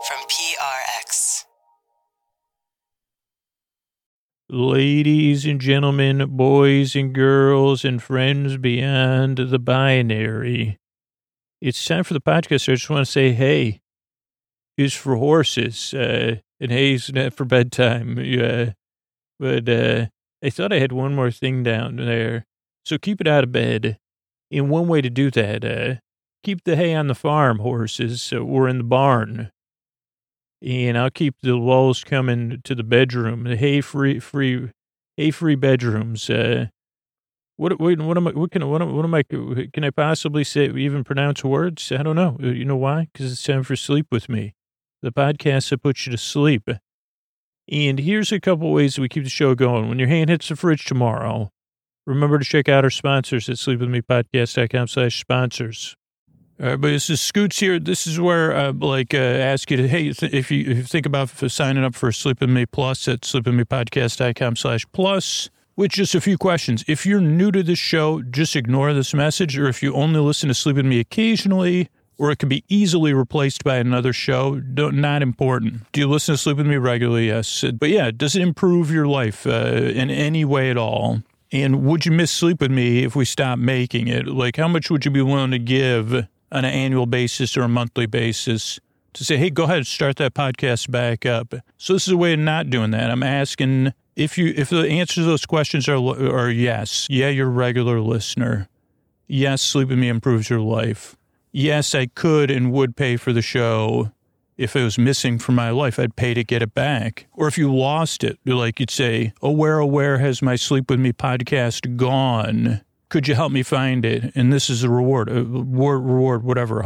from PRX. Ladies and gentlemen, boys and girls, and friends beyond the binary, it's time for the podcast. I just want to say, hey, is for horses, and hey's not for bedtime. But I thought I had one more thing down there. So keep it out of bed. And one way to do that, keep the hay on the farm, horses, or in the barn. And I'll keep the lulls coming to the bedroom, the hay-free bedrooms. Can I possibly say, even pronounce words? I don't know. You know why? Because it's time for Sleep With Me, the podcast that puts you to sleep. And here's a couple ways that we keep the show going. When your hand hits the fridge tomorrow, remember to check out our sponsors at sleepwithmepodcast.com/sponsors. All right, but this is Scoots here. This is where I ask you to, hey, if you think about signing up for Sleep With Me Plus at sleepwithmepodcast.com/plus, with just a few questions. If you're new to this show, just ignore this message, or if you only listen to Sleep With Me occasionally, or it can be easily replaced by another show, not important. Do you listen to Sleep With Me regularly? Yes. But yeah, does it improve your life in any way at all? And would you miss Sleep With Me if we stopped making it? Like, how much would you be willing to give on an annual basis or a monthly basis to say, hey, go ahead, start that podcast back up? So this is a way of not doing that. I'm asking if the answers to those questions are yes. Yeah, you're a regular listener. Yes, Sleep With Me improves your life. Yes, I could and would pay for the show. If it was missing from my life, I'd pay to get it back. Or if you lost it, like you'd say, oh, where has my Sleep With Me podcast gone? Could you help me find it? And this is a reward, whatever,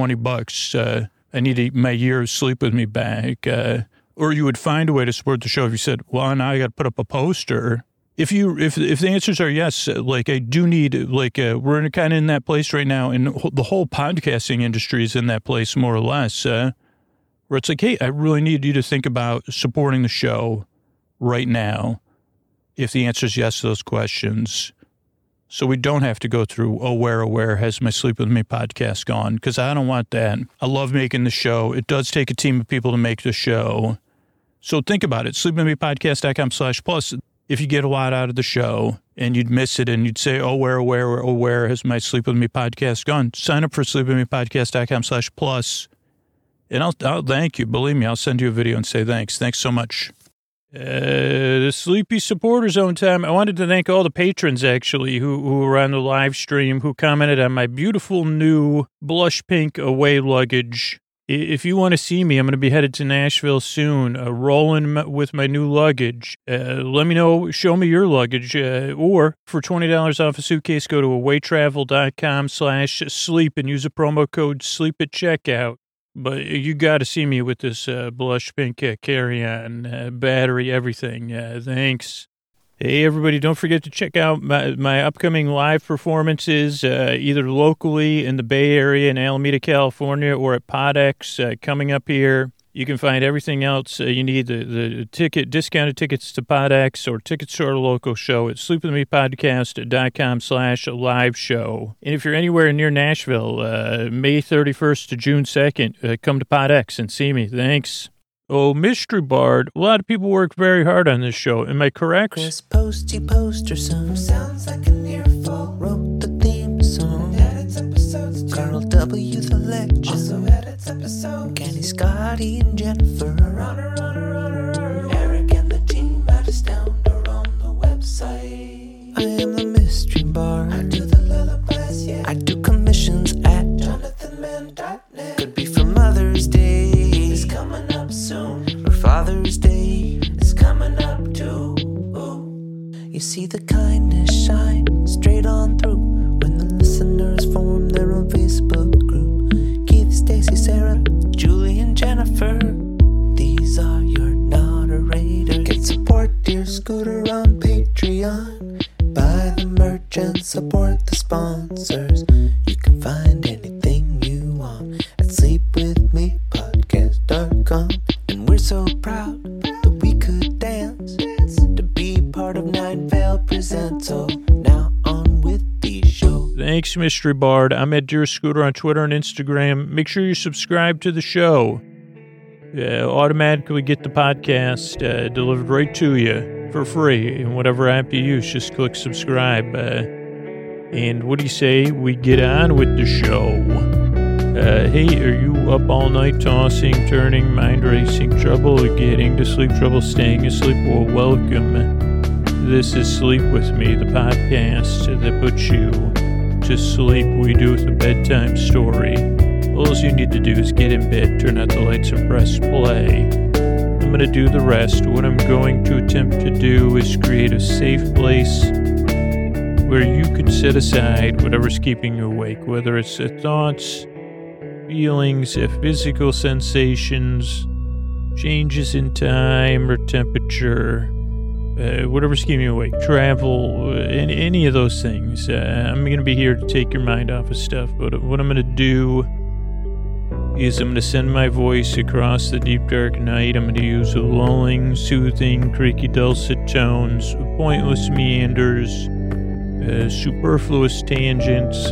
$120. I need my year of Sleep With Me back. Or you would find a way to support the show if you said, well, now I got to put up a poster. If the answers are yes, like I do need, we're kind of in that place right now, and the whole podcasting industry is in that place more or less, where it's like, hey, I really need you to think about supporting the show right now. If the answer is yes to those questions, so we don't have to go through, oh, where has my Sleep With Me podcast gone? Because I don't want that. I love making the show. It does take a team of people to make the show. So think about it. sleepwithmepodcast.com/plus. If you get a lot out of the show and you'd miss it and you'd say, oh, where has my Sleep With Me podcast gone? Sign up for sleepwithmepodcast.com/plus. And I'll thank you. Believe me, I'll send you a video and say thanks. Thanks so much. The Sleepy Supporter Zone time. I wanted to thank all the patrons, actually, who were on the live stream, who commented on my beautiful new blush pink away luggage. If you want to see me, I'm going to be headed to Nashville soon, rolling with my new luggage. Let me know, show me your luggage, or for $20 off a suitcase, go to awaytravel.com/sleep and use the promo code SLEEP at checkout. But you got to see me with this blush pink carry-on, battery, everything. Thanks. Hey, everybody, don't forget to check out my upcoming live performances, either locally in the Bay Area in Alameda, California, or at PodX coming up here. You can find everything else you need, the discounted tickets to PodX or tickets to our local show at sleepwithmepodcast.com/live show. And if you're anywhere near Nashville, May 31st to June 2nd, come to PodX and see me. Thanks. Oh, Mystery Bard. A lot of people work very hard on this show. Am I correct? Chris Posty Poster Son sounds like an earful. Wrote the theme song. Edits episodes. Carl W. the Legend also edits episodes. Kenny, Scotty, and Jennifer. Runner. Eric and the team at Astoundr on the website. I am the Mystery Bard. I do the lullabies, yeah. I do commissions at JonathanMann.net. Could be for Mother's Day. It's coming up soon. Or Father's Day is coming up too. You see the kindness shine straight on through when the listeners form their own Facebook group. Keith, Stacy, Sarah, Julie, and Jennifer. These are your moderators. Get support dear Scooter on Patreon. Buy the merch and support the sponsors. You can find anything you want at sleepwithmepodcast.com. And we're so proud that we could dance to be part of Nine Vale Presents. So now on with the show. Thanks, Mystery Bard. I'm at Dear Scooter on Twitter and Instagram. Make sure you subscribe to the show. automatically get the podcast delivered right to you for free. And whatever app you use, just click subscribe. And what do you say we get on with the show? Hey, are you up all night tossing, turning, mind racing, trouble getting to sleep, trouble staying asleep? Well, welcome. This is Sleep With Me, the podcast that puts you to sleep. We do with a bedtime story. All you need to do is get in bed, turn out the lights, and press play. I'm going to do the rest. What I'm going to attempt to do is create a safe place where you can set aside whatever's keeping you awake, whether it's thoughts, feelings, physical sensations, changes in time or temperature, whatever's keeping you awake, travel, any of those things. I'm going to be here to take your mind off of stuff. But what I'm going to do is I'm going to send my voice across the deep, dark night. I'm going to use lulling, soothing, creaky, dulcet tones, pointless meanders, superfluous tangents,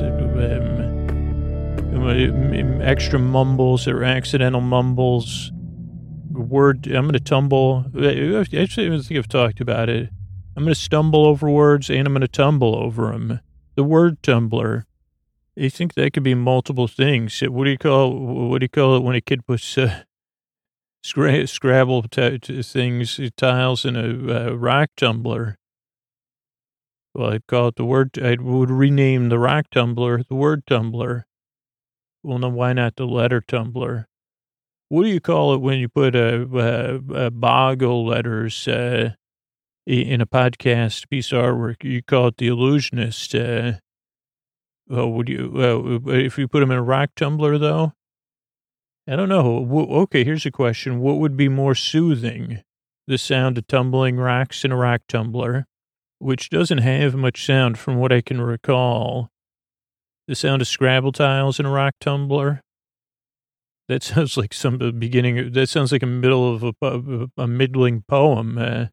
extra mumbles or accidental mumbles. I'm going to tumble. Actually, I think I've talked about it. I'm going to stumble over words and I'm going to tumble over them. The word tumbler. I think that could be multiple things. What do you call it when a kid puts Scrabble things, tiles in a rock tumbler? Well, I'd call it I would rename the rock tumbler the word tumbler. Well, no, why not the letter tumbler? What do you call it when you put boggle letters in a podcast piece of artwork? You call it the illusionist. If you put them in a rock tumbler, though? I don't know. Okay, here's a question. What would be more soothing? The sound of tumbling rocks in a rock tumbler, which doesn't have much sound from what I can recall. The sound of Scrabble tiles in a rock tumbler? That sounds like that sounds like a middle of a middling poem.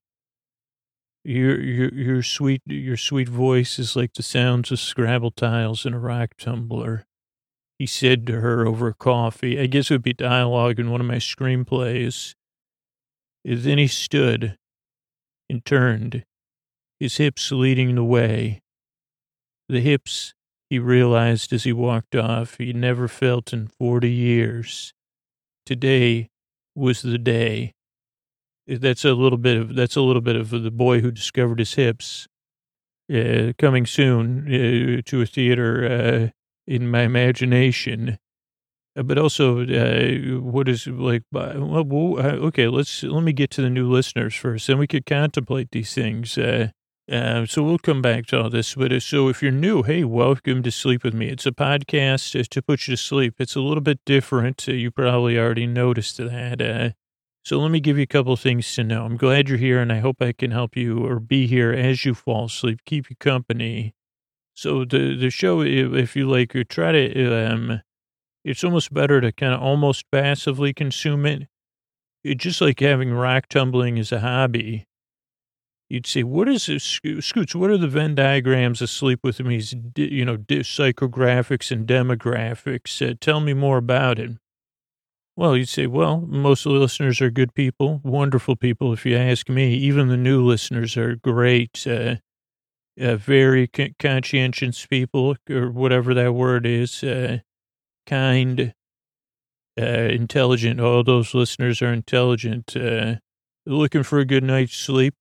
Your sweet voice is like the sounds of Scrabble tiles in a rock tumbler, he said to her over coffee. I guess it would be dialogue in one of my screenplays. And then he stood and turned, his hips leading the way. The hips, he realized as he walked off, he never felt in 40 years. Today was the day. That's a little bit of the boy who discovered his hips. Coming soon to a theater in my imagination. But also, what is like? Okay, let me get to the new listeners first, then we could contemplate these things. So we'll come back to all this. But so if you're new, hey, welcome to Sleep With Me. It's a podcast to put you to sleep. It's a little bit different. You probably already noticed that. So let me give you a couple of things to know. I'm glad you're here, and I hope I can help you or be here as you fall asleep, keep you company. So the show, if you like, you try to, it's almost better to kind of almost passively consume it. It's just like having rock tumbling as a hobby. You'd say, what is this, Scoots, what are the Venn diagrams of Sleep With Me's, psychographics and demographics? Tell me more about it. Well, you'd say, well, most of the listeners are good people, wonderful people, if you ask me. Even the new listeners are great, very conscientious people, or whatever that word is, kind, intelligent. All those listeners are intelligent, looking for a good night's sleep,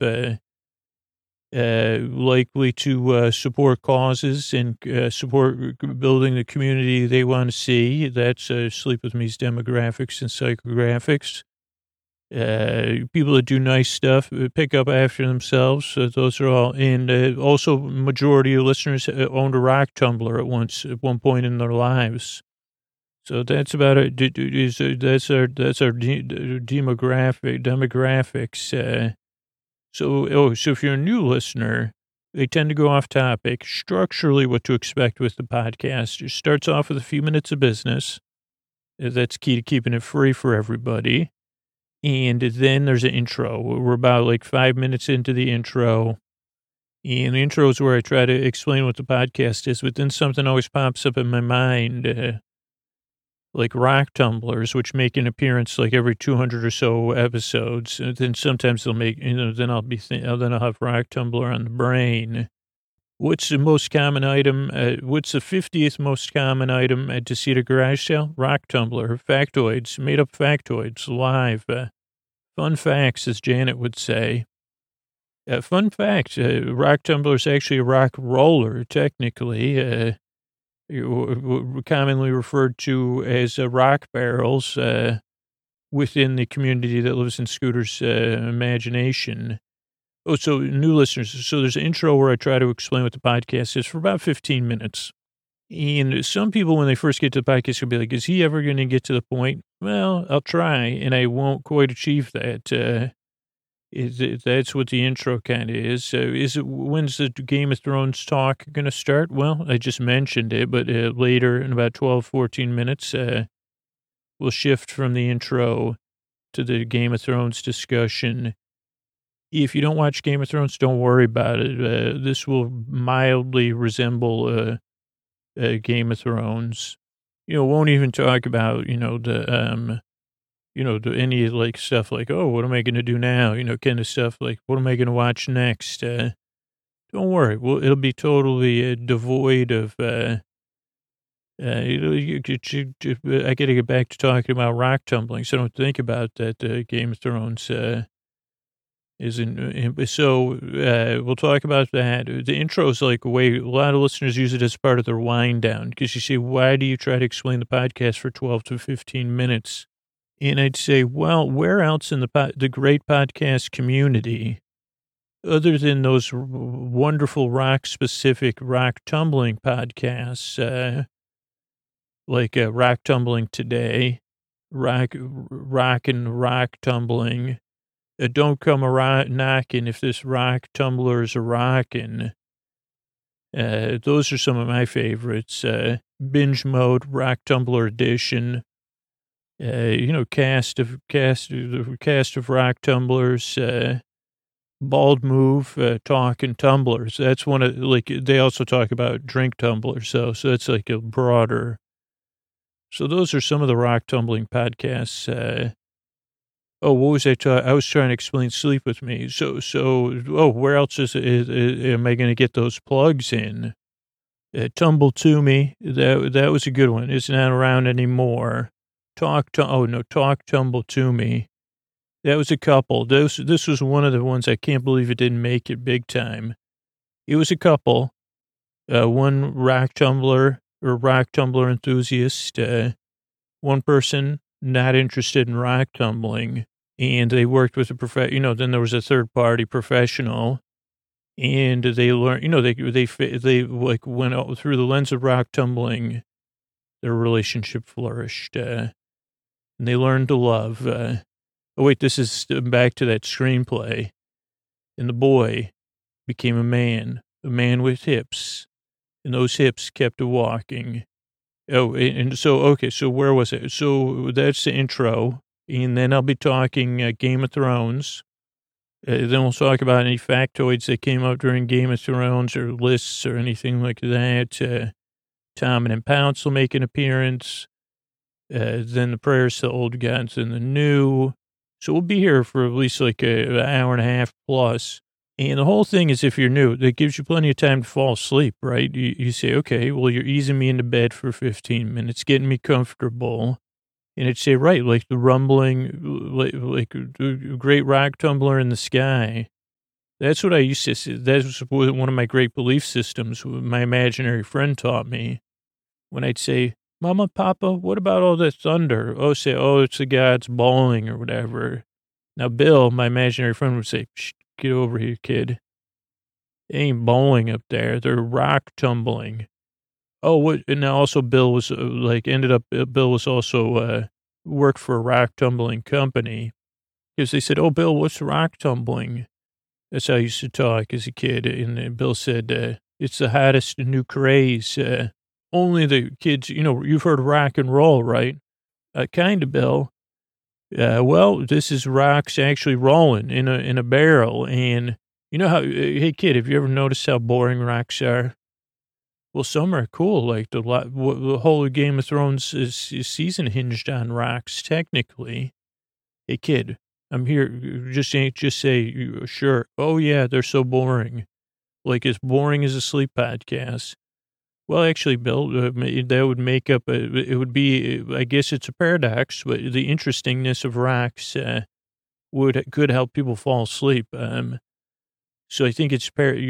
likely to support causes and support building the community they want to see. That's Sleep With Me's demographics and psychographics. People that do nice stuff, pick up after themselves. Those are all. And also, majority of listeners owned a rock tumbler at one point in their lives. So that's about it. That's our demographics. So if you're a new listener, they tend to go off topic. Structurally, what to expect with the podcast. It starts off with a few minutes of business. That's key to keeping it free for everybody. And then there's an intro. We're about like 5 minutes into the intro. And the intro is where I try to explain what the podcast is, but then something always pops up in my mind. like rock tumblers, which make an appearance like every 200 or so episodes. And then sometimes they'll make, then then I'll have rock tumbler on the brain. What's the most common item? What's the 50th most common item to see at a garage sale? Rock tumbler. Factoids, made up factoids, live. Fun facts, as Janet would say. Fun fact, rock tumbler is actually a rock roller, technically. Commonly referred to as rock barrels within the community that lives in Scooter's imagination. Oh, so new listeners. So there's an intro where I try to explain what the podcast is for about 15 minutes. And some people, when they first get to the podcast, will be like, is he ever going to get to the point? Well, I'll try, and I won't quite achieve that. That's what the intro kind of is. When's the Game of Thrones talk going to start? Well, I just mentioned it, but later in about 12, 14 minutes, we'll shift from the intro to the Game of Thrones discussion. If you don't watch Game of Thrones, don't worry about it. This will mildly resemble Game of Thrones. Won't even talk about, any like stuff like, oh, what am I going to do now? Kind of stuff like, what am I going to watch next? Don't worry. Well, it'll be totally devoid of, I got to get back to talking about rock tumbling. So don't think about that. Game of Thrones, so we'll talk about that. The intro is like a lot of listeners use it as part of their wind down because you say, why do you try to explain the podcast for 12 to 15 minutes? And I'd say, well, where else in the great podcast community, other than those wonderful rock-specific rock tumbling podcasts, like Rock Tumbling Today, Rock Tumbling, Don't Come Knocking If This Rock Tumbler Is a Rockin'. Those are some of my favorites. Binge Mode, Rock Tumbler Edition. Cast of rock tumblers, bald move, talking tumblers. That's one of they also talk about drink tumblers. So that's like a broader. So those are some of the rock tumbling podcasts. What was I I was trying to explain Sleep With Me. Where else am I going to get those plugs in? Tumble To Me. That was a good one. It's not around anymore. Talk Tumble To Me. That was a couple. This was one of the ones I can't believe it didn't make it big time. It was a couple. One rock tumbler or rock tumbler enthusiast. One person not interested in rock tumbling, and they worked with a then there was a third party professional, and they learned. They like went out through the lens of rock tumbling. Their relationship flourished. And they learned to love. This is back to that screenplay. And the boy became a man with hips. And those hips kept walking. So where was it? So that's the intro. And then I'll be talking Game of Thrones. Then we'll talk about any factoids that came up during Game of Thrones or lists or anything like that. Tom and Pounce will make an appearance. Then the prayers to the old gods and the new. So we'll be here for at least like an hour and a half plus. And the whole thing is, if you're new, that gives you plenty of time to fall asleep, right? You say, okay, well, you're easing me into bed for 15 minutes, getting me comfortable. And I'd say, right, like the rumbling, like a great rock tumbler in the sky. That's what I used to say. That was one of my great belief systems my imaginary friend taught me. When I'd say, Mama, Papa, what about all that thunder? It's the gods bawling or whatever. Now, Bill, my imaginary friend, would say, shh, get over here, kid. They ain't bawling up there. They're rock tumbling. And now also Bill was Bill was also worked for a rock tumbling company. Because they said, Bill, what's rock tumbling? That's how I used to talk as a kid. And Bill said, it's the hottest new craze. Only the kids, you've heard of rock and roll, right? Kind of, Bill. This is rocks actually rolling in a barrel. And you know how, hey, kid, have you ever noticed how boring rocks are? Well, some are cool. Like the whole Game of Thrones season hinged on rocks, technically. Hey, kid, I'm here. Just say, sure. Oh, yeah, they're so boring. Like as boring as a sleep podcast. Well, actually, Bill, that would make up, it would be, I guess it's a paradox, but the interestingness of rocks could help people fall asleep. So I think it's,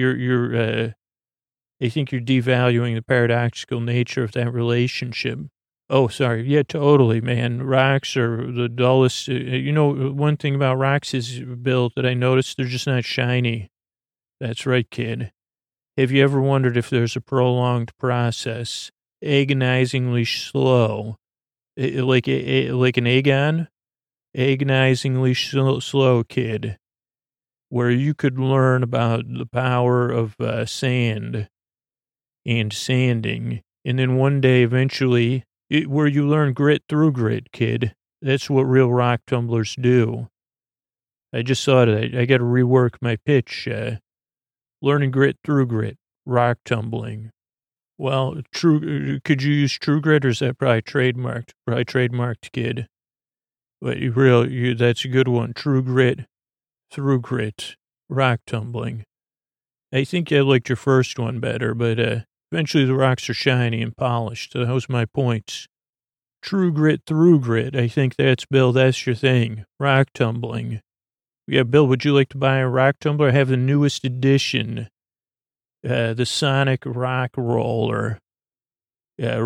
I think you're devaluing the paradoxical nature of that relationship. Oh, sorry. Yeah, totally, man. Rocks are the dullest. One thing about rocks is, Bill, that I noticed they're just not shiny. That's right, kid. Have you ever wondered if there's a prolonged process, agonizingly slow, like an agon? Agonizingly slow, kid, where you could learn about the power of sand and sanding, and then one day, eventually, where you learn grit through grit, kid. That's what real rock tumblers do. I just thought of that. I got to rework my pitch. Learning grit through grit, rock tumbling. Well, could you use true grit, or is that probably trademarked? Probably trademarked, kid. But that's a good one. True grit, through grit, rock tumbling. I think I liked your first one better, but eventually the rocks are shiny and polished. So that was my point. True grit, through grit. I think Bill, that's your thing. Rock tumbling. Yeah, Bill, would you like to buy a rock tumbler? I have the newest edition, the Sonic Rock Roller. It's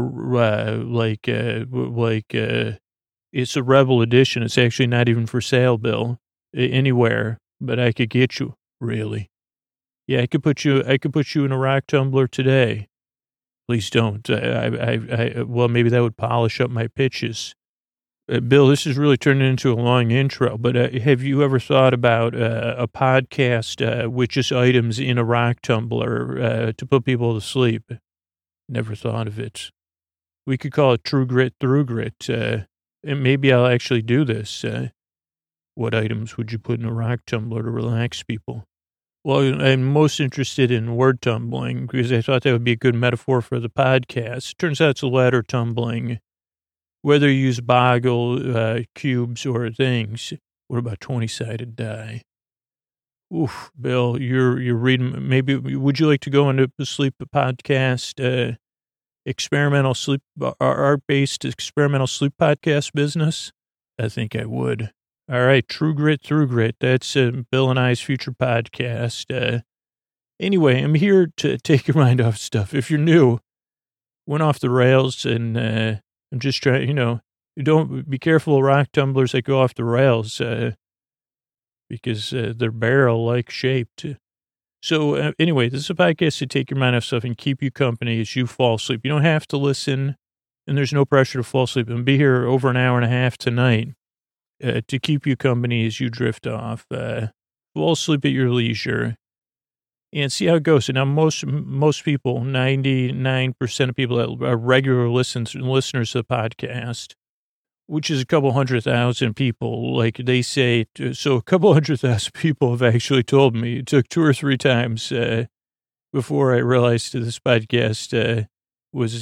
a Rebel edition. It's actually not even for sale, Bill, anywhere. But I could get you, really. Yeah, I could put you in a rock tumbler today. Please don't. Well, maybe that would polish up my pitches. Bill, this is really turning into a long intro, but have you ever thought about a podcast with just items in a rock tumbler to put people to sleep? Never thought of it. We could call it True Grit Through Grit. And maybe I'll actually do this. What items would you put in a rock tumbler to relax people? Well, I'm most interested in word tumbling because I thought that would be a good metaphor for the podcast. Turns out it's ladder tumbling. Whether you use boggle, cubes, or things. What about 20-sided die? Oof, Bill, you're reading. Maybe would you like to go into the sleep podcast, experimental sleep, art-based experimental sleep podcast business? I think I would. All right, True Grit Through Grit. That's Bill and I's future podcast. Anyway, I'm here to take your mind off stuff. If you're new, went off the rails, and I'm just trying, don't be careful of rock tumblers that go off the rails because they're barrel-like shaped. So anyway, this is a podcast to take your mind off stuff and keep you company as you fall asleep. You don't have to listen, and there's no pressure to fall asleep. And be here over an hour and a half tonight to keep you company as you drift off. Fall asleep at your leisure and see how it goes. And now most people, 99% of people that are regular listeners to the podcast, which is a couple 100,000 people, like they say, so a couple 100,000 people have actually told me. It took 2 or 3 times before I realized this podcast was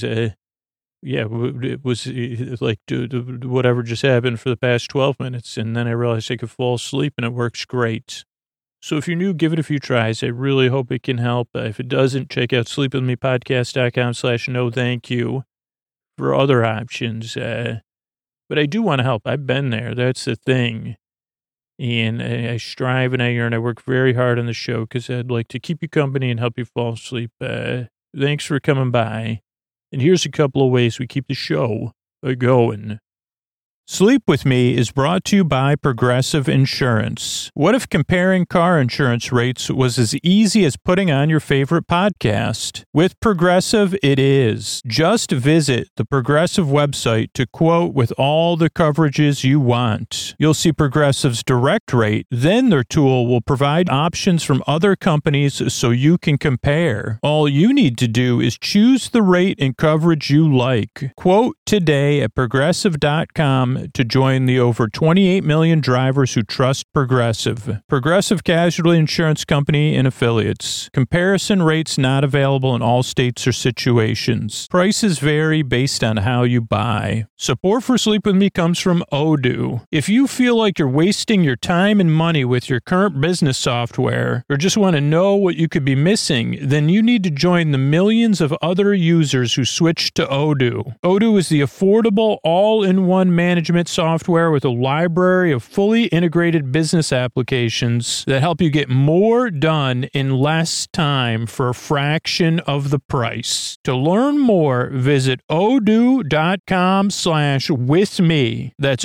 like whatever just happened for the past 12 minutes. And then I realized I could fall asleep and it works great. So if you're new, give it a few tries. I really hope it can help. If it doesn't, check out sleepwithmepodcast.com/no thank you for other options. But I do want to help. I've been there. That's the thing. And I strive and I yearn. I work very hard on the show because I'd like to keep you company and help you fall asleep. Thanks for coming by. And here's a couple of ways we keep the show going. Sleep With Me is brought to you by Progressive Insurance. What if comparing car insurance rates was as easy as putting on your favorite podcast? With Progressive, it is. Just visit the Progressive website to quote with all the coverages you want. You'll see Progressive's direct rate. Then their tool will provide options from other companies so you can compare. All you need to do is choose the rate and coverage you like. Quote today at Progressive.com Progressive.com to join the over 28 million drivers who trust Progressive. Progressive Casualty Insurance Company and Affiliates. Comparison rates not available in all states or situations. Prices vary based on how you buy. Support for Sleep With Me comes from Odoo. If you feel like you're wasting your time and money with your current business software, or just want to know what you could be missing, then you need to join the millions of other users who switched to Odoo. Odoo is the affordable, all-in-one management software with a library of fully integrated business applications that help you get more done in less time for a fraction of the price. To learn more, visit odoo.com/withme. That's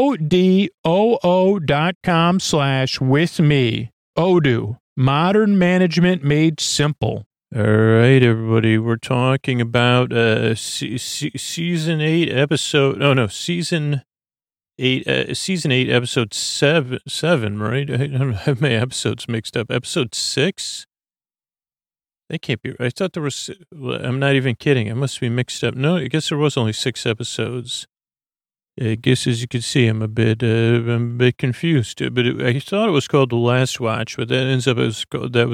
odoo.com/withme. Odoo. Modern management made simple. All right, everybody. We're talking about season 8, episode. Oh no, season 8, episode 7. Right? I don't have my episodes mixed up. Episode 6. That can't be. I thought there was. I'm not even kidding. I must be mixed up. No, I guess there was only 6 episodes. I guess, as you can see, I'm a bit confused. But I thought it was called The Last Watch, but that ends up that's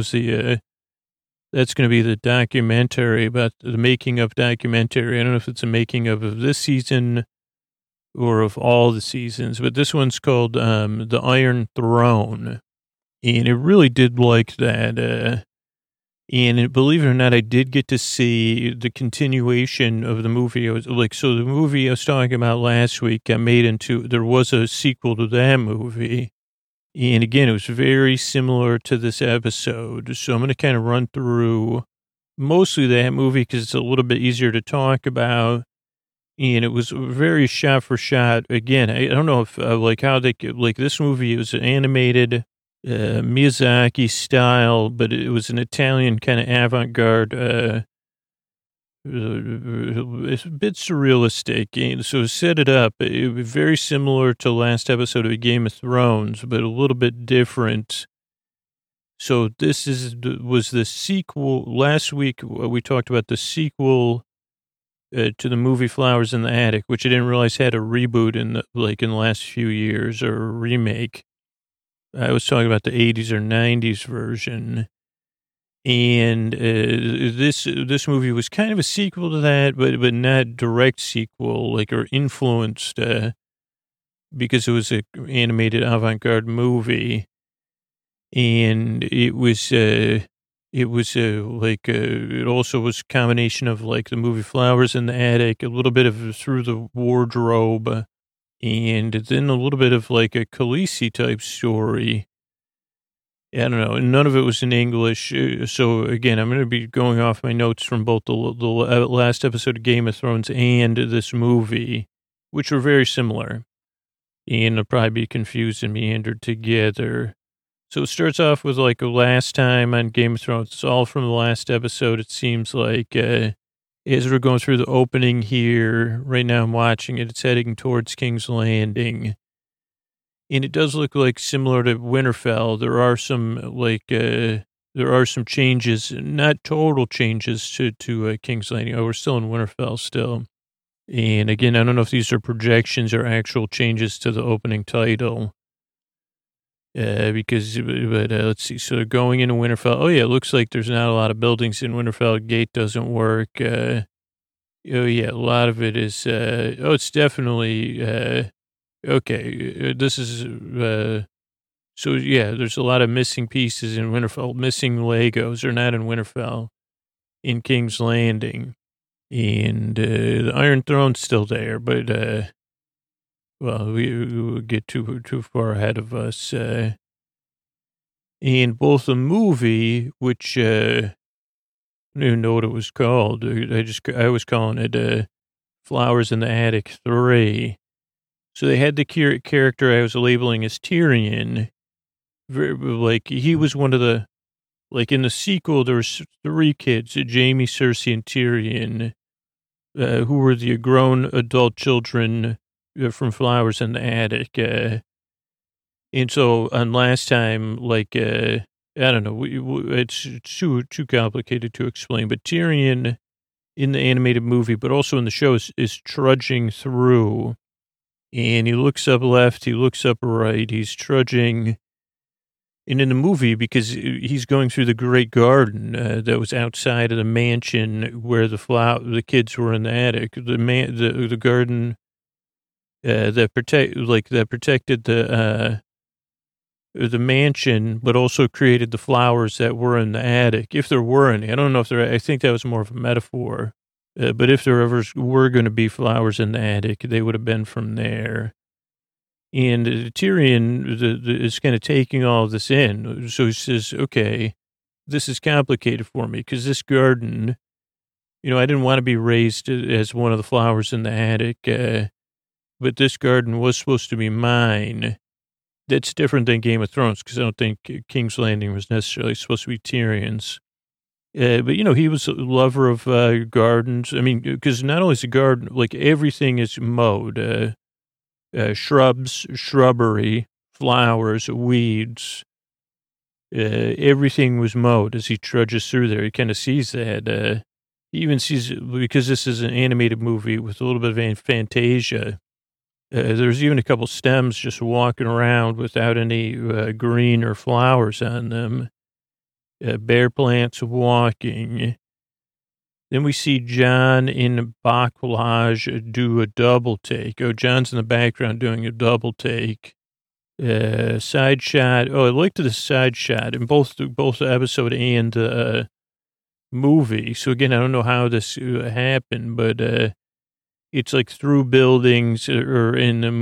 going to be the documentary about the making of documentary. I don't know if it's a making of this season or of all the seasons, but this one's called The Iron Throne, and it really did like that. And believe it or not, I did get to see the continuation of the movie. The movie I was talking about last week got made into, there was a sequel to that movie. And again, it was very similar to this episode. So I'm going to kind of run through mostly that movie because it's a little bit easier to talk about. And it was very shot for shot. Again, I don't know if how they, this movie, it was animated, Miyazaki style, but it was an Italian kind of avant-garde, it's a bit surrealistic. And so set it up. It was very similar to last episode of Game of Thrones, but a little bit different. So this was the sequel. Last week we talked about the sequel to the movie Flowers in the Attic, which I didn't realize had a reboot in the last few years, or a remake. I was talking about the 80s or 90s version. And this movie was kind of a sequel to that, but not direct sequel, or influenced, because it was an animated avant-garde movie. And it also was a combination of the movie Flowers in the Attic, a little bit of Through the Wardrobe, and then a little bit of a Khaleesi type story. I don't know. None of it was in English. So again, I'm going to be going off my notes from both the last episode of Game of Thrones and this movie, which were very similar. And they'll probably be confused and meandered together. So it starts off with last time on Game of Thrones. It's all from the last episode. It seems like, as we're going through the opening here, right now I'm watching it, it's heading towards King's Landing. And it does look similar to Winterfell. There are some changes, not total changes to King's Landing. Oh, we're still in Winterfell still. And again, I don't know if these are projections or actual changes to the opening title. Let's see. So they're going into Winterfell. Oh yeah, it looks like there's not a lot of buildings in Winterfell. Gate doesn't work. Oh yeah, a lot of it is, it's definitely, okay, this is, so yeah, there's a lot of missing pieces in Winterfell, missing Legos. They're not in Winterfell, in King's Landing. And the Iron Throne's still there, but, we get too far ahead of us. And both the movie, which, I don't even know what it was called. I was calling it, Flowers in the Attic 3. So they had the character I was labeling as Tyrion. He was one of the, in the sequel, there was 3 kids, Jaime, Cersei, and Tyrion, who were the grown adult children from Flowers in the Attic. And so on last time, I don't know, it's too complicated to explain, but Tyrion in the animated movie, but also in the show, is trudging through And he looks up left, he looks up right, he's trudging. And in the movie, because he's going through the great garden that was outside of the mansion where the kids were in the attic, the garden that protected the mansion, but also created the flowers that were in the attic. If there were any, I don't know if there. I think that was more of a metaphor. But if there ever were going to be flowers in the attic, they would have been from there. And Tyrion is kind of taking all of this in. So he says, okay, this is complicated for me because this garden, I didn't want to be raised as one of the flowers in the attic, but this garden was supposed to be mine. That's different than Game of Thrones because I don't think King's Landing was necessarily supposed to be Tyrion's. But, he was a lover of gardens. I mean, because not only is a garden, like everything is mowed. Shrubs, shrubbery, flowers, weeds, everything was mowed as he trudges through there. He kind of sees that. He even sees, because this is an animated movie with a little bit of fantasia, there's even a couple stems just walking around without any green or flowers on them. Bare plants walking. Then we see John in Backlash do a double take. Oh, John's in the background doing a double take. Side shot. Oh, I liked the side shot in both the episode and movie. So again, I don't know how this happened, but it's like through buildings or in the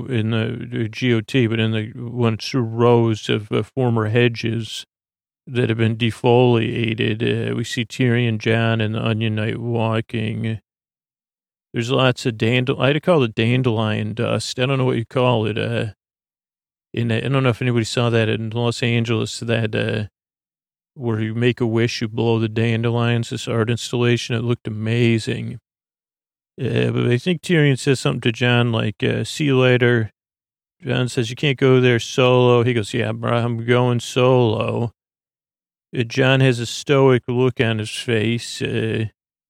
GOT, but when it's through rows of former hedges that have been defoliated. We see Tyrion, John, and the Onion Knight walking. There's lots of I'd call it dandelion dust. I don't know what you call it. I don't know if anybody saw that in Los Angeles, that where you make a wish, you blow the dandelions, this art installation. It looked amazing. But I think Tyrion says something to John like, see you later. John says, you can't go there solo. He goes, yeah, bro, I'm going solo. John has a stoic look on his face, and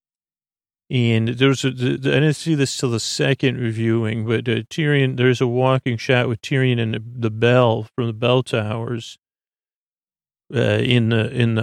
there's I didn't see this till the second reviewing, but Tyrion, there's a walking shot with Tyrion and the bell from the bell towers, what do you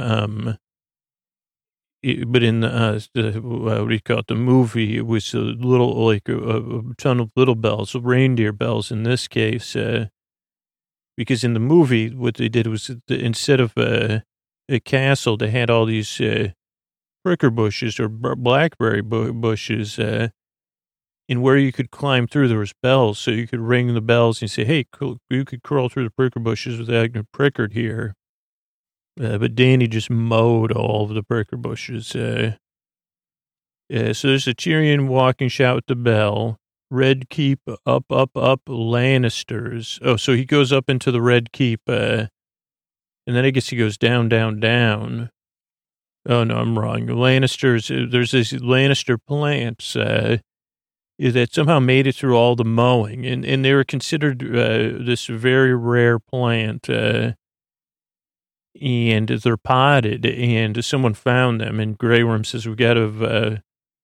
call it, the movie, it was a little, like a ton of little bells, reindeer bells in this case, because in the movie, what they did was instead of a castle, they had all these pricker bushes or blackberry bushes, and where you could climb through, there was bells, so you could ring the bells and say, hey, you could crawl through the pricker bushes without getting prickered here. But Danny just mowed all of the pricker bushes. So there's a Tyrion walking shot with the bell. Red Keep, up, Lannisters. Oh, so he goes up into the Red Keep, and then I guess he goes down, down, down. Oh, no, I'm wrong. Lannisters, there's this Lannister plants that somehow made it through all the mowing. And they were considered this very rare plant. And they're potted. And someone found them. And Grey Worm says, we're going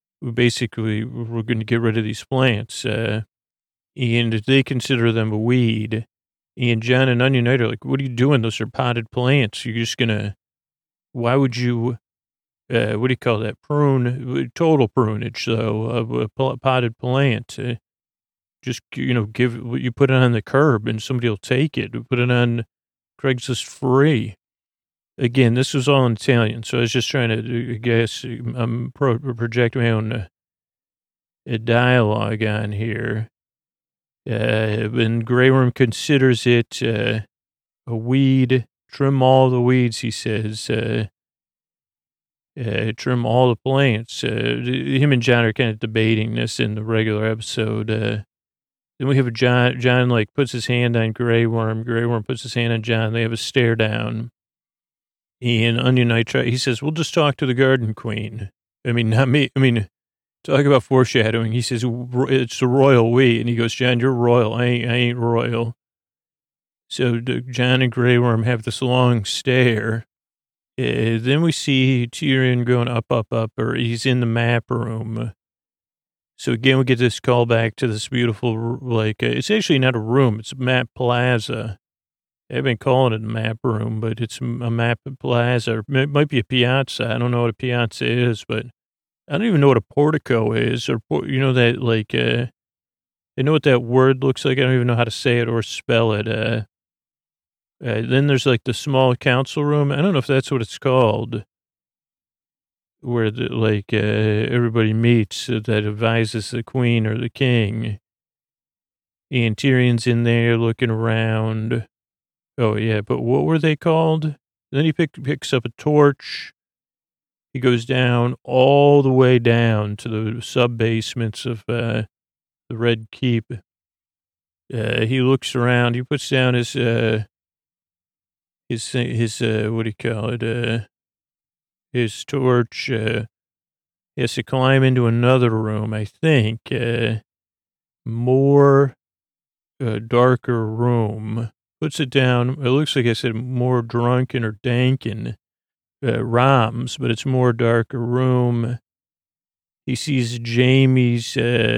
to get rid of these plants. And they consider them a weed. And John and Onion Knight are like, what are you doing? Those are potted plants. You're just going to, why would you, what do you call that? Total prunage, though, of a potted plant. Just, you put it on the curb and somebody will take it. Put it on Craigslist free. Again, this was all in Italian, so I was just trying to, I guess, project my own dialogue on here. And Grey Worm considers it a weed. Trim all the weeds, he says. Trim all the plants. Him and John are kind of debating this in the regular episode. Then we have John like puts his hand on Grey Worm. Grey Worm puts his hand on John. They have a stare down. And Onion Knight, he says, we'll just talk to the Garden Queen. I mean, not me. I mean, talk about foreshadowing. He says, it's the royal we. And he goes, John, you're royal. I ain't royal. So John and Grey Worm have this long stare. Then we see Tyrion going up, or he's in the map room. So again, we get this call back to this beautiful, it's actually not a room. It's a map plaza. I've been calling it a map room, but it's a map plaza. It might be a piazza. I don't know what a piazza is, but I don't even know what a portico is, or, that, I know what that word looks like. I don't even know how to say it or spell it. Then there's like the small council room. I don't know if that's what it's called, where everybody meets that advises the queen or the king. And Tyrion's in there looking around. Oh yeah, but what were they called? Then he picks up a torch. He goes down all the way down to the sub-basements of the Red Keep. He looks around. He puts down his what do you call it? His torch. He has to climb into another room, I think. More darker room. Puts it down. It looks like I said more drunken or danken Roms, but it's more darker room. He sees Jamie's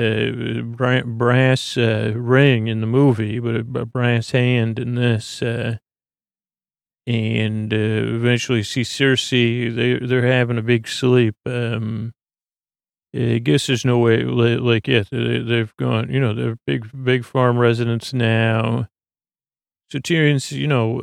brass ring in the movie, but a brass hand in this. And eventually see Cersei. They're having a big sleep. I guess there's no way, they've gone, they're big farm residents now. So Tyrion's,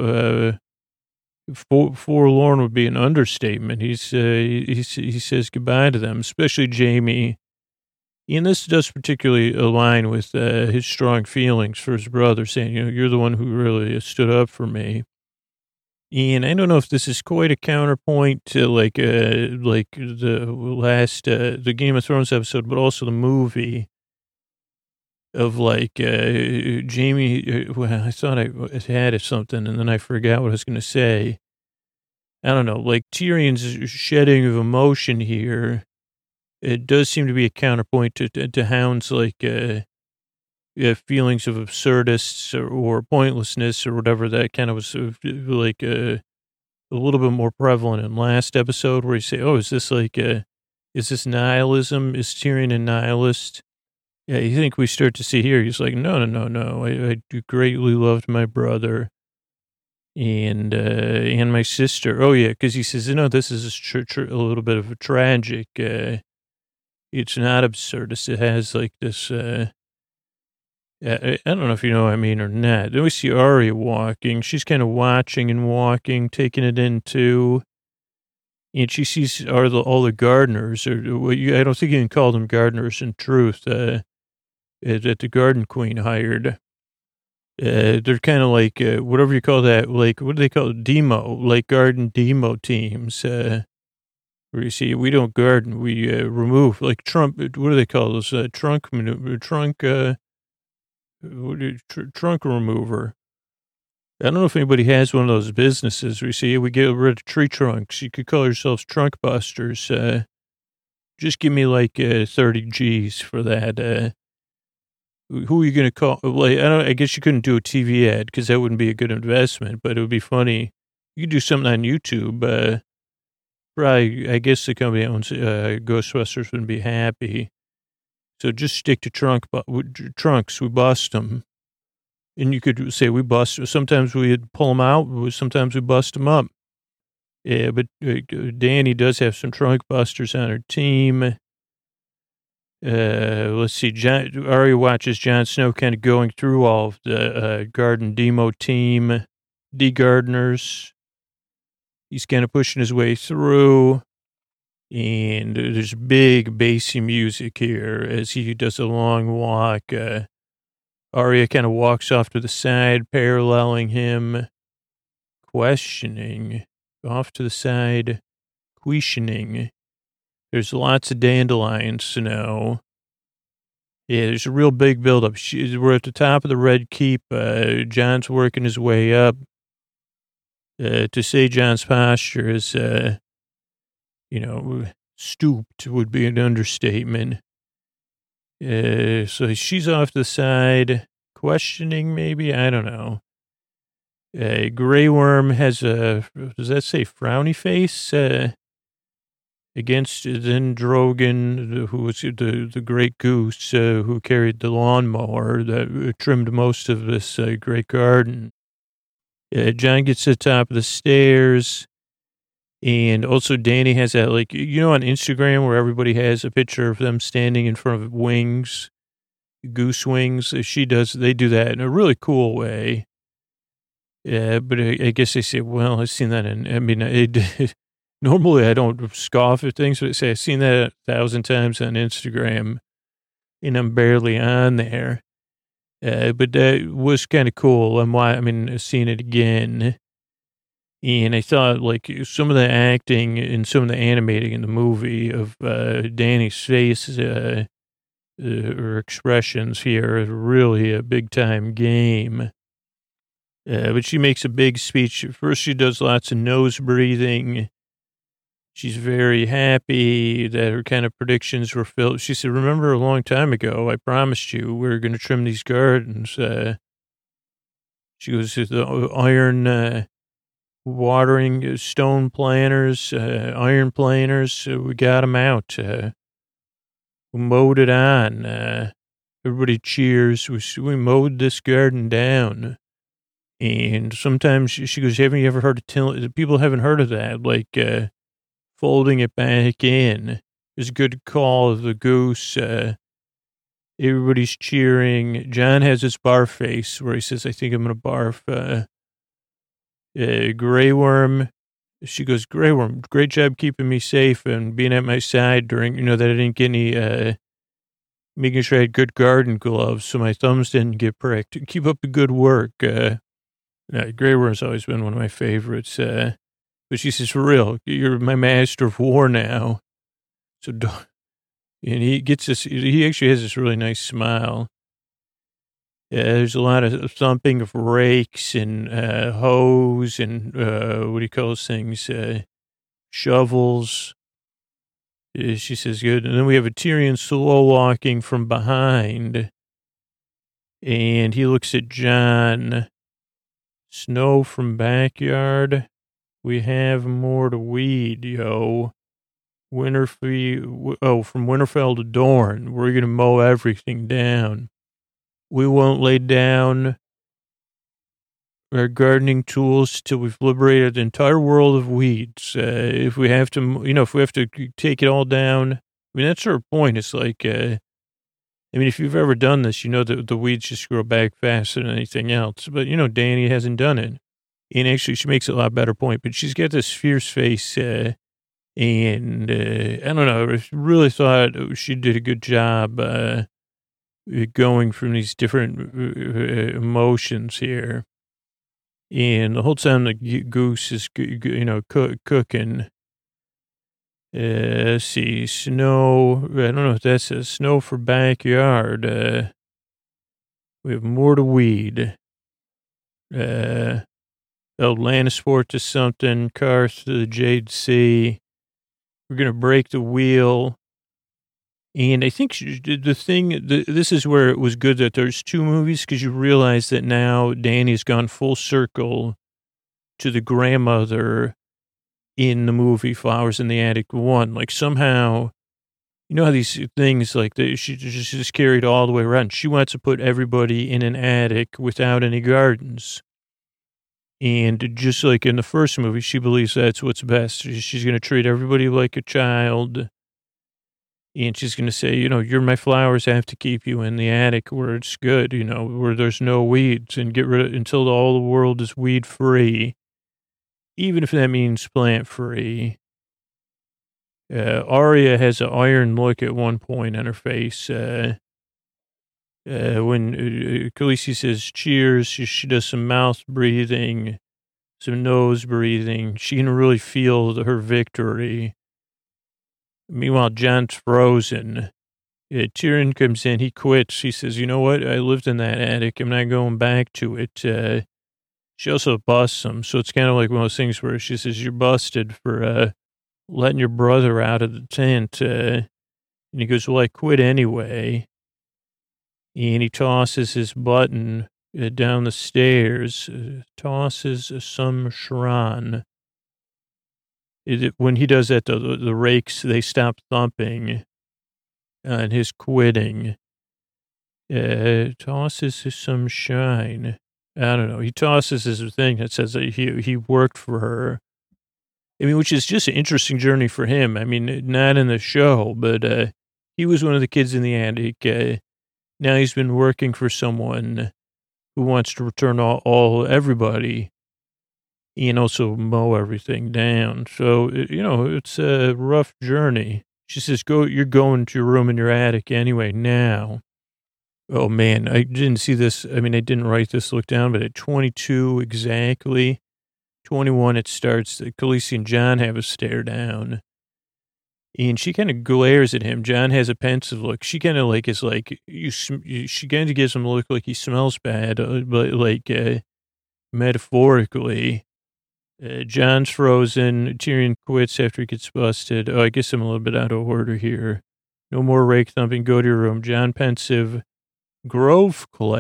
forlorn would be an understatement. He says goodbye to them, especially Jamie. And this does particularly align with his strong feelings for his brother, saying, you're the one who really stood up for me. And I don't know if this is quite a counterpoint to the last, the Game of Thrones episode, but also the movie of Jamie. Well, I thought I had something and then I forgot what I was going to say. I don't know, Tyrion's shedding of emotion here. It does seem to be a counterpoint to Hound's feelings of absurdists or pointlessness or whatever that kind of was a little bit more prevalent in last episode, where you say, oh, is this nihilism? Is Tyrion a nihilist? Yeah, you think we start to see here, he's like, no. I greatly loved my brother and my sister. Oh yeah, because he says, this is a little bit of a tragic, it's not absurdist. It has this, I don't know if you know what I mean or not. Then we see Arya walking. She's kind of watching and walking, taking it in too. And she sees all the gardeners, I don't think you can call them gardeners in truth, that the Garden Queen hired. They're kind of whatever you call that, what do they call it? Demo, garden demo teams, where you see, we don't garden, we remove, Trump, what do they call those, trunk remover. I don't know if anybody has one of those businesses where you see, we get rid of tree trunks. You could call yourselves trunk busters. Just give me 30 G's for that. Who are you going to call? I guess you couldn't do a TV ad because that wouldn't be a good investment, but it would be funny. You could do something on YouTube. Probably, I guess the company that owns Ghostbusters wouldn't be happy. So just stick to trunks. We bust them. And you could say we bust. Sometimes we pull them out. Sometimes we bust them up. Yeah, but Dany does have some trunk busters on her team. Let's see. Arya watches Jon Snow kind of going through all of the garden demo team, gardeners. He's kind of pushing his way through. And there's big bassy music here as he does a long walk. Arya kind of walks off to the side, paralleling him, questioning, off to the side, questioning. There's lots of dandelions to know. Yeah, there's a real big buildup. We're at the top of the Red Keep. John's working his way up. To say John's posture is, stooped would be an understatement. So she's off to the side, questioning maybe, I don't know. Grey Worm has does that say frowny face? against then Drogon, who was the great goose who carried the lawnmower that trimmed most of this great garden. John gets to the top of the stairs. And also Danny has that, like, you know, on Instagram where everybody has a picture of them standing in front of wings, goose wings. They do that in a really cool way. But I guess they say, well, I've seen that normally I don't scoff at things, but I say I've seen that 1,000 times on Instagram and I'm barely on there. But that was kind of cool. Seeing it again. And I thought, like, some of the acting and some of the animating in the movie of Danny's face or expressions here is really a big-time game. But she makes a big speech. First, she does lots of nose breathing. She's very happy that her kind of predictions were filled. She said, remember a long time ago, I promised you we were going to trim these gardens. She goes to the iron... watering stone planters, iron planters. We got them out. We mowed it on. Everybody cheers. We mowed this garden down. And sometimes she goes, haven't you ever heard of people haven't heard of that? Like folding it back in. There's a good call of the goose. Everybody's cheering. John has his barf face where he says, I think I'm going to barf. Grey Worm, she goes, Grey Worm, great job keeping me safe and being at my side during, that I didn't get any, making sure I had good garden gloves so my thumbs didn't get pricked. Keep up the good work. Grey Worm's always been one of my favorites. But she says, for real, you're my master of war now. So, and he actually has this really nice smile. There's a lot of thumping of rakes and hoes and what do you call those things? Shovels. She says, good. And then we have a Tyrion slow walking from behind. And he looks at John. Snow from backyard. We have more to weed, yo. From Winterfell to Dorne. We're going to mow everything down. We won't lay down our gardening tools till we've liberated the entire world of weeds. If we have to take it all down, that's her point. It's like, if you've ever done this, you know that the weeds just grow back faster than anything else. But, Danny hasn't done it. And actually, she makes a lot better point. But she's got this fierce face, and I don't know, I really thought she did a good job going from these different emotions here. And the whole time the goose is, cooking. Let's see, snow. I don't know if that says snow for backyard. We have more to weed. Lannisport to something. Karth to the Jade Sea. We're going to break the wheel. And I think this is where it was good that there's two movies, because you realize that now Danny's gone full circle to the grandmother in the movie Flowers in the Attic 1. Like somehow, how these things like she just carried all the way around. She wants to put everybody in an attic without any gardens. And just like in the first movie, she believes that's what's best. She's going to treat everybody like a child. And she's going to say, you're my flowers. I have to keep you in the attic where it's good, where there's no weeds, and get rid of until all the world is weed free, even if that means plant free. Arya has an iron look at one point on her face. When Khaleesi says cheers, she does some mouth breathing, some nose breathing. She can really feel her victory. Meanwhile, John's frozen. Tyrion comes in. He quits. He says, you know what? I lived in that attic. I'm not going back to it. She also busts him. So it's kind of like one of those things where she says, you're busted for letting your brother out of the tent. And he goes, well, I quit anyway. And he tosses his button down the stairs, tosses some Shran. when he does that, the rakes, they stop thumping on his quitting. Tosses some shine. I don't know. He tosses his thing that says that he worked for her. I mean, which is just an interesting journey for him. I mean, not in the show, but he was one of the kids in the attic. Now he's been working for someone who wants to return everybody and also mow everything down. So, it's a rough journey. She says, you're going to your room in your attic anyway now. Oh, man, I didn't see this. I mean, I didn't write this look down, but at 22 exactly, 21, it starts, Khaleesi and John have a stare down. And she kind of glares at him. John has a pensive look. She kind of is like, she kind of gives him a look like he smells bad, but metaphorically. John's frozen. Tyrion quits after he gets busted. Oh, I guess I'm a little bit out of order here. No more rake thumping. Go to your room. John pensive. Grove clay, ?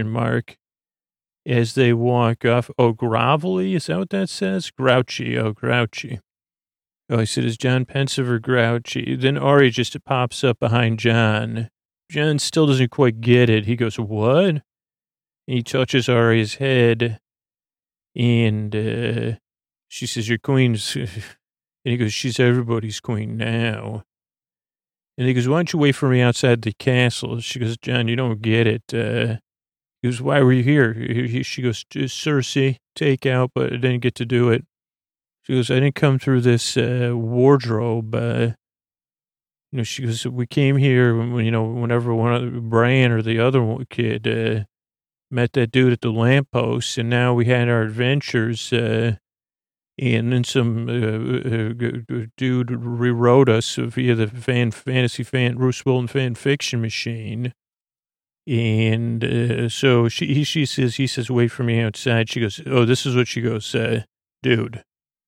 As they walk off. Oh, grovelly? Is that what that says? Grouchy. Oh, grouchy. Oh, I said, is John pensive or grouchy? Then Arya just pops up behind John. John still doesn't quite get it. He goes, what? And he touches Arya's head. And she says, your queen's... And he goes, she's everybody's queen now. And he goes, why don't you wait for me outside the castle? She goes, John, you don't get it. He goes, why were you here? She goes, Cersei, take out, but I didn't get to do it. She goes, I didn't come through this wardrobe. She goes, we came here whenever Bran or the other kid met that dude at the lamppost, and now we had our adventures, and then some dude rewrote us via the Bruce Bolton fan fiction machine. And so he says, wait for me outside. She goes, oh, this is what she goes, dude.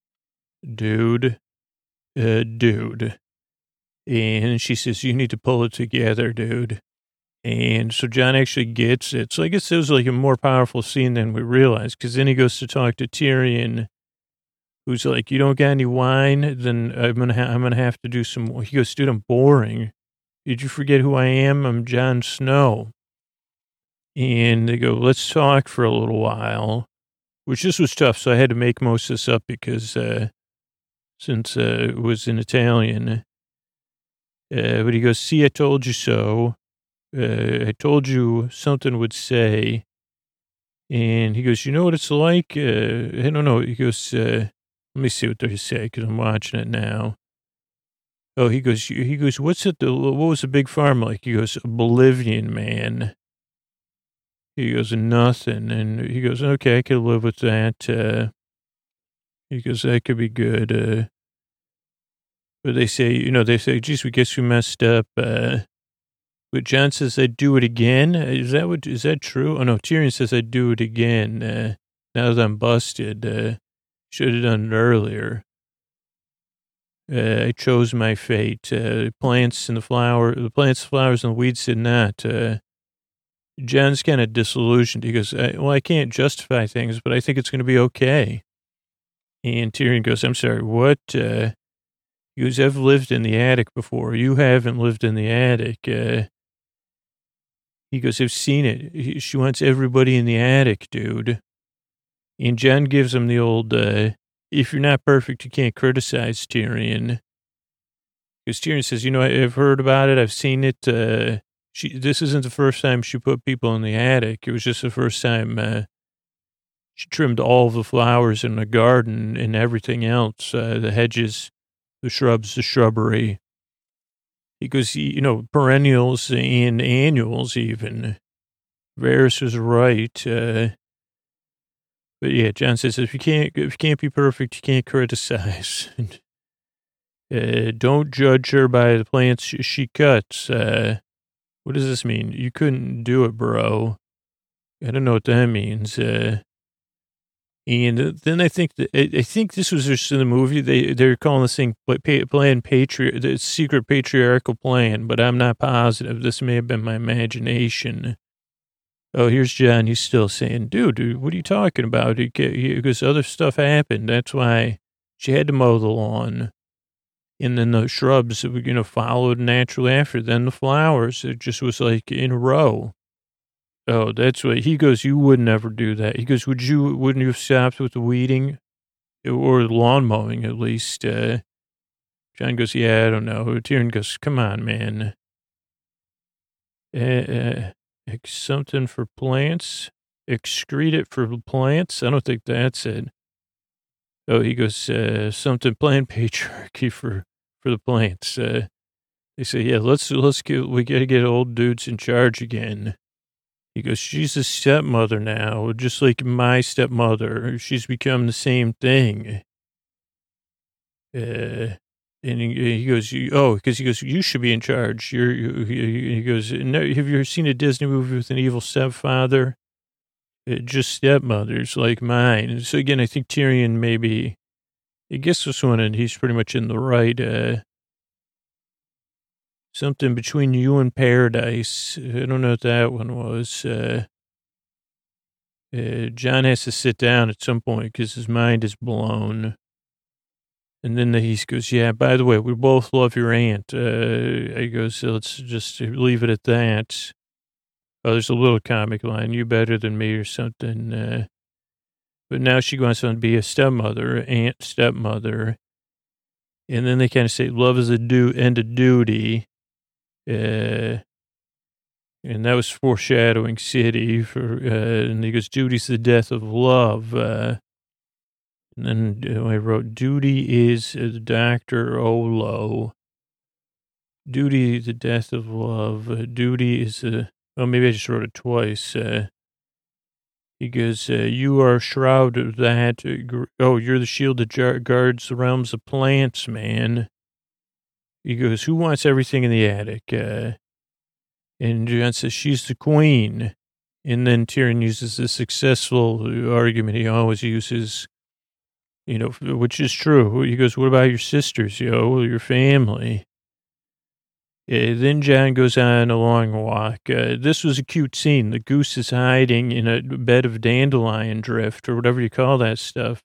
And she says, you need to pull it together, dude. And so John actually gets it. So I guess it was like a more powerful scene than we realized, because then he goes to talk to Tyrion, who's like, you don't got any wine? Then I'm gonna have to do some more. He goes, dude, I'm boring. Did you forget who I am? I'm Jon Snow. And they go, let's talk for a little while, which this was tough. So I had to make most of this up because, since it was in Italian. But he goes, see, I told you so. I told you something would say. And he goes, you know what it's like? I don't know. He goes, let me see what they say, because I'm watching it now. Oh, he goes, what was the big farm like? He goes, Bolivian, man. He goes, nothing. And he goes, okay, I could live with that. He goes, that could be good. But they say, geez, we guess we messed up. But John says, I'd do it again. Is that true? Oh, no, Tyrion says, I'd do it again. Now that I'm busted, should have done it earlier. I chose my fate. The plants, the flowers, and the weeds did not. John's kind of disillusioned. He goes, well, I can't justify things, but I think it's going to be okay. And Tyrion goes, I'm sorry, what? He goes, I've lived in the attic before. You haven't lived in the attic. He goes, I've seen it. She wants everybody in the attic, dude. And John gives him the old, if you're not perfect, you can't criticize Tyrion. Because Tyrion says, I've heard about it. I've seen it. This isn't the first time she put people in the attic. It was just the first time she trimmed all of the flowers in the garden and everything else, the hedges, the shrubs, the shrubbery. He goes, perennials and annuals even. Varys was right. But yeah, John says, if you can't be perfect, you can't criticize. Don't judge her by the plants she cuts. What does this mean? You couldn't do it, bro. I don't know what that means. And then I think this was just in the movie. They're calling this thing Plan the secret patriarchal plan, but I'm not positive. This may have been my imagination. Oh, here's John. He's still saying, dude, what are you talking about? Because other stuff happened. That's why She had to mow the lawn. And then the shrubs, followed naturally after. Then the flowers, it just was like in a row. Oh, that's what he goes. You would never do that. He goes, wouldn't you have stopped with the weeding or lawn mowing at least? John goes, yeah, I don't know. Tyrion goes, come on, man. Something for plants. Excrete it for plants. I don't think that's it. Oh, he goes, something plant patriarchy for the plants. They say, yeah, we got to get old dudes in charge again. He goes, she's a stepmother now, just like my stepmother. She's become the same thing. And he goes, because he goes, you should be in charge. He goes, no, have you ever seen a Disney movie with an evil stepfather? Just stepmothers like mine. So again, I think Tyrion maybe, I guess this one, and he's pretty much in the right. Something between you and paradise. I don't know what that one was. John has to sit down at some point because his mind is blown. And then he goes, yeah, by the way, we both love your aunt. He goes, so let's just leave it at that. Oh, there's a little comic line, you better than me or something. But now she wants to be a stepmother, stepmother. And then they kind of say, love is end of duty. And that was foreshadowing City. And he goes, duty's the death of love. And then I wrote, duty is Dr. Olo. Duty, the death of love. Duty is maybe I just wrote it twice. He goes, you are a shroud of that. You're the shield that guards the realms of plants, man. He goes, who wants everything in the attic? And John says, she's the queen. And then Tyrion uses the successful argument he always uses, which is true. He goes, what about your sisters, your family? Then John goes on a long walk. This was a cute scene. The goose is hiding in a bed of dandelion drift or whatever you call that stuff.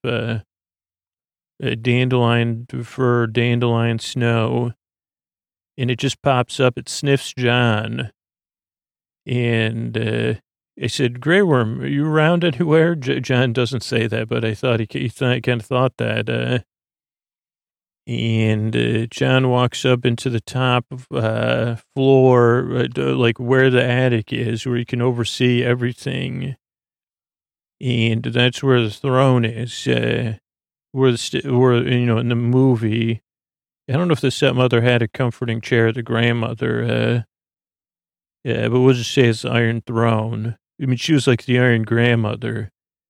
Dandelion fur, dandelion snow. And it just pops up. It sniffs John. And I said, Grey Worm, are you around anywhere? John doesn't say that, but I thought he kind of thought that. And John walks up into the top floor, like where the attic is, where you can oversee everything. And that's where the throne is, where in the movie. I don't know if the stepmother had a comforting chair, the grandmother. But we'll just say it's the Iron Throne. I mean, she was like the Iron Grandmother.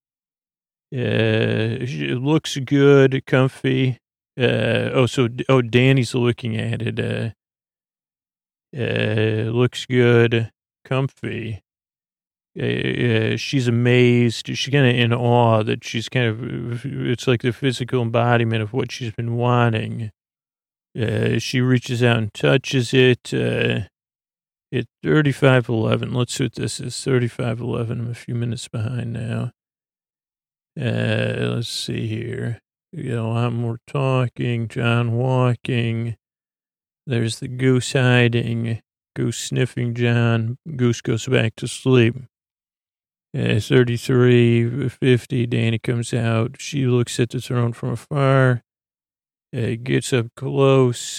It looks good, comfy. Danny's looking at it. Looks good, comfy. She's amazed. She's kind of in awe that she's it's like the physical embodiment of what she's been wanting. She reaches out and touches it. It's 35:11. Let's see what this is. 35:11. I'm a few minutes behind now. Let's see here. We got a lot more talking. John walking. There's the goose hiding. Goose sniffing John. Goose goes back to sleep. 33:50. Danny comes out. She looks at the throne from afar. Gets up close.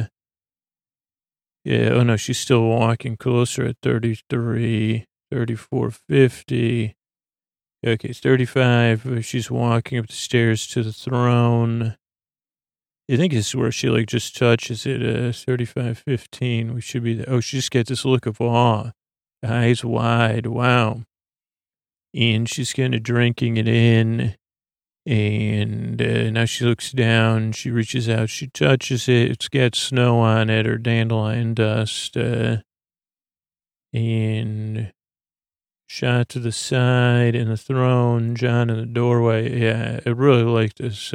She's still walking closer at 33, 34:50. Okay, it's 35. She's walking up the stairs to the throne. I think this is where she just touches it. 35:15. We should be there. Oh, she just got this look of awe. Eyes wide. Wow. And she's kind of drinking it in. And now she looks down. She reaches out. She touches it. It's got snow on it or dandelion dust. And shot to the side in the throne. John in the doorway. Yeah, I really like this.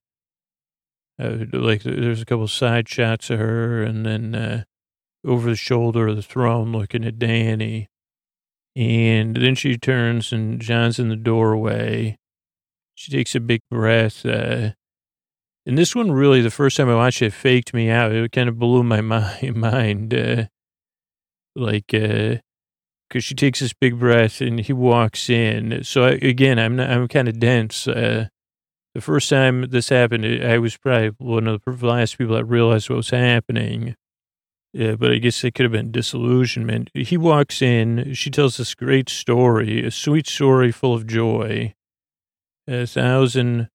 There's a couple side shots of her, and then over the shoulder of the throne looking at Danny. And then she turns, and John's in the doorway. She takes a big breath. And this one really, the first time I watched it, faked me out. It kind of blew my mind. Because she takes this big breath and he walks in. So I'm kind of dense. The first time this happened, I was probably one of the last people that realized what was happening. Yeah, but I guess it could have been disillusionment. He walks in. She tells this great story, a sweet story full of joy. 1,000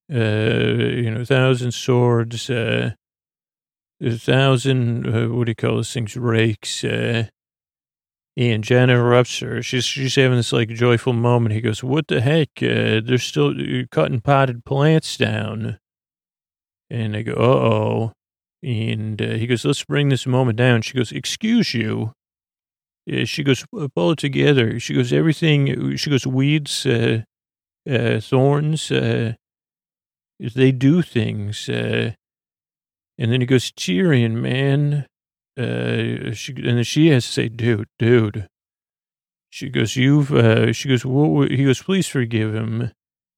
swords, 1,000, what do you call those things, rakes, and Jen interrupts her. She's having this, like, joyful moment. He goes, what the heck? They're still cutting potted plants down. And I go, uh-oh. And he goes, let's bring this moment down. She goes, excuse you. She goes, pull it together. She goes, everything. She goes, weeds, thorns, they do things. And then he goes, Tyrion, man. And then she has to say, dude. She goes, she goes, he goes, please forgive him.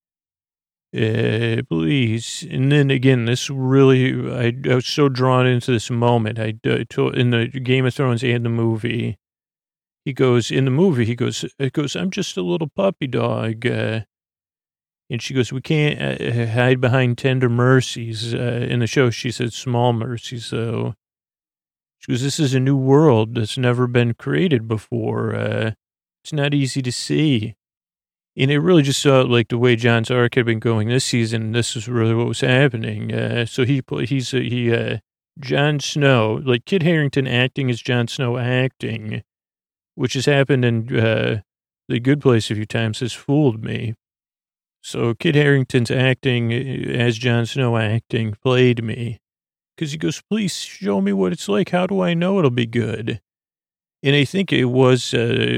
Please. And then again, this really, I was so drawn into this moment. I told in the Game of Thrones and the movie, he goes, I'm just a little puppy dog. And she goes, we can't hide behind tender mercies. In the show, she said small mercies. So she goes, this is a new world that's never been created before. It's not easy to see. And it really just saw like the way Jon's arc had been going this season. This is really what was happening. So he's Jon Snow, like Kit Harington acting as Jon Snow acting, which has happened in The Good Place a few times, has fooled me. So Kit Harington's acting as Jon Snow acting played me. Because he goes, please show me what it's like. How do I know it'll be good? And I think it was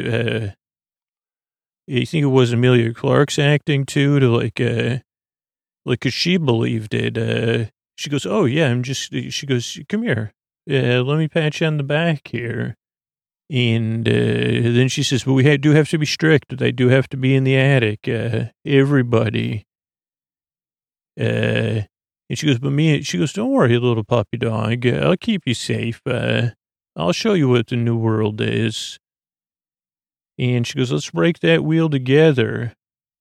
Emilia Clarke's acting too, to cause she believed it. She goes, oh yeah, she goes, come here. Let me pat you on the back here. And then she says, but we do have to be strict. They do have to be in the attic. Everybody. And she goes, she goes, don't worry, little puppy dog. I'll keep you safe. I'll show you what the new world is. And she goes, let's break that wheel together.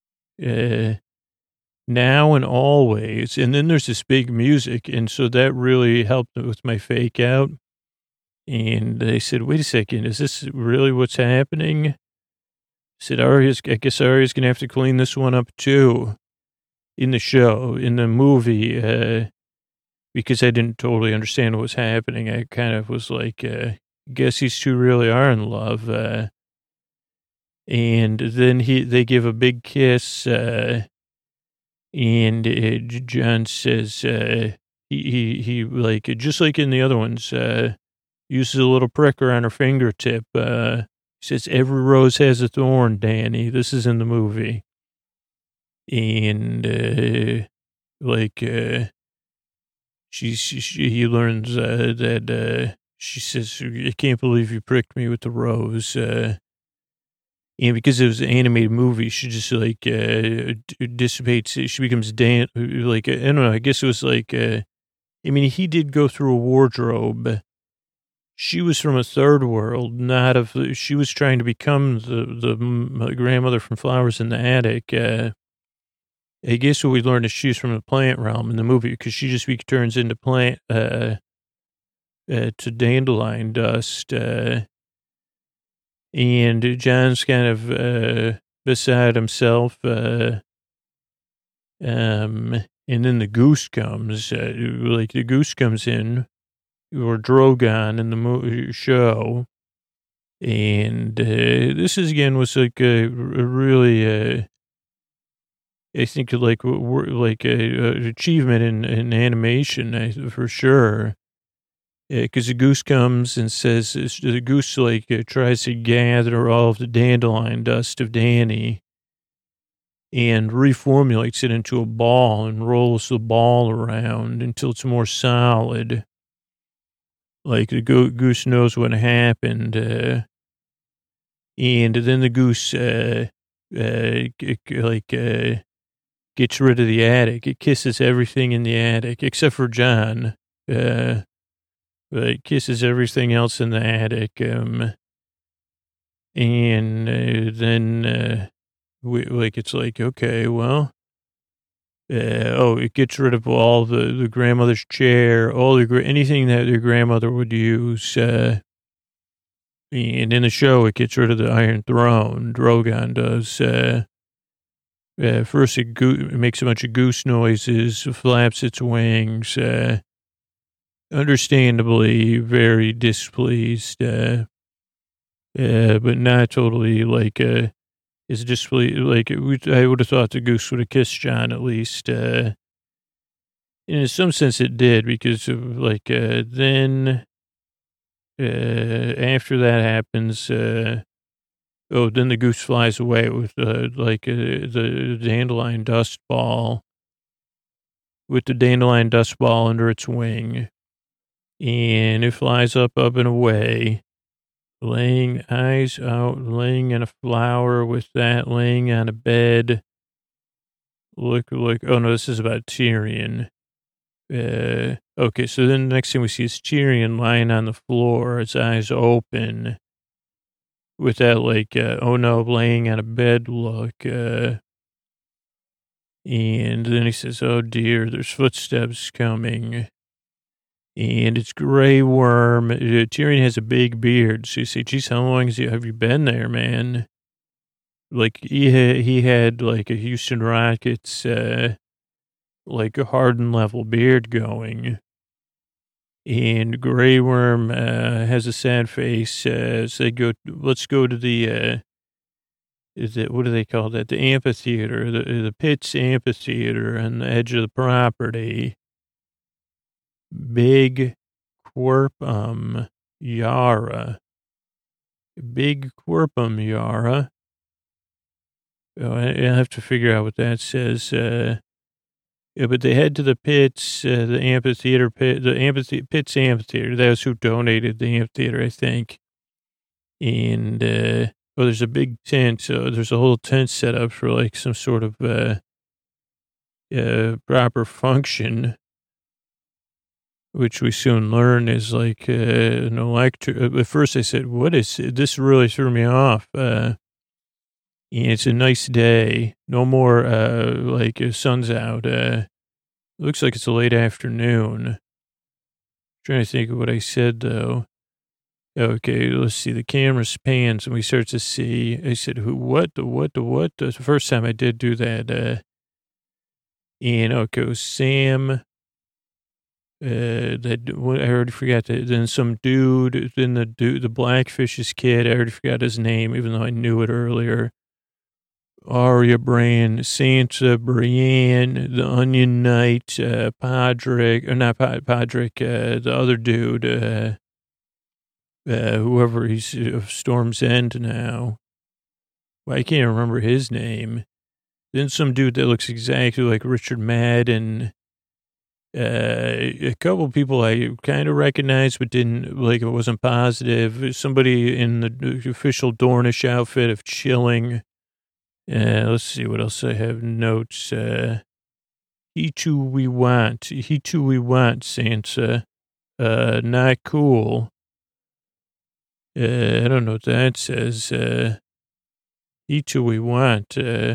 Now and always. And then there's this big music. And so that really helped with my fake out. And they said, wait a second, is this really what's happening? I said, I guess Arya's going to have to clean this one up too. In the show, in the movie, because I didn't totally understand what was happening. I kind of was like, guess these two really are in love. And then they give a big kiss, and Jon says, he like, just like in the other ones, uses a little pricker on her fingertip. He says, every rose has a thorn, Danny. This is in the movie. And, he learns, that, she says, I can't believe you pricked me with the rose. And because it was an animated movie, she just dissipates. She becomes I don't know, I guess it was he did go through a wardrobe. She was from a third world, she was trying to become the grandmother from Flowers in the Attic. I guess what we learned is she's from the plant realm in the movie, because she just turns into plant, to dandelion dust. And Jon's kind of, beside himself. And then the goose comes, the goose comes in, or Drogon in the show. And this is, again, was like a really, I think like an achievement in animation, for sure. Because the goose comes and says, the goose tries to gather all of the dandelion dust of Danny and reformulates it into a ball and rolls the ball around until it's more solid. Like the goose knows what happened. And then the goose, gets rid of the attic. It kisses everything in the attic except for John. But it kisses everything else in the attic. And then it's like, okay, well, it gets rid of all the grandmother's chair, anything that their grandmother would use. And in the show, it gets rid of the Iron Throne. Drogon does. First, it makes a bunch of goose noises, flaps its wings. Understandably, very displeased. But not totally is displeased. I would have thought the goose would have kissed John at least. In some sense, it did because of then. After that happens, then the goose flies away with the dandelion dust ball, with the dandelion dust ball under its wing, and it flies up and away, laying eyes out, laying in a flower with that, laying on a bed. Oh no, this is about Tyrion. Okay, so then the next thing we see is Tyrion lying on the floor, his eyes open, with that oh no, laying on a bed look. And then he says, oh dear, there's footsteps coming. And it's Grey Worm. Tyrion has a big beard, so you say, geez, how long have you been there, man? He had a Houston Rockets, a Harden level beard going. And Grey Worm has a sad face. So let's go to the, what do they call that? The amphitheater, the Pitts Amphitheater on the edge of the property. Big Quirpum Yara. Big Quirpum Yara. Oh, I have to figure out what that says. Yeah, but they head to the Pitts, the amphitheater, Pitts Amphitheater. That was who donated the amphitheater, I think. And, there's a big tent. So there's a whole tent set up for some sort of, proper function, which we soon learn is an electric. At first I said, what is it? This really threw me off. And it's a nice day. No more, sun's out. Looks like it's a late afternoon. Trying to think of what I said, though. Okay, let's see. The camera pans and we start to see. I said, what? The first time I did do that. And okay, Sam. I already forgot that. Then some dude, then the Blackfish's kid. I already forgot his name, even though I knew it earlier. Arya, Bran, Sansa, Brienne, the Onion Knight, Podrick, or not Podrick, the other dude, whoever he's of Storm's End now. Well, I can't remember his name. Then some dude that looks exactly like Richard Madden. A couple of people I kind of recognized, but didn't, it wasn't positive. Somebody in the official Dornish outfit of Chilling. Let's see what else I have notes. He too we want, Sansa. Not cool. I don't know what that says. He too we want.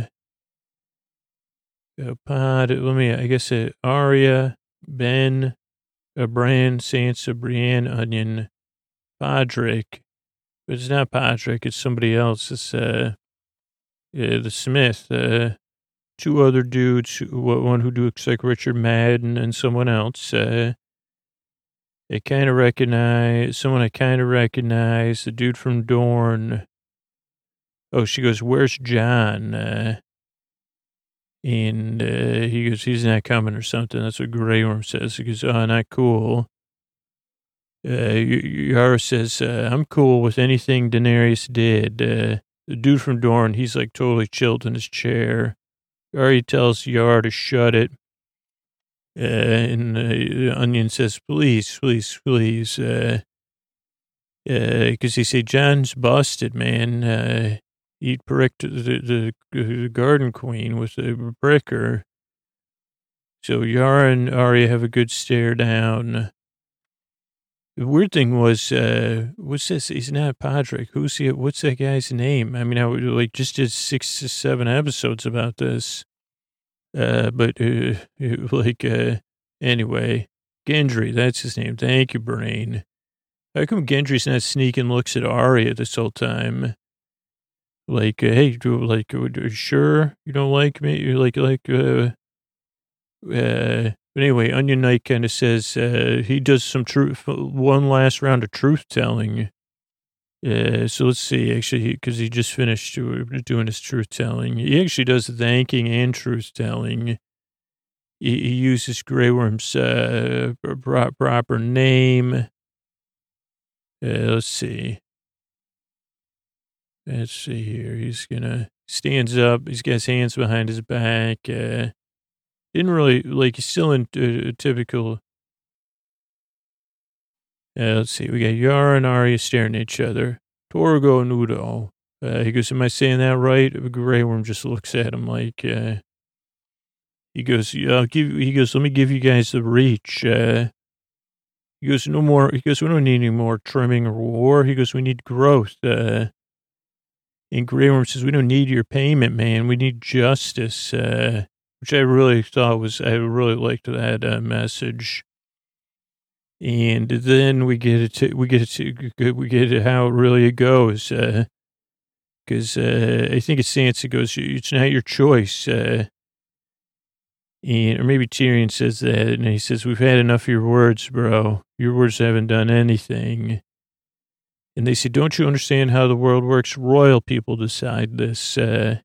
I guess Arya, Ben, Bran, Sansa, Brienne, Onion, Podrick. But it's not Podrick, it's somebody else. It's, the Smith, two other dudes, one who looks like Richard Madden and someone else. Someone I kind of recognize, the dude from Dorne. Oh, she goes, where's John? And he goes, he's not coming or something. That's what Grey Worm says. He goes, oh, not cool. Yara says, I'm cool with anything Daenerys did. The dude from Dorne, he's totally chilled in his chair. Arya tells Yara to shut it. And Onion says, please. Because he said, John's busted, man. He'd pricked the Garden Queen with a pricker. So Yara and Arya have a good stare down. The weird thing was, what's this? He's not Podrick. What's that guy's name? I mean, I just did 6 to 7 episodes about this. Anyway, Gendry, that's his name. Thank you, Brain. How come Gendry's not sneaking looks at Arya this whole time? Like, hey, are you sure you don't like me? But anyway, Onion Knight kind of says he does one last round of truth telling. So let's see, actually, because he just finished doing his truth telling. He actually does thanking and truth telling. He uses Grey Worm's proper name. Let's see. Let's see here. He's stands up. He's got his hands behind his back. Didn't really, he's still in typical. Let's see. We got Yara and Arya staring at each other. Torgo and Udo. He goes, am I saying that right? Grey Worm just looks at him like, he goes, let me give you guys the reach. He goes, no more. He goes, we don't need any more trimming or war. He goes, we need growth. And Grey Worm says, we don't need your payment, man. We need justice. Which I really thought I really liked that message. And then we get to how it really goes. Because I think it's Sansa goes, it's not your choice. Or maybe Tyrion says that, and he says, we've had enough of your words, bro. Your words haven't done anything. And they say, don't you understand how the world works? Royal people decide this.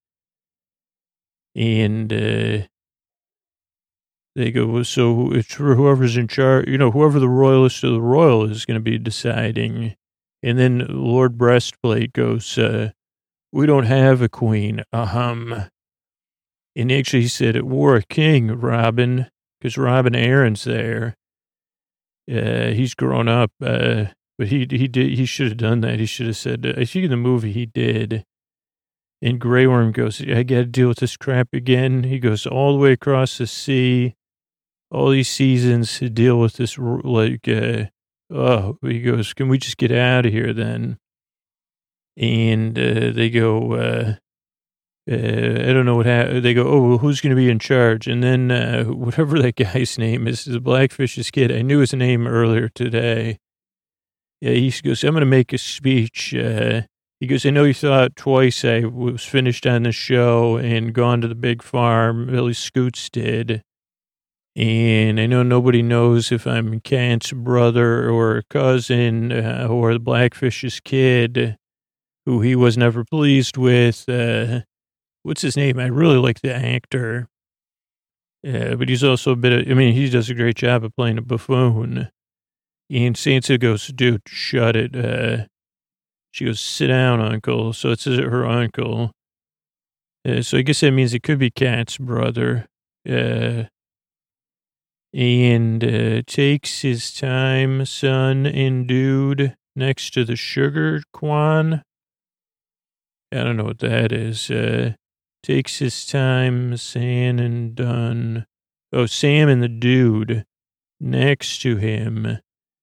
They go, well, so it's for whoever's in charge, whoever the royalist of the royal is going to be deciding. And then Lord Breastplate goes, we don't have a queen. And actually he said, it wore a king, Robin, because Robin Aaron's there. He's grown up, but he should have done that. He should have said, I think in the movie he did. And Grey Worm goes, I got to deal with this crap again. He goes all the way across the sea, all these seasons to deal with this, he goes, can we just get out of here then? And they go, I don't know what happened. They go, oh, well, who's going to be in charge? And then whatever that guy's name is the Blackfish's kid. I knew his name earlier today. Yeah, he goes, I'm going to make a speech. He goes, I know you thought twice I was finished on the show and gone to the big farm. Billy Scoots did. And I know nobody knows if I'm Kent's brother or cousin or the Blackfish's kid, who he was never pleased with. What's his name? I really like the actor. But he's also he does a great job of playing a buffoon. And Sansa goes, dude, shut it. She goes, sit down, uncle. So it's her uncle. So I guess that means it could be Kat's brother. And takes his time, son and dude, next to the sugar quan. I don't know what that is. Takes his time, Sam and done. Oh, Sam and the dude next to him.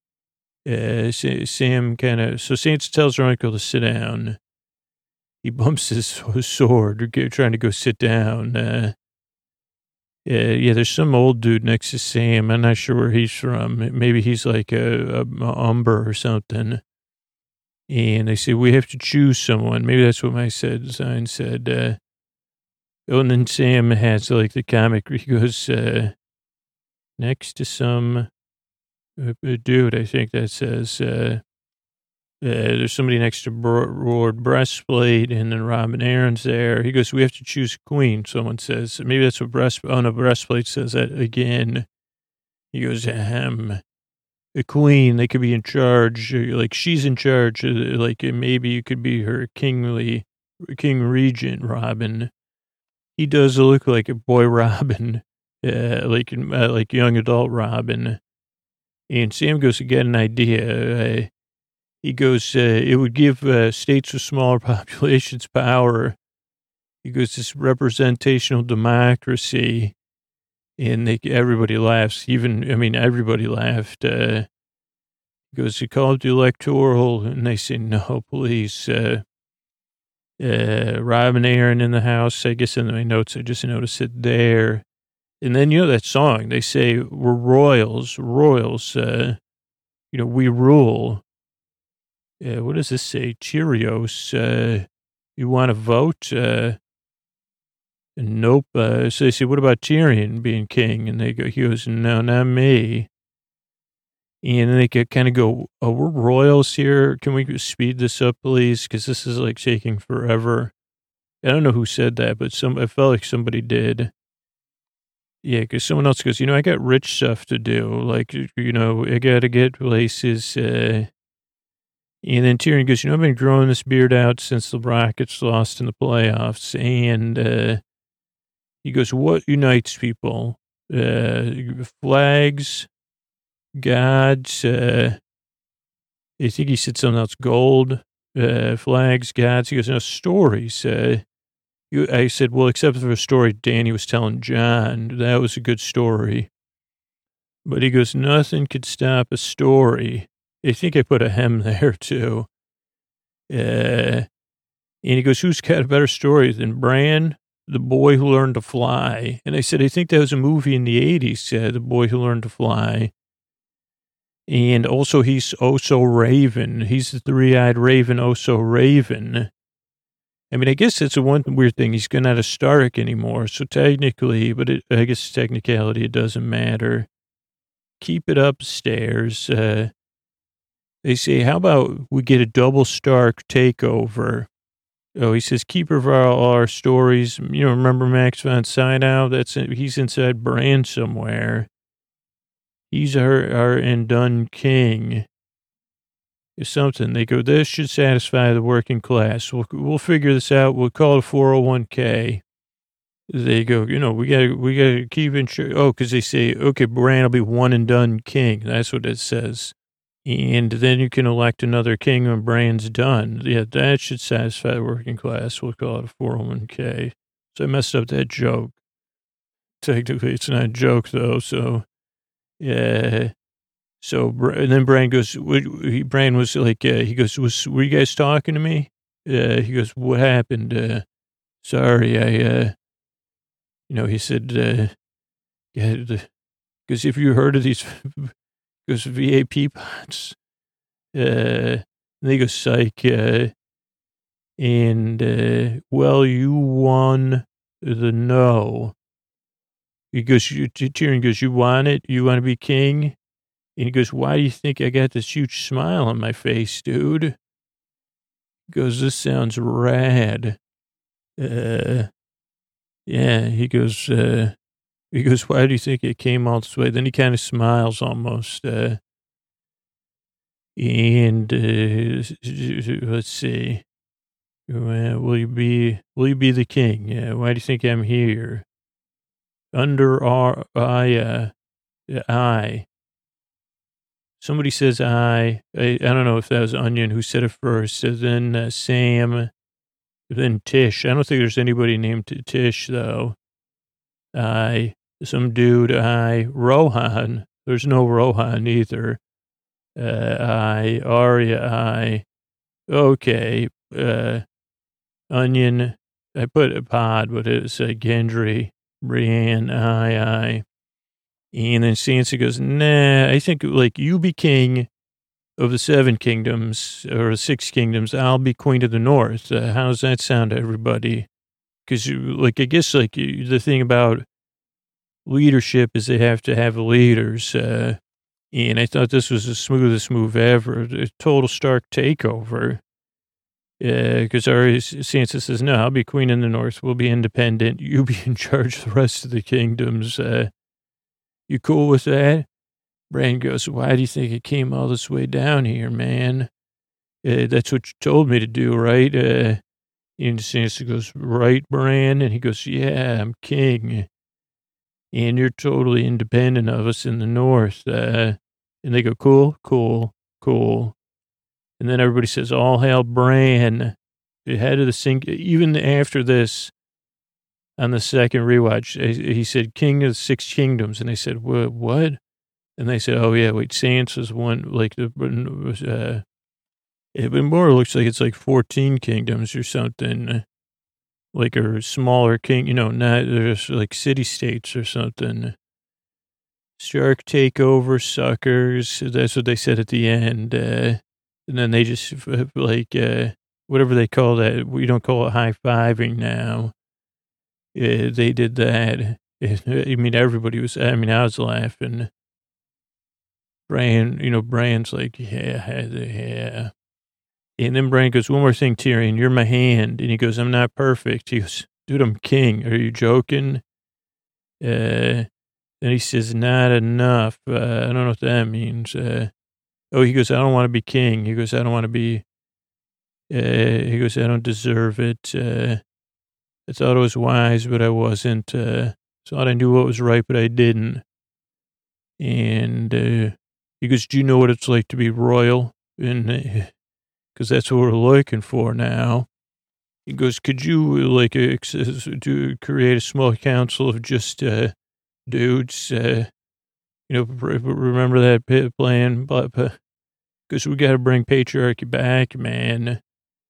Sam so Sansa tells her uncle to sit down. He bumps his sword, trying to go sit down. There's some old dude next to Sam. I'm not sure where he's from. Maybe he's like a Umber or something. And they say, we have to choose someone. Maybe that's what my sign said. And then Sam has like the comic, he goes, next to some dude, I think that says, there's somebody next to Lord Breastplate, and then Robin Aaron's there. He goes, we have to choose a queen, someone says. Maybe that's what Breastplate says that again. He goes, a queen, they could be in charge, like she's in charge, like maybe you could be her king regent, Robin. He does look like a boy Robin, like young adult Robin. And Sam goes to get an idea. He goes, it would give states with smaller populations power. He goes, this representational democracy. And everybody laughs. Everybody laughed. He goes, he called the electoral, and they say, no, please. Rob and Aaron in the house. I guess in my notes, I just noticed it there. And then, that song, they say, we're royals, we rule. What does this say? Cheerios. You want to vote? Nope. So they say, what about Tyrion being king? And he goes, no, not me. And they kind of go, oh, we're royals here. Can we speed this up, please? Because this is like taking forever. I don't know who said that, but I felt like somebody did. Yeah, because someone else goes, I got rich stuff to do. Like, I got to get places. And then Tyrion goes, I've been growing this beard out since the Rockets lost in the playoffs. And he goes, what unites people? Flags, gods. I think he said something else. Gold, flags, gods. He goes, no, stories. I said, well, except for a story Danny was telling John. That was a good story. But he goes, nothing could stop a story. I think I put a hem there, too. And he goes, who's got a better story than Bran, the boy who learned to fly? And I said, I think that was a movie in the 80s, The Boy Who Learned to Fly. And also, he's Oh-So Raven. He's the three-eyed raven, Oh-So Raven. I guess that's the one weird thing. He's not a Stark anymore. So technically, but I guess technicality, it doesn't matter. Keep it upstairs. They say, how about we get a double Stark takeover? Oh, he says, keeper of all our stories. Remember Max von Sydow? He's inside Bran somewhere. He's our undone king. It's something. They go, this should satisfy the working class. We'll figure this out. We'll call it 401k. They go, we gotta keep insurance. Oh, because they say, okay, Bran will be one and done king. That's what it says. And then you can elect another king when Bran's done. Yeah, that should satisfy the working class. We'll call it a 401k. So I messed up that joke. Technically, it's not a joke, though. So, yeah. So, and then Bran goes, Bran was like, he goes, were you guys talking to me? He goes, what happened? Sorry, he said, because if you heard of these, goes VAP pots, and they go psych, well, you won the no. He goes, Tyrion goes, you want it? You want to be king? And he goes, why do you think I got this huge smile on my face, dude? He goes, this sounds rad. Yeah, he goes, why do you think it came all this way? Then he kind of smiles almost. Let's see. Will you be the king? Yeah. Why do you think I'm here? Under our I. Somebody says I don't know if that was Onion who said it first. And then Sam, then Tish. I don't think there's anybody named Tish, though. Some dude, Rohan. There's no Rohan either. Arya, okay. Onion, I put a pod, but it's Gendry, Brienne, And then Sansa goes, nah, I think like you be king of the 7 kingdoms or 6 kingdoms. I'll be queen of the north. How does that sound to everybody? Because I guess the thing about leadership is they have to have leaders. And I thought this was the smoothest move ever. A total Stark takeover. Because Sansa says, no, I'll be queen in the north. We'll be independent. You be in charge of the rest of the kingdoms. You cool with that? Bran goes, why do you think it came all this way down here, man? That's what you told me to do, right? And Sansa goes, right, Bran? And he goes, yeah, I'm king. And you're totally independent of us in the north. And they go, cool. And then everybody says, all hail Bran, the head of the even after this, on the second rewatch, he said, King of the Six Kingdoms. And they said, what? And they said, oh, yeah, wait, Sansa's one, like, it more looks like it's like 14 kingdoms or something, like a smaller king, not just like city-states or something. Stark takeover, suckers. That's what they said at the end. And then they just, like, whatever they call that, we don't call it high-fiving now. They did that. I mean, everybody was, I was laughing. Bran's like, yeah. And then Bran goes, one more thing, Tyrion, you're my hand. And he goes, I'm not perfect. He goes, dude, I'm king. Are you joking? Then he says, not enough. I don't know what that means. He goes, I don't want to be king. He goes, I don't want to be, he goes, I don't deserve it. I thought I was wise, but I wasn't. Thought I knew what was right, but I didn't. And he goes, do you know what it's like to be royal? And because that's what we're looking for now. He goes, could you, like, create a small council of just dudes? Remember that plan? But because we got to bring patriarchy back, man.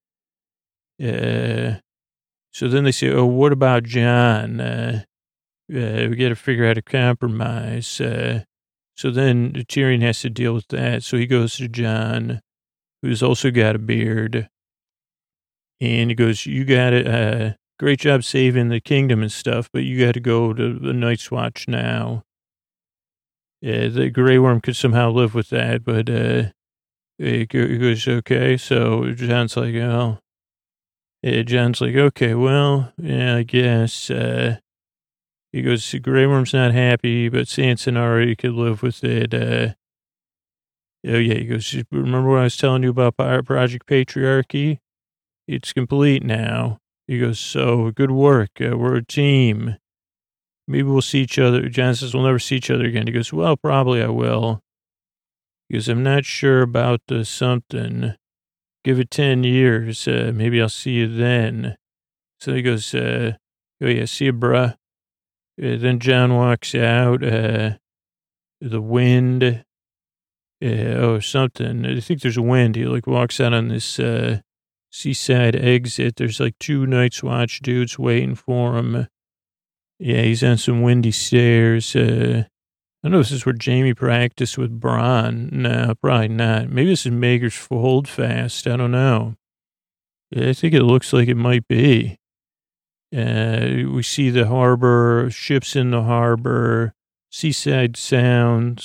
So then they say, oh, what about Jon? We got to figure out a compromise. So then Tyrion has to deal with that. So he goes to Jon, who's also got a beard. And he goes, you got it. Great job saving the kingdom and stuff, but you got to go to the Night's Watch now. The Grey Worm could somehow live with that, but he goes, okay. So Jon's like, oh. Jon's like, okay, well, yeah, I guess. He goes, Grey Worm's not happy, but Sansa already could live with it. Oh, yeah, he goes, remember what I was telling you about Project Patriarchy? It's complete now. He goes, so good work. We're a team. Maybe we'll see each other. Jon says, we'll never see each other again. He goes, well, probably I will. He goes, I'm not sure about the something. Give it 10 years. Maybe I'll see you then. So he goes, oh, yeah, see you, bruh. Then Jon walks out. The wind. Something. I think there's a wind. He, like, walks out on this seaside exit. There's, like, 2 Night's Watch dudes waiting for him. Yeah, he's on some windy stairs. I don't know if this is where Jaime practiced with Bronn. No, probably not. Maybe this is Maegor's Holdfast. I don't know. I think it looks like it might be. We see the harbor, ships in the harbor, seaside sounds,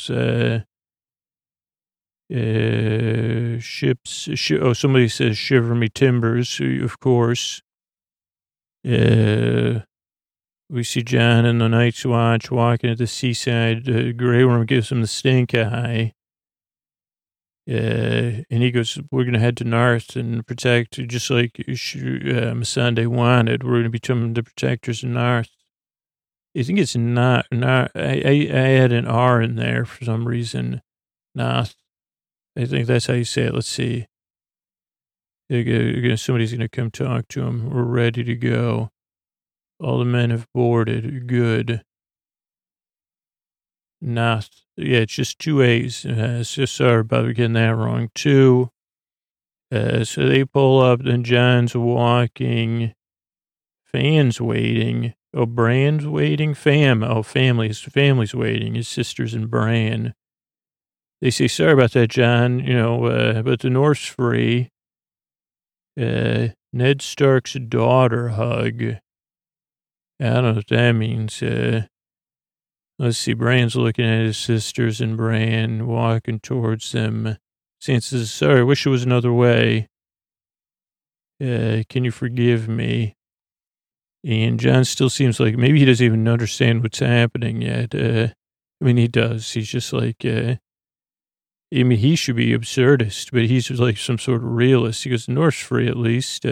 ships. Somebody says shiver me timbers, of course. We see Jon in the Night's Watch walking at the seaside. Grey Worm gives him the stink eye. And he goes, we're going to head to North and protect, just like Missandei wanted. We're going to become the protectors of North. I think it's not I had an R in there for some reason. North. I think that's how you say it. Let's see. Somebody's going to come talk to him. We're ready to go. All the men have boarded. Good. Nath. Yeah, it's just 2 A's. So sorry about getting that wrong. 2. So they pull up, then Jon's walking. Fan's waiting. Oh, Bran's waiting. Family's waiting. His sister's in Bran. They say, sorry about that, Jon. But the North's free. Ned Stark's daughter hug. I don't know what that means. Let's see. Bran's looking at his sisters and Bran walking towards them. Sansa says, sorry, I wish it was another way. Can you forgive me? And Jon still seems like maybe he doesn't even understand what's happening yet. He does. He's just like, he should be absurdist, but he's like some sort of realist. He goes, North's free at least.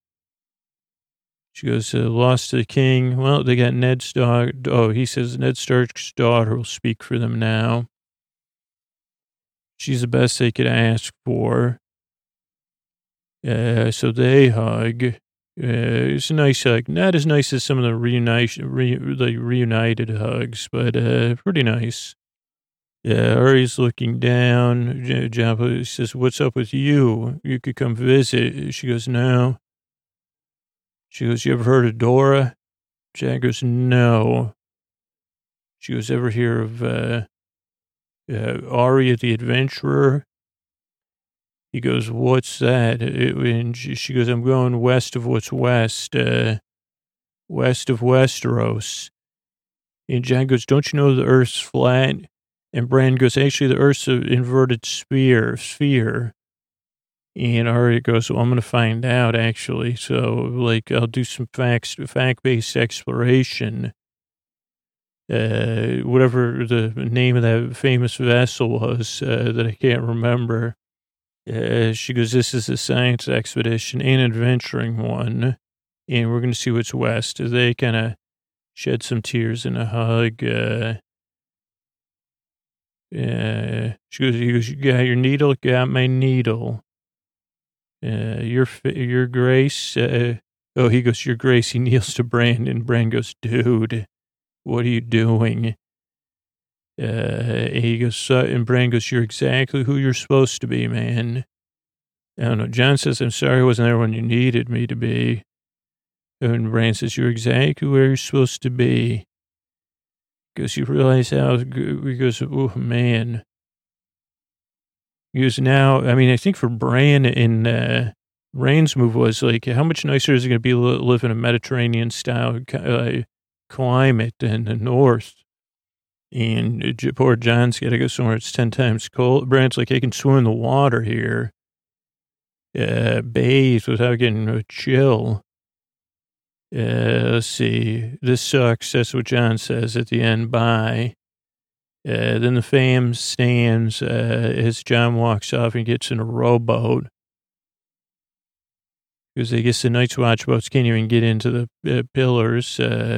She goes, lost to the king. Well, they got Ned's daughter. Oh, he says Ned Stark's daughter will speak for them now. She's the best they could ask for. So they hug. It's a nice hug. Not as nice as some of the reunited hugs, but pretty nice. Yeah, Ari's looking down. Jabba says, "What's up with you? You could come visit." She goes, "No." She goes, "You ever heard of Dora?" Jack goes, "No." She goes, "Ever hear of Aria the Adventurer?" He goes, "What's that?" And she goes, "I'm going west of what's west, west of Westeros." And John goes, "Don't you know the Earth's flat?" And Bran goes, "Actually, the Earth's an inverted sphere. And Arya goes, "Well, I'm going to find out, actually. So, like, I'll do some fact-based exploration." Whatever the name of that famous vessel was that I can't remember. She goes, "This is a science expedition, an adventuring one. And we're going to see what's west." They kind of shed some tears in a hug. She goes, he goes, "You got your needle?" "Got my needle." Your Grace. He goes, "Your Grace." He kneels to Bran, and Bran goes, "Dude, what are you doing?" He goes, and Bran goes, "You're exactly who you're supposed to be, man." I don't know. John says, "I'm sorry I wasn't there when you needed me to be." And Bran says, "You're exactly where you're supposed to be." Because you realize how, he goes, "Oh, man." He goes, "Now, I mean, I think for Bran and Rain's move was like, how much nicer is it going to be live in a Mediterranean-style climate in the north?" And poor John's got to go somewhere it's 10 times cold. Bran's like, "I can swim in the water here. Bathe without getting a chill." Let's see. "This sucks." That's what John says at the end. Bye. Then the fam stands as John walks off and gets in a rowboat. Because I guess the Night's Watch boats can't even get into the pillars.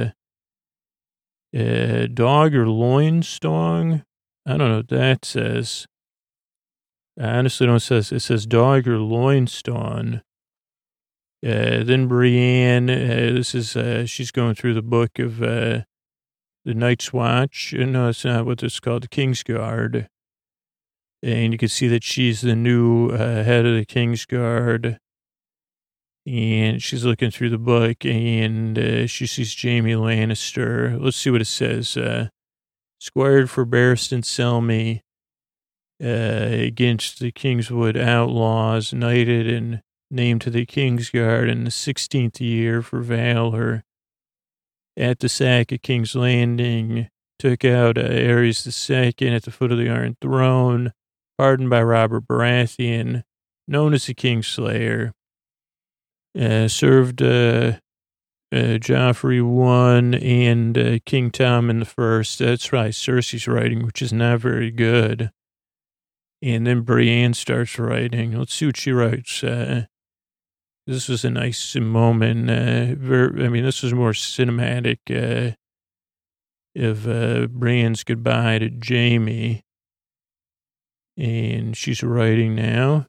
Dog or loinstone? I don't know what that says. I honestly don't say. It says dog or loinstone. Then Brienne, this is, she's going through the book of the Night's Watch. No, it's not what it's called, the Kingsguard. And you can see that she's the new head of the Kingsguard. And she's looking through the book, and she sees Jaime Lannister. Let's see what it says. Squired for Barristan Selmy against the Kingswood Outlaws, knighted and named to the Kingsguard in the 16th year for valor. At the sack of King's Landing, took out Aerys II at the foot of the Iron Throne, pardoned by Robert Baratheon, known as the Kingslayer. Served Joffrey I and King Tommen I. That's right, Cersei's writing, which is not very good. And then Brienne starts writing. Let's see what she writes. This was a nice moment. This was more cinematic of Brienne's goodbye to Jaime. And she's writing now.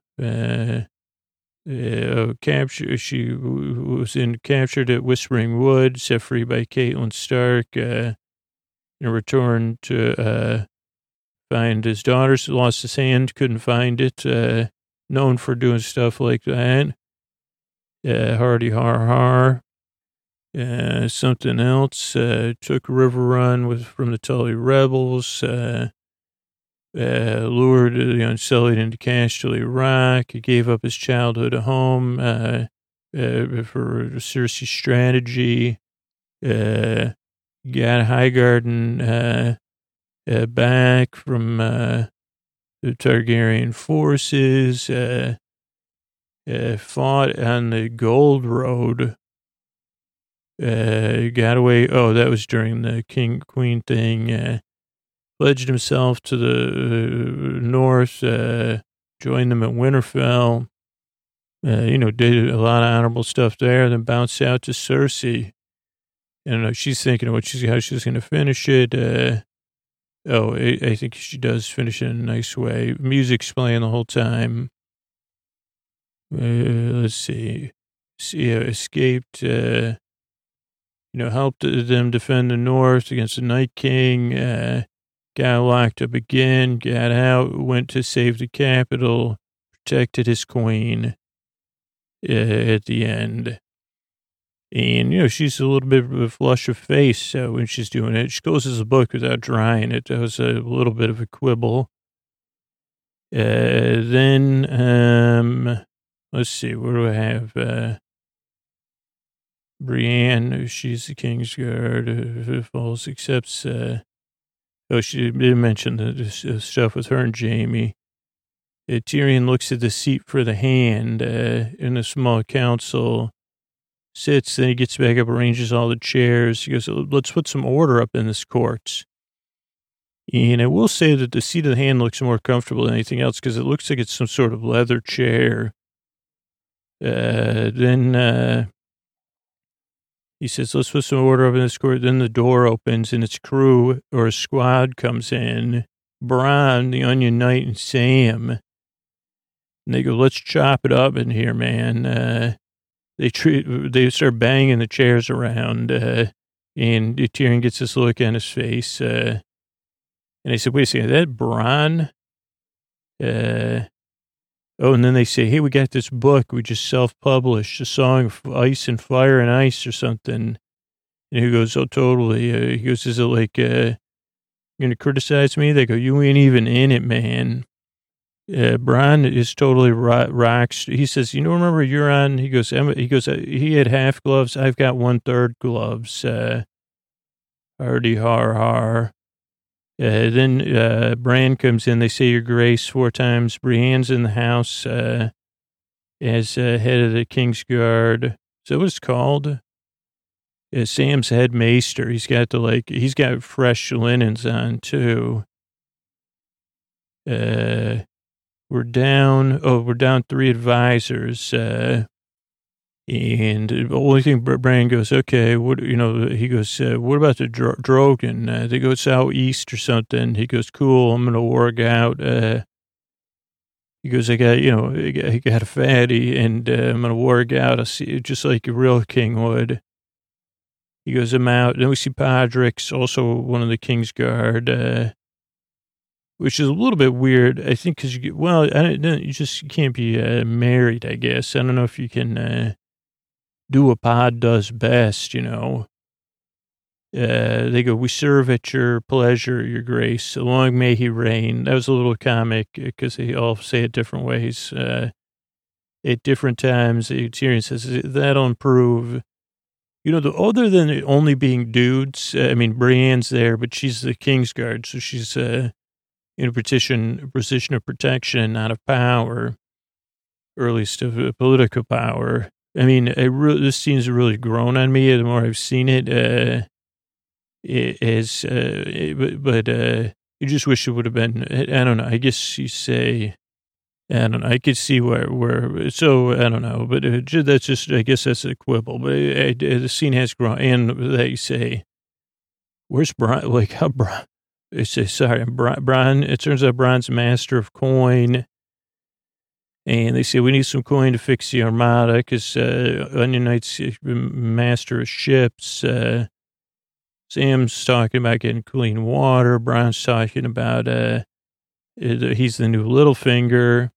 She was captured at Whispering Wood, set free by Catelyn Stark, and returned to find his daughter's lost his hand, couldn't find it, known for doing stuff like that. Hardy har. Something else, took River Run from the Tully rebels, lured the Unsullied into Casterly Rock. He gave up his childhood home for Cersei's strategy. Got Highgarden back from the Targaryen forces. Fought on the Gold Road. Got away. Oh, that was during the King-Queen thing. Pledged himself to the north, joined them at Winterfell, did a lot of honorable stuff there, then bounced out to Cersei. And she's thinking of how she's going to finish it. I think she does finish it in a nice way. Music's playing the whole time. let's see. Escaped, helped them defend the North against the Night King, got locked up again, got out, went to save the capital, protected his queen at the end. And, she's a little bit of a flush of face when she's doing it. She closes the book without drying it. That was a little bit of a quibble. Then, let's see, what do I have? Brienne, she's the Kingsguard, falls, accepts, she did mention the stuff with her and Jamie. Tyrion looks at the seat for the hand in a small council, sits, then he gets back up, arranges all the chairs. He goes, let's put some order up in this court. And I will say that the seat of the hand looks more comfortable than anything else because it looks like it's some sort of leather chair. Then he says, let's put some order up in this court. Then the door opens and its crew or a squad comes in. Bronn, the Onion Knight, and Sam. And they go, let's chop it up in here, man. They start banging the chairs around. And Tyrion gets this look on his face. And I said, wait a second, is that Bronn? And then they say, hey, we got this book we just self-published, a song of Ice and Fire and Ice or something. And he goes, oh, totally. He goes, is it like, you're going to criticize me? They go, you ain't even in it, man. Bronn is totally rocks. He says, remember Euron? He goes, he had half gloves. I've got 1/3 gloves. Hardy har. Then Bran comes in. They say, Your Grace 4 times. Brienne's in the house as head of the Kingsguard. Is that what it's called? Sam's head maester. He's got he's got fresh linens on too. We're down 3 advisors. And the only thing Bran goes, okay, he goes, what about the Drogon? They go southeast or something. He goes, cool, I'm going to work out. He goes, I got a fatty and I'm going to work out. I'll see, just like a real king would. He goes, I'm out. Then we see Podrick's also one of the Kingsguard, which is a little bit weird, I think, because you just can't be married, I guess. I don't know if you can do what Pod does best, They go, we serve at your pleasure, Your Grace. Long may he reign. That was a little comic because they all say it different ways. At different times, Tyrion says, that'll improve. Other than it only being dudes, Brienne's there, but she's the Kingsguard, so she's in a position of protection, not of power, or at least of political power. This scene's really grown on me the more I've seen it. You just wish it would have been, I don't know, I guess you say, I don't know, I could see where so, I don't know, but that's just, I guess that's a quibble, but the scene has grown, and they say, where's Bronn, how Bronn, they say, sorry, Bronn, it turns out Bronn's master of coin. And they say, we need some coin to fix the armada because Onion Knight's master of ships. Sam's talking about getting clean water. Bronn's talking about he's the new Littlefinger.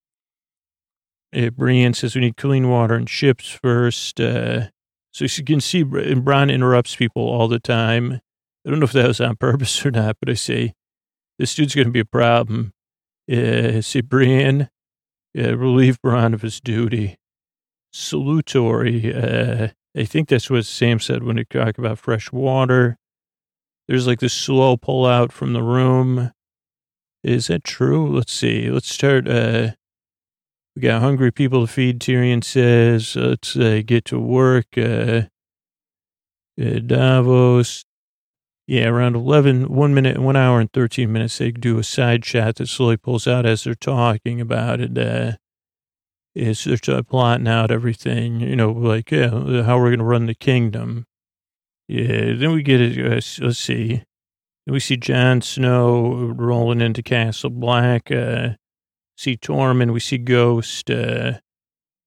Brienne says we need clean water and ships first. So you can see Bronn interrupts people all the time. I don't know if that was on purpose or not, but I say, this dude's going to be a problem. Say, Brienne, relieve Bronn of his duty. Salutory. I think that's what Sam said when he talked about fresh water. There's this slow pull out from the room. Is that true? Let's see. Let's start. We got hungry people to feed, Tyrion says. Let's get to work. Davos. Yeah, around 1 hour and 13 minutes, they do a side shot that slowly pulls out as they're talking about it. They're plotting out everything, how we're going to run the kingdom. Yeah, then we get it, let's see. Then we see Jon Snow rolling into Castle Black. See Tormund, we see Ghost.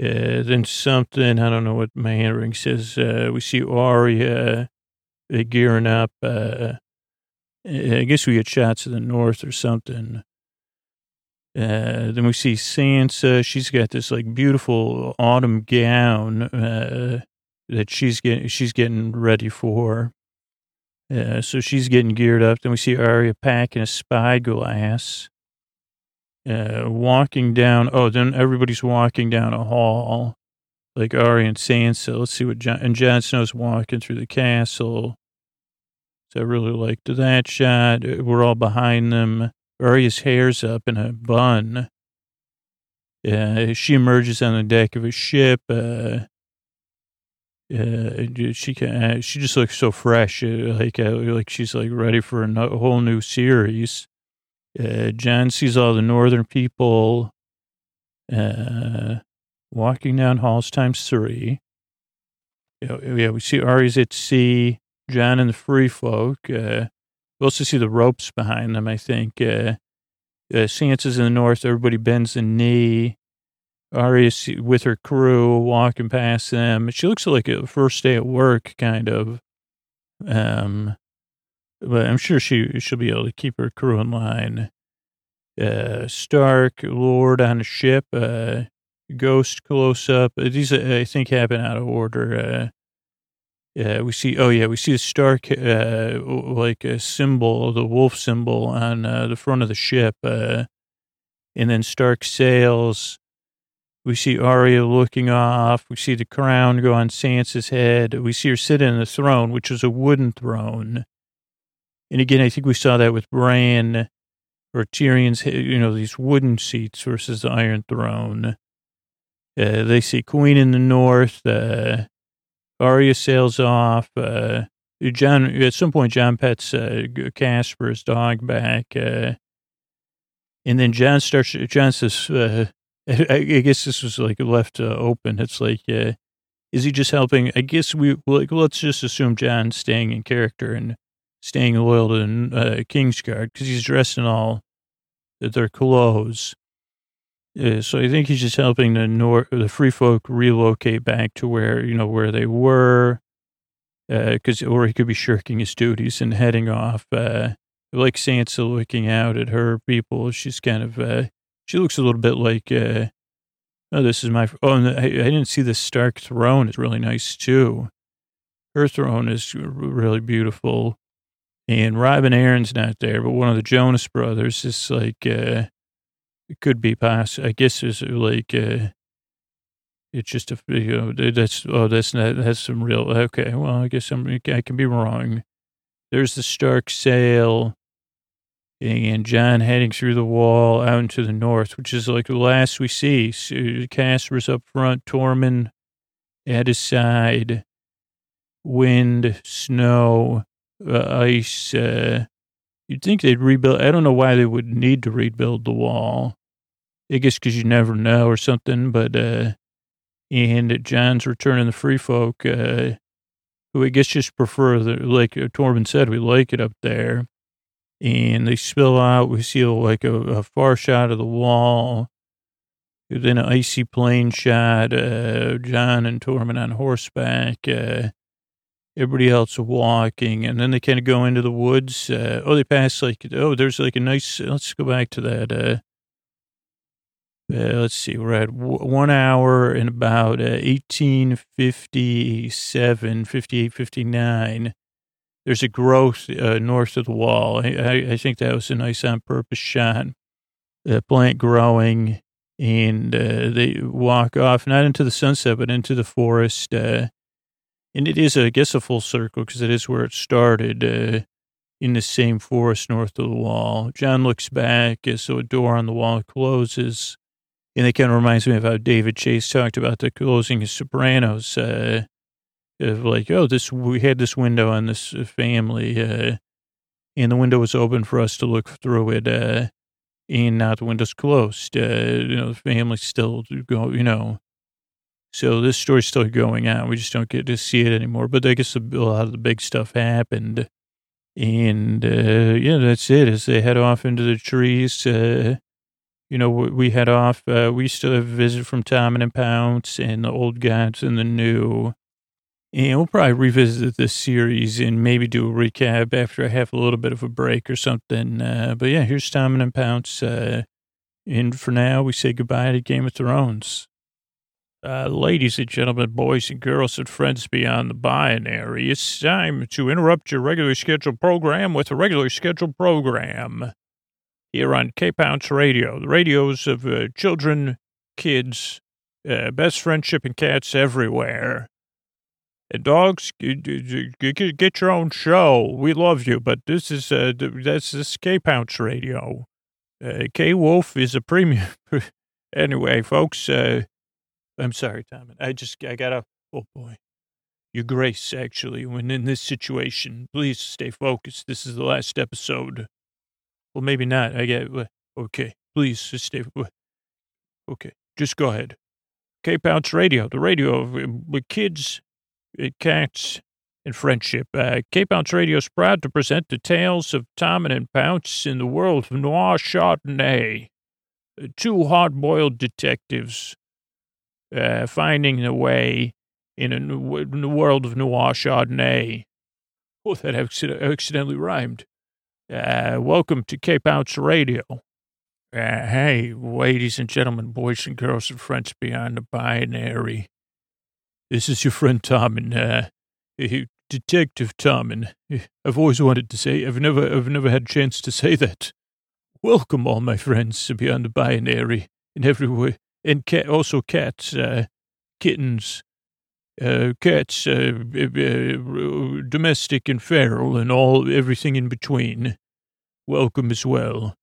Then something, I don't know what my handwriting says. We see Arya gearing up. I guess we get shots of the north or something. Then we see Sansa. She's got this like beautiful autumn gown that she's getting ready for. So she's getting geared up. Then we see Arya packing a spyglass. Walking down. Oh, then everybody's walking down a hall, like Arya and Sansa. Let's see what Jon Snow's walking through the castle. So I really liked that shot. We're all behind them. Arya's hair's up in a bun. She emerges on the deck of a ship. She just looks so fresh, like she's like ready for a whole new series. Jon sees all the northern people walking down halls times 3. Yeah, we see Arya's at sea, Jon and the free folk. We also see the ropes behind them, I think. Sansa's in the north, everybody bends the knee. Arya's with her crew walking past them. She looks like a first day at work, kind of. But I'm sure she'll be able to keep her crew in line. Stark, Lord on a ship, Ghost close up. These, I think, happen out of order. We see the Stark, like a symbol, the wolf symbol on the front of the ship. And then Stark sails. We see Arya looking off. We see the crown go on Sansa's head. We see her sit in the throne, which was a wooden throne. And again, I think we saw that with Bran or Tyrion's, these wooden seats versus the Iron Throne. They see Queen in the north. Arya sails off. At some point, Jon pets Casper's dog back. And then Jon says, I guess this was like left open. It's like, is he just helping? I guess let's just assume Jon's staying in character and staying loyal to Kingsguard because he's dressed in all their clothes. So I think he's just helping the free folk relocate back to where they were, or he could be shirking his duties and heading off. Like Sansa looking out at her people, she's kind of, she looks a little bit like, this is my, and I didn't see the Stark throne. It's really nice too. Her throne is really beautiful. And Robin Aaron's not there, but one of the Jonas brothers is like, it could be possible. I guess it's like, it's just that's some real, okay, well, I guess I can be wrong. There's the Stark sail and Jon heading through the wall out into the north, which is like the last we see. Casper's up front, Tormund at his side, wind, snow, ice. You'd think they'd rebuild. I don't know why they would need to rebuild the wall. I guess because you never know or something. But and Jon's returning the free folk, who I guess just prefer like Tormund said, we like it up there. And they spill out. We see like a far shot of the wall. Then an icy plain shot. Jon and Tormund on horseback. Everybody else walking, and then they kind of go into the woods. They pass there's like a nice, let's go back to that. Let's see, we're at 1 hour in about 1857, 58, 59. There's a growth north of the wall. I think that was a nice on purpose shot. Plant growing, and they walk off, not into the sunset, but into the forest. And it is, I guess, a full circle because it is where it started, in the same forest north of the wall. Jon looks back, so a door on the wall closes. And it kind of reminds me of how David Chase talked about the closing of Sopranos. Of like, we had this window on this family, and the window was open for us to look through it, and now the window's closed. The family's still going, So this story's still going on. We just don't get to see it anymore. But I guess a lot of the big stuff happened. And, that's it. As they head off into the trees, we head off. We still have a visit from Tom and Pounce and the old gods and the new. And we'll probably revisit this series and maybe do a recap after I have a little bit of a break or something. But yeah, here's Tom and Pounce. And for now, we say goodbye to Game of Thrones. Ladies and gentlemen, boys and girls and friends beyond the binary, it's time to interrupt your regularly scheduled program with a regularly scheduled program here on K-Pounce Radio, the radios of children, kids, best friendship and cats everywhere. And dogs, get your own show. We love you, but this is K-Pounce Radio. K-Wolf is a premium. Anyway, folks, I'm sorry, Tom. I gotta, oh boy. Your Grace, actually, when in this situation, please stay focused. This is the last episode. Well, maybe not. Okay, please just stay, okay, just go ahead. K-Pounce Radio, the radio of kids, cats, and friendship. K-Pounce Radio is proud to present the tales of Tom and Pounce in the world of Noir Chardonnay. Two hard-boiled detectives finding a way in the world of Noir Chardonnay. Oh, that accidentally rhymed. Welcome to K-Pounce Radio. Hey, ladies and gentlemen, boys and girls and friends beyond the binary. This is your friend Tom and Detective Tom, and I've always wanted to say, I've never had a chance to say that. Welcome, all my friends beyond the binary and everywhere, and also cats, kittens, cats, domestic and feral, and everything in between. Welcome as well.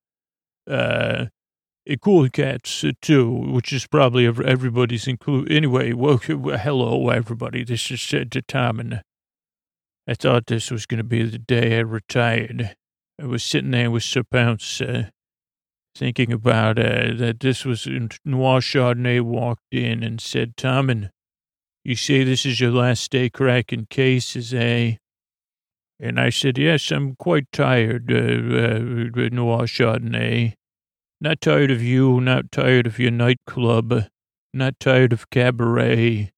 Cool cats too, which is probably everybody's include. Anyway, hello everybody. This is Tom, and I thought this was going to be the day I retired. I was sitting there with Sir Pounce, thinking about that this was Noir Chardonnay walked in and said, Tom, you say this is your last day cracking cases, eh? And I said, yes, I'm quite tired, Noir Chardonnay. Not tired of you, not tired of your nightclub, not tired of cabaret,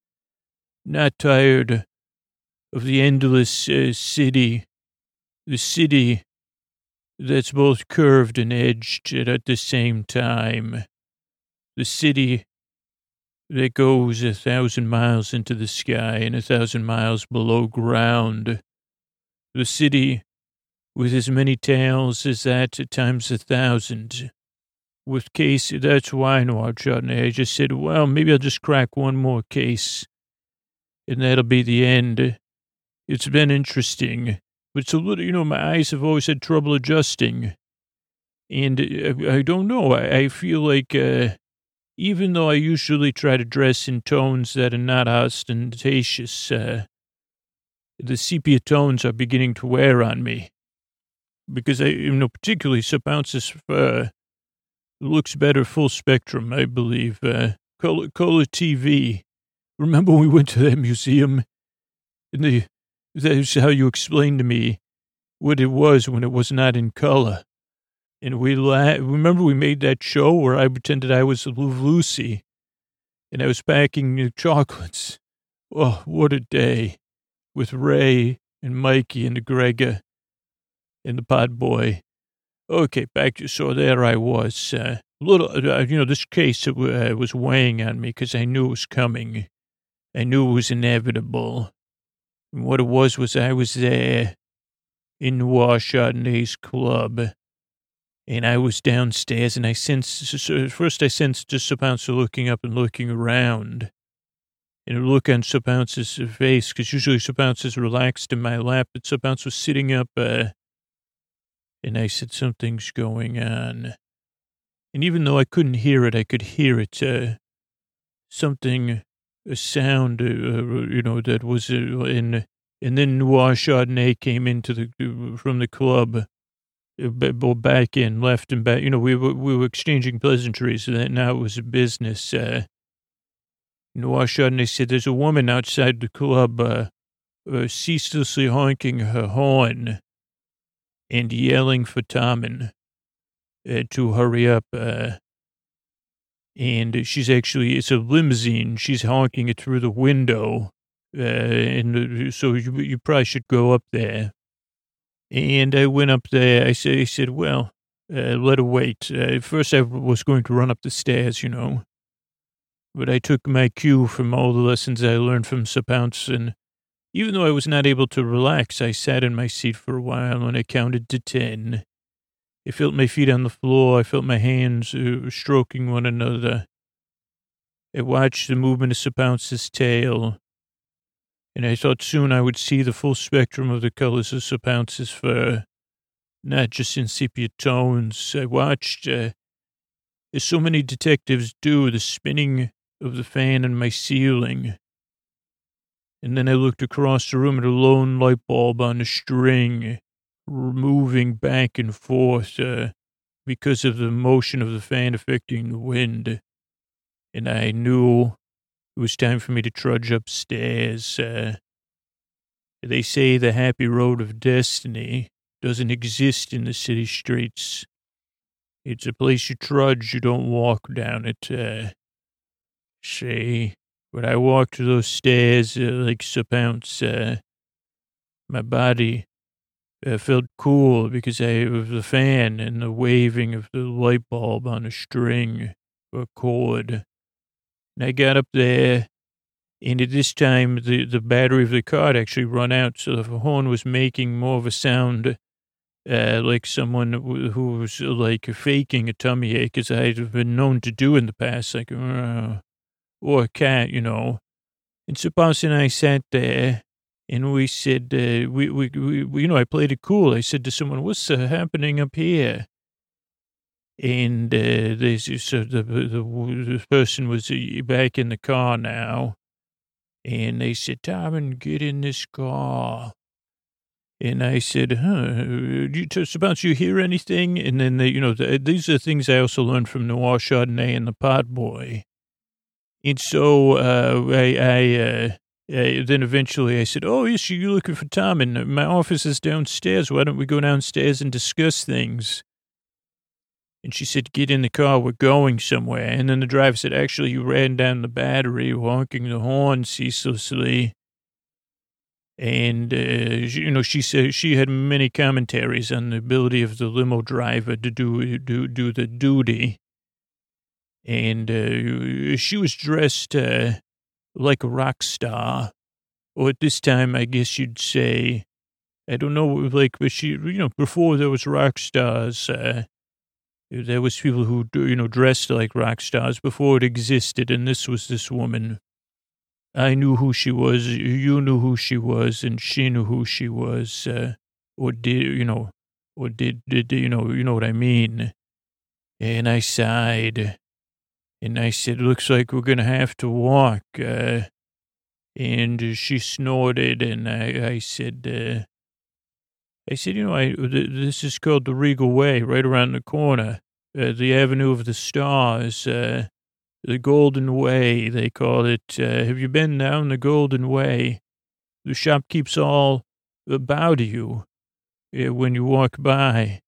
not tired of the endless city, the city that's both curved and edged at the same time, the city that goes 1,000 miles into the sky and 1,000 miles below ground, the city with as many tales as that times 1,000. With case, that's why Noir Chardonnay. I just said, well, maybe I'll just crack one more case, and that'll be the end. It's been interesting, but it's a little, my eyes have always had trouble adjusting. And I don't know, I feel like even though I usually try to dress in tones that are not ostentatious, the sepia tones are beginning to wear on me. Because particularly Sir Pounce's looks better full spectrum, I believe. Color TV. Remember when we went to that museum? And that's how you explained to me what it was when it was not in color. And remember we made that show where I pretended I was Lucy and I was packing chocolates. Oh, what a day. With Ray and Mikey and Gregor and the pod boy. Okay, so there I was. This case was weighing on me because I knew it was coming. I knew it was inevitable. And what it was I was there in Noir Chardonnay's club. And I was downstairs, and I sensed just Sir Pounce looking up and looking around. And a look on Sir Pounce's face, because usually Sir Pounce is relaxed in my lap, but Sir Pounce was sitting up, and I said, something's going on. And even though I couldn't hear it, I could hear it, a sound, that was in, and then Noir Chardonnay came from the club, back in, left and back. We were exchanging pleasantries, and now it was a business. Noir Chardonnay said, there's a woman outside the club, ceaselessly honking her horn and yelling for Tommen to hurry up. And it's a limousine. She's honking it through the window. So you probably should go up there. And I went up there. I said, well, let her wait. First I was going to run up the stairs, but I took my cue from all the lessons I learned from Sir Pounce, and even though I was not able to relax, I sat in my seat for a while and I counted to 10. I felt my feet on the floor. I felt my hands stroking one another. I watched the movement of Sir Pounce's tail, and I thought soon I would see the full spectrum of the colors of Sir Pounce's fur, not just in sepia tones. I watched, as so many detectives do, the spinning of the fan in my ceiling. And then I looked across the room at a lone light bulb on a string, moving back and forth because of the motion of the fan affecting the wind. And I knew it was time for me to trudge upstairs. They say the happy road of destiny doesn't exist in the city streets. It's a place you trudge, you don't walk down it. But I walked those stairs like Sir Pounce. My body felt cool because of the fan and the waving of the light bulb on a string or cord. And I got up there, and at this time, the battery of the car had actually run out, so the horn was making more of a sound like someone who was like faking a tummy ache, as I had been known to do in the past, like, or a cat, And Sir Pounce and I sat there, and we said, I played it cool. I said to someone, what's happening up here? And the person was back in the car now. And they said, Tom, get in this car. And I said, Sir Pounce, you hear anything? And then, these are things I also learned from Noir Chardonnay and the Pot Boy. And so I then eventually I said, oh, yes, you're looking for Tom, and my office is downstairs. Why don't we go downstairs and discuss things? And she said, get in the car, we're going somewhere. And then the driver said, actually, you ran down the battery, honking the horn ceaselessly. And, she said she had many commentaries on the ability of the limo driver to do the duty. And she was dressed like a rock star. Or at this time, I guess you'd say, I don't know, but she, before there was rock stars, there was people who, dressed like rock stars before it existed, and this was this woman. I knew who she was, you knew who she was, and she knew who she was, or did what I mean. And I sighed, and I said, looks like we're going to have to walk. And she snorted, and I said, this is called the Regal Way, right around the corner. The Avenue of the Stars, the Golden Way, they call it. Have you been down the Golden Way? The shop keeps all bow to you when you walk by.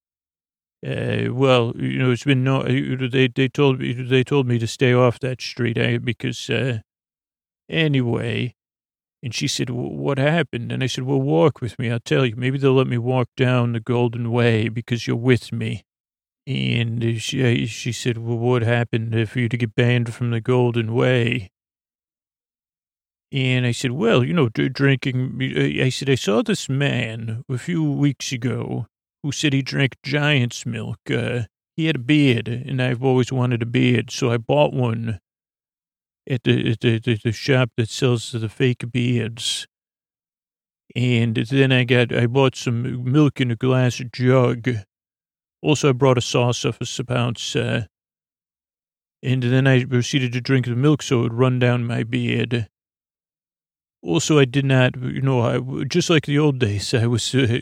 It's been they told me to stay off that street because anyway. And she said, what happened? And I said, well, walk with me. I'll tell you. Maybe they'll let me walk down the Golden Way because you're with me. And she said, well, what happened for you to get banned from the Golden Way? And I said, well, drinking. I said, I saw this man a few weeks ago who said he drank Giant's milk. He had a beard, and I've always wanted a beard, so I bought one at the shop that sells the fake beards. And then I bought some milk in a glass jug. Also, I brought a saucer for Sir Pounce. And then I proceeded to drink the milk so it would run down my beard. Also, I did not, just like the old days, I did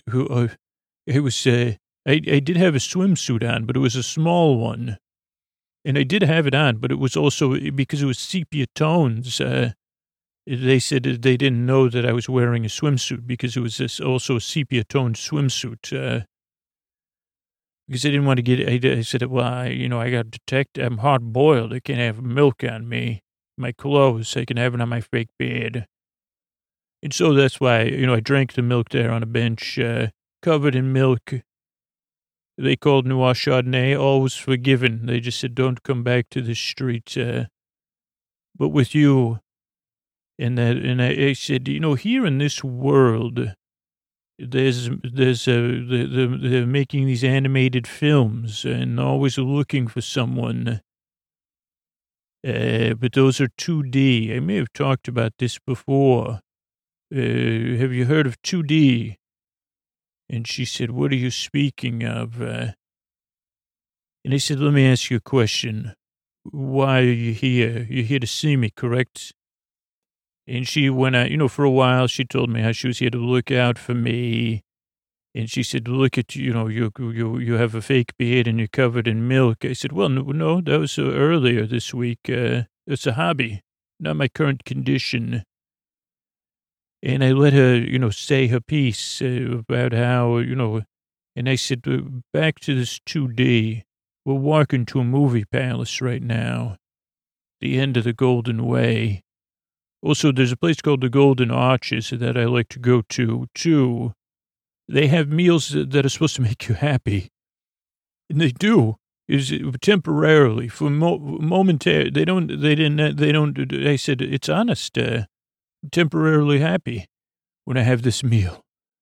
have a swimsuit on, but it was a small one. And I did have it on, but it was also because it was sepia tones. They said that they didn't know that I was wearing a swimsuit because it was also a sepia tone swimsuit. because I didn't want to I said, well, I got detected. I'm hard boiled. I can't have milk on me. My clothes, I can have it on my fake beard. And so that's why, I drank the milk there on a bench, covered in milk. They called Noir Chardonnay, all was forgiven. They just said, don't come back to the street. But with you, and I said, here in this world, they're making these animated films and always looking for someone. But those are 2D. I may have talked about this before. Have you heard of 2D? And she said, what are you speaking of? And I said, let me ask you a question. Why are you here? You're here to see me, correct? And she went out, for a while, she told me how she was here to look out for me. And she said, look at, you have a fake beard and you're covered in milk. I said, well, no, that was earlier this week. It's a hobby, not my current condition. And I let her, say her piece about how, and I said, back to this 2D. We're walking to a movie palace right now, the end of the Golden Way. Also, there's a place called the Golden Arches that I like to go to, too. They have meals that are supposed to make you happy. And they do. Is temporarily, for momentary. I said, it's honest. Temporarily happy when I have this meal.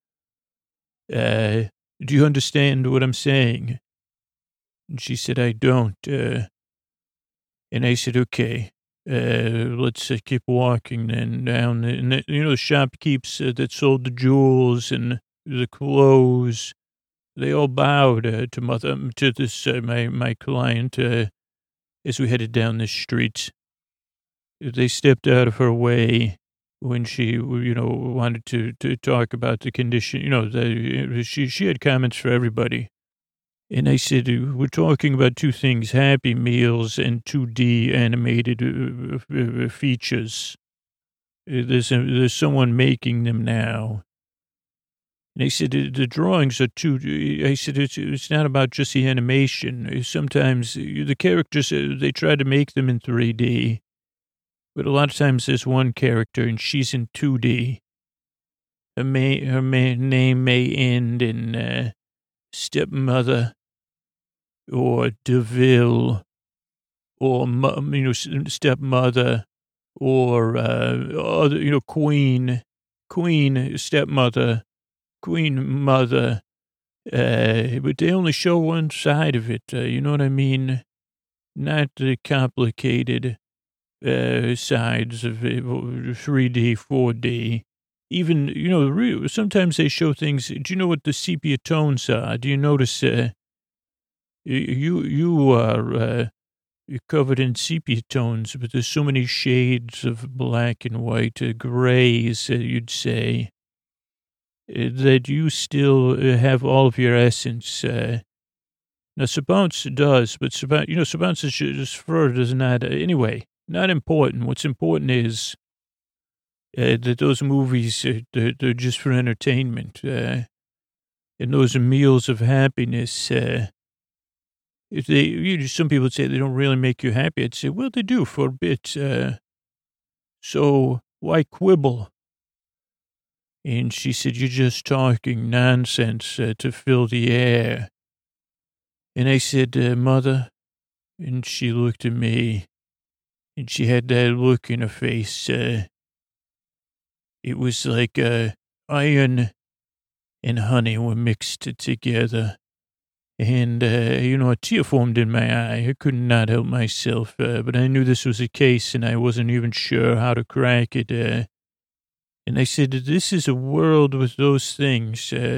Do you understand what I'm saying? And she said, I don't. And I said, okay, let's keep walking then down. And the shopkeepers that sold the jewels and the clothes, they all bowed to this, my client, as we headed down the street. They stepped out of her way when she, wanted to talk about the condition. She had comments for everybody. And I said, we're talking about two things, Happy Meals and 2D animated features. There's someone making them now. And I said, the drawings are 2D. I said, it's not about just the animation. Sometimes the characters, they try to make them in 3D. But a lot of times there's one character and she's in 2D. Her name may end in stepmother or DeVille or, stepmother or, other, queen, stepmother, queen mother. But they only show one side of it. You know what I mean? Not the complicated sides of 3D, 4D. Even, sometimes they show things. Do you know what the sepia tones are? Do you notice you are covered in sepia tones, but there's so many shades of black and white, grays, you'd say, that you still have all of your essence. Now, Sabounce does, but Sabounce's fur does not. Anyway, not important. What's important is that those movies, they're just for entertainment. And those are meals of happiness. Some people say they don't really make you happy. I'd say, well, they do for a bit. So why quibble? And she said, you're just talking nonsense to fill the air. And I said, Mother, and she looked at me, and she had that look in her face. It was like iron and honey were mixed together. And, a tear formed in my eye. I could not help myself, but I knew this was a case, and I wasn't even sure how to crack it. And I said, this is a world with those things,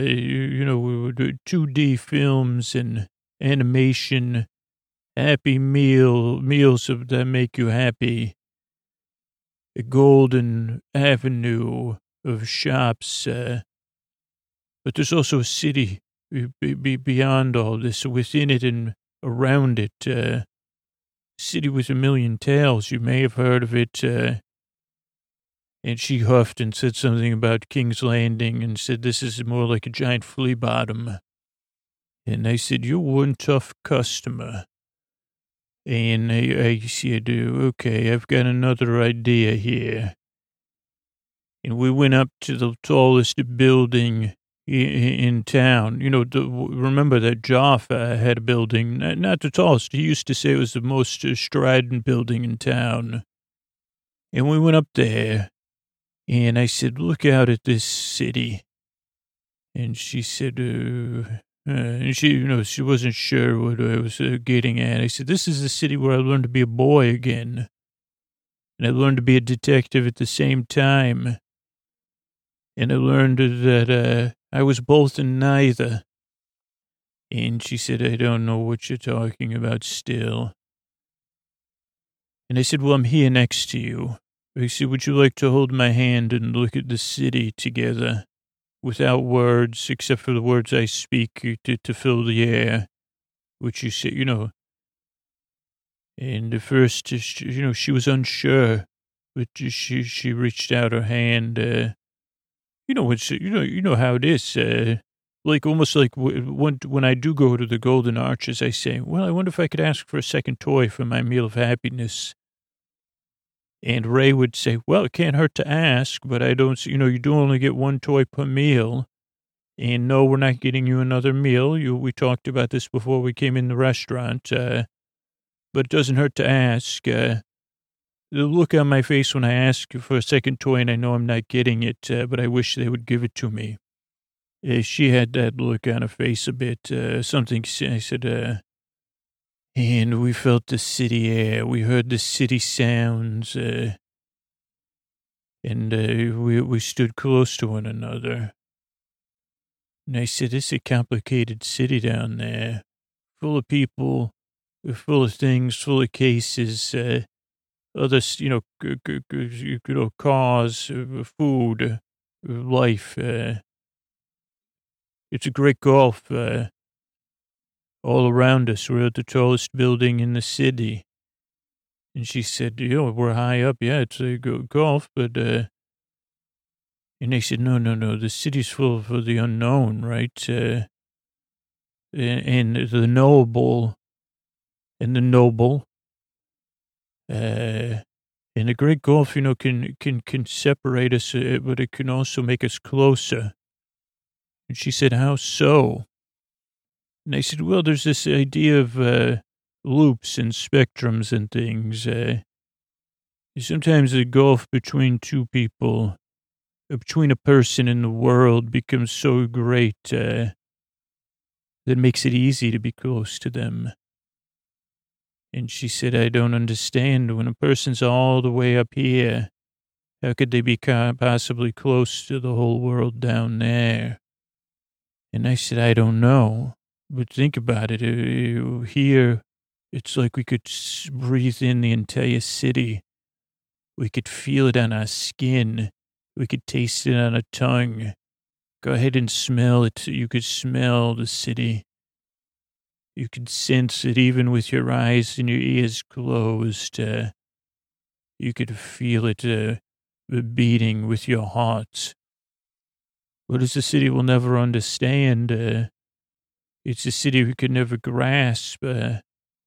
2D films and animation, happy meals that make you happy. A golden avenue of shops. But there's also a city beyond all this, within it and around it. City with a million tales. You may have heard of it. And she huffed and said something about King's Landing and said this is more like a giant flea bottom. And I said, you're one tough customer. And I said, okay, I've got another idea here. And we went up to the tallest building in town. You know, remember that Jaffa had a building, not the tallest. He used to say it was the most strident building in town. And we went up there, and I said, look out at this city. And she said, and she, she wasn't sure what I was getting at. I said, this is the city where I learned to be a boy again. And I learned to be a detective at the same time. And I learned that I was both and neither. And she said, I don't know what you're talking about still. And I said, well, I'm here next to you. I said, would you like to hold my hand and look at the city together without words, except for the words I speak to fill the air, which you say, And at first, she was unsure, but she reached out her hand. You know how it is. Like almost like when I do go to the Golden Arches, I say, well, I wonder if I could ask for a second toy for my meal of happiness. And Ray would say, well, it can't hurt to ask, but I don't, you do only get one toy per meal. And no, we're not getting you another meal. We talked about this before we came in the restaurant. But it doesn't hurt to ask. The look on my face when I ask for a second toy and I know I'm not getting it, but I wish they would give it to me. She had that look on her face a bit, something, I said, and we felt the city air. We heard the city sounds, and we stood close to one another. And I said, it's a complicated city down there, full of people, full of things, full of cases, others, cars, food, life. It's a great golf all around us. We're at the tallest building in the city. And she said, we're high up. Yeah, it's a golf, but, and they said, no, the city's full of the unknown, right? And the knowable and the noble. And the great golf, can separate us, but it can also make us closer. And she said, how so? And I said, well, there's this idea of loops and spectrums and things. Sometimes the gulf between two people, between a person and the world becomes so great that it makes it easy to be close to them. And she said, I don't understand. When a person's all the way up here, how could they be possibly close to the whole world down there? And I said, I don't know. But think about it. Here, it's like we could breathe in the entire city. We could feel it on our skin. We could taste it on our tongue. Go ahead and smell it. You could smell the city. You could sense it even with your eyes and your ears closed. You could feel it beating with your heart. But it's a city we'll never understand. It's a city we could never grasp. And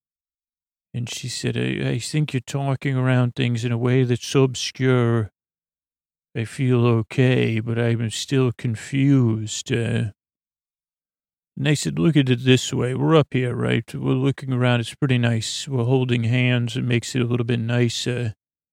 she said, I think you're talking around things in a way that's so obscure. I feel okay, but I'm still confused. And I said, look at it this way. We're up here, right? We're looking around. It's pretty nice. We're holding hands. It makes it a little bit nicer.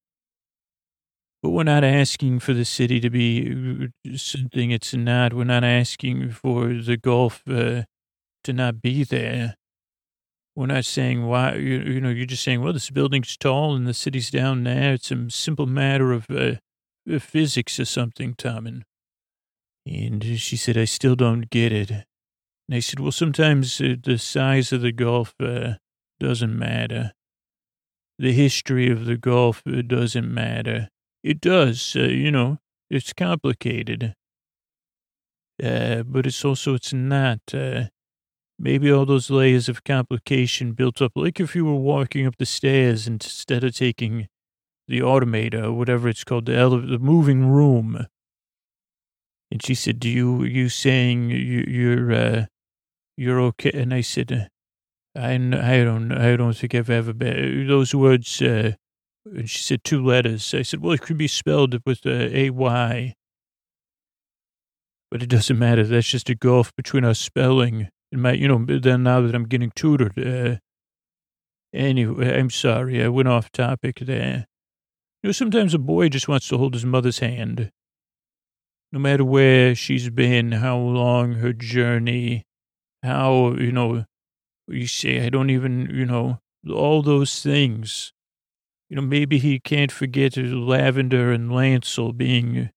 But we're not asking for the city to be something it's not. We're not asking for the Gulf to not be there. We're not saying why, you're just saying, well, this building's tall and the city's down there. It's a simple matter of physics or something, Tommen. And she said, I still don't get it. And I said, well, sometimes the size of the Gulf doesn't matter. The history of the Gulf doesn't matter. It does, it's complicated. But it's not. Maybe all those layers of complication built up, like if you were walking up the stairs instead of taking the automator or whatever it's called, the moving room. And she said, you saying you're you're okay. And I said, I don't think I've ever been, those words, and she said 2 letters. I said, well, it could be spelled with A-Y, but it doesn't matter. That's just a gulf between our spelling and my, then now that I'm getting tutored, anyway, I'm sorry. I went off topic there. Sometimes a boy just wants to hold his mother's hand. No matter where she's been, how long her journey, how, you say, I don't even, all those things. Maybe he can't forget Lavender and Lancel being,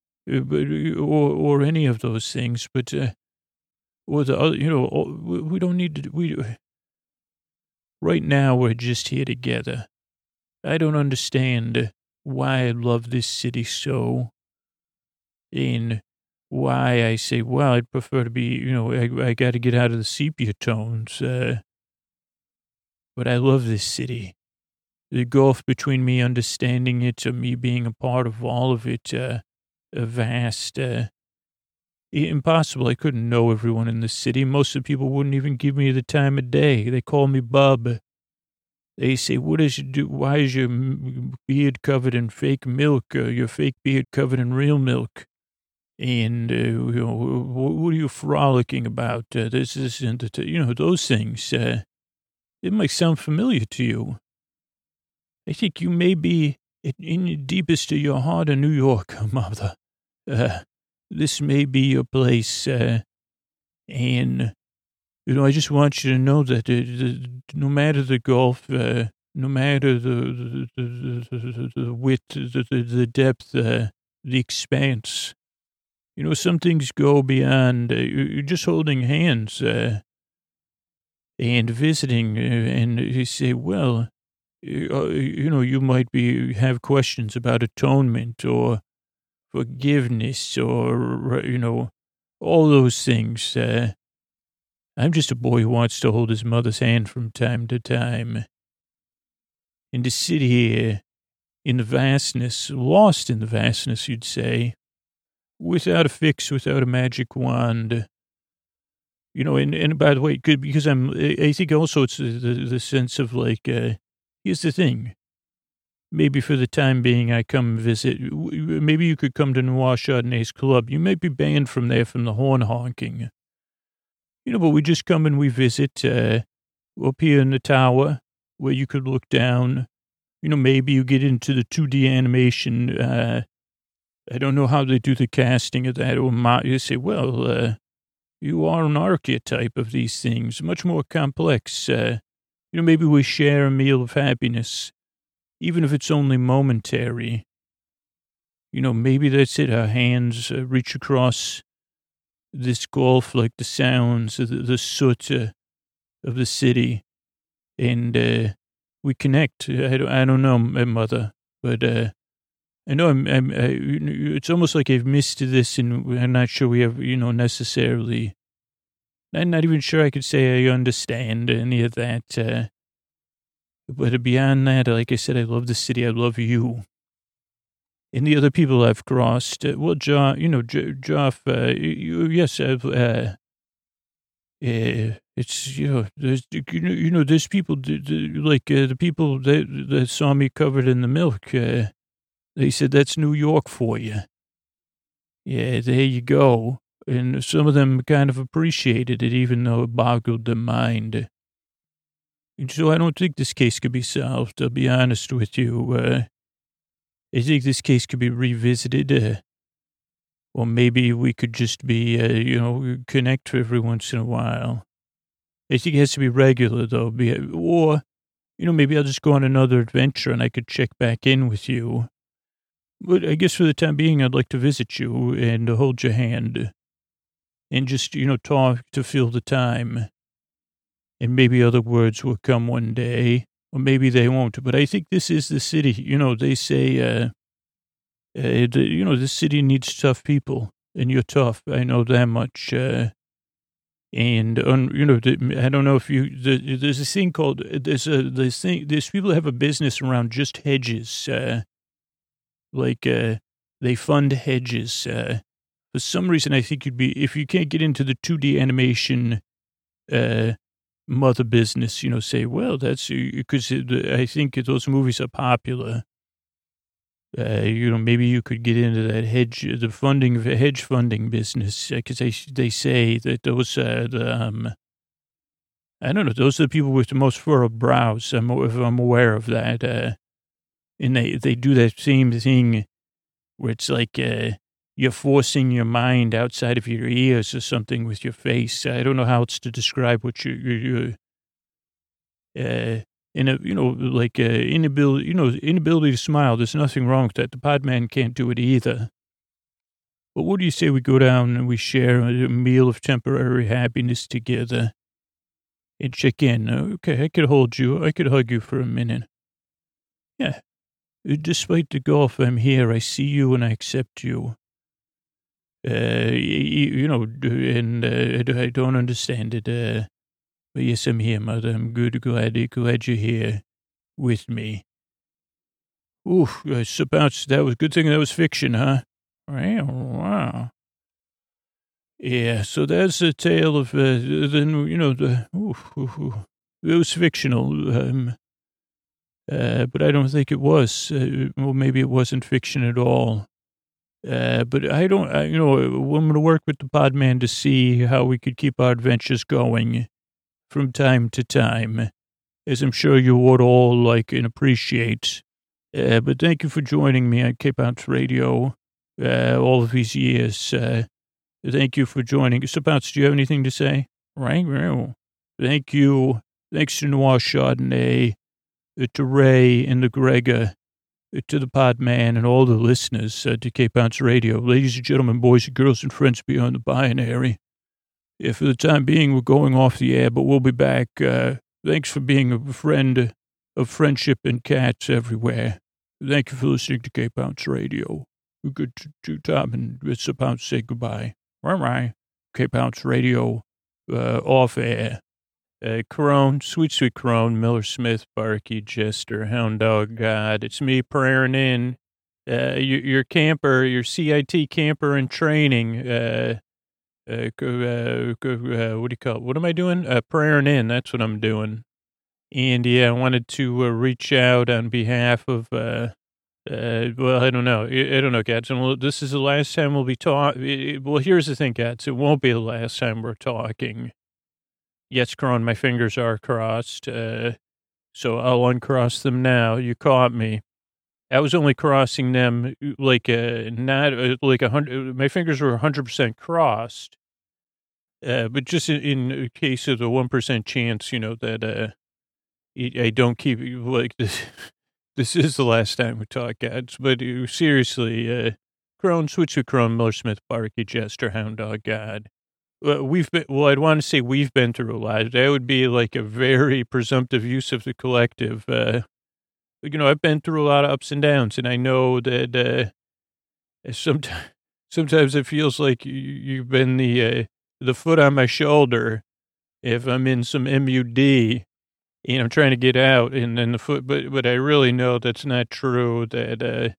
or any of those things, but, or the other, we don't need to, right now we're just here together. I don't understand why I love this city so, and why I say, well, I'd prefer to be, I got to get out of the sepia tones, but I love this city. The gulf between me understanding it and me being a part of all of it, a vast, impossible. I couldn't know everyone in the city. Most of the people wouldn't even give me the time of day. They call me Bub. They say, what does you do? Why is your beard covered in fake milk? Your fake beard covered in real milk? And, what are you frolicking about? This isn't, those things. It might sound familiar to you. I think you may be in the deepest of your heart of New York, mother. This may be your place. And, I just want you to know that no matter the gulf, no matter the width, the depth, the expanse, some things go beyond, you're just holding hands and visiting, and you say, well, you might have questions about atonement or forgiveness or, all those things. I'm just a boy who wants to hold his mother's hand from time to time. And to sit here in the vastness, lost in the vastness, you'd say, without a fix, without a magic wand. And by the way, good, because I think also it's the sense of here's the thing. Maybe for the time being, I come visit. Maybe you could come to Noir Chardonnay's club. You might be banned from there from the horn honking. But we just come and we visit up here in the tower where you could look down. Maybe you get into the 2D animation. I don't know how they do the casting of that. Or you say, well, you are an archetype of these things, much more complex. Maybe we share a meal of happiness, even if it's only momentary. Maybe that's it. Our hands reach across this gulf like the sounds, the soot of the city, and we connect. I don't know, my mother, but I know it's almost like I've missed this, and I'm not sure we have, necessarily. I'm not even sure I could say I understand any of that. But beyond that, like I said, I love the city. I love you. And the other people I've crossed, well, Joff, yes, it's, there's people, the people that saw me covered in the milk, they said, that's New York for you. Yeah, there you go. And some of them kind of appreciated it, even though it boggled their mind. And so I don't think this case could be solved, I'll be honest with you. I think this case could be revisited, or maybe we could just be, connect every once in a while. I think it has to be regular, though, or, maybe I'll just go on another adventure and I could check back in with you. But I guess for the time being, I'd like to visit you and hold your hand and just, talk to fill the time. And maybe other words will come one day. Or maybe they won't, but I think this is the city. They say, this city needs tough people, and you're tough. I know that much. I don't know if there's this thing called, there's people that have a business around just hedges. They fund hedges. For some reason, I think if you can't get into the 2D animation, mother business, say, well, that's because I think those movies are popular. Maybe you could get into that hedge funding business, because they say that those I don't know, those are the people with the most furrowed brows. If I'm aware of that, and they do that same thing where it's like you're forcing your mind outside of your ears or something with your face. I don't know how else to describe what you inability to smile. There's nothing wrong with that. The Podman can't do it either. But what do you say we go down and we share a meal of temporary happiness together and check in? Okay, I could hold you. I could hug you for a minute. Yeah. Despite the golf, I'm here. I see you and I accept you. And I don't understand it. But yes, I'm here, Mother. I'm glad you're here with me. Ooh, that was a good thing that was fiction, huh? Wow. Yeah, so that's a tale of, it was fictional. But I don't think it was. Well, maybe it wasn't fiction at all. But I'm going to work with the Podman to see how we could keep our adventures going from time to time, as I'm sure you would all like and appreciate. But thank you for joining me on Cape Outs Radio all of these years. Thank you for joining. Mr. Pounce, do you have anything to say? Right? Thank you. Thanks to Noir Chardonnay, to Ray and the Gregor, to the Podman and all the listeners to Cape Outs Radio. Ladies and gentlemen, boys and girls and friends beyond the binary. For the time being, we're going off the air, but we'll be back. Thanks for being a friend of friendship and cats everywhere. Thank you for listening to Cape Outs Radio. We're good to Tom and Mr. Pounce say goodbye. Bye. Cape Outs Radio, off air. Crone, sweet Crone, Miller Smith, Barky, Jester, Hound Dog God. It's me praying in. Your camper, your CIT camper in training. What do you call it? What am I doing? Praying in. That's what I'm doing. And yeah, I wanted to reach out on behalf of, well, I don't know. I don't know, Gats. This is the last time we'll be talking. Well, here's the thing, Gats. It won't be the last time we're talking. Yes, Crone, my fingers are crossed. So I'll uncross them now. You caught me. I was only crossing them like not like 100. My fingers were 100% crossed. But just in case of the 1% chance, that I don't keep like this. This is the last time we talk, guys. But seriously, Crone, switch to Crone, Miller Smith, Barky, Jester, Hound Dog, God. I'd want to say we've been through a lot. That would be like a very presumptive use of the collective. I've been through a lot of ups and downs, and I know that sometimes it feels like you've been the foot on my shoulder if I'm in some MUD and I'm trying to get out, and then the foot. But I really know that's not true. That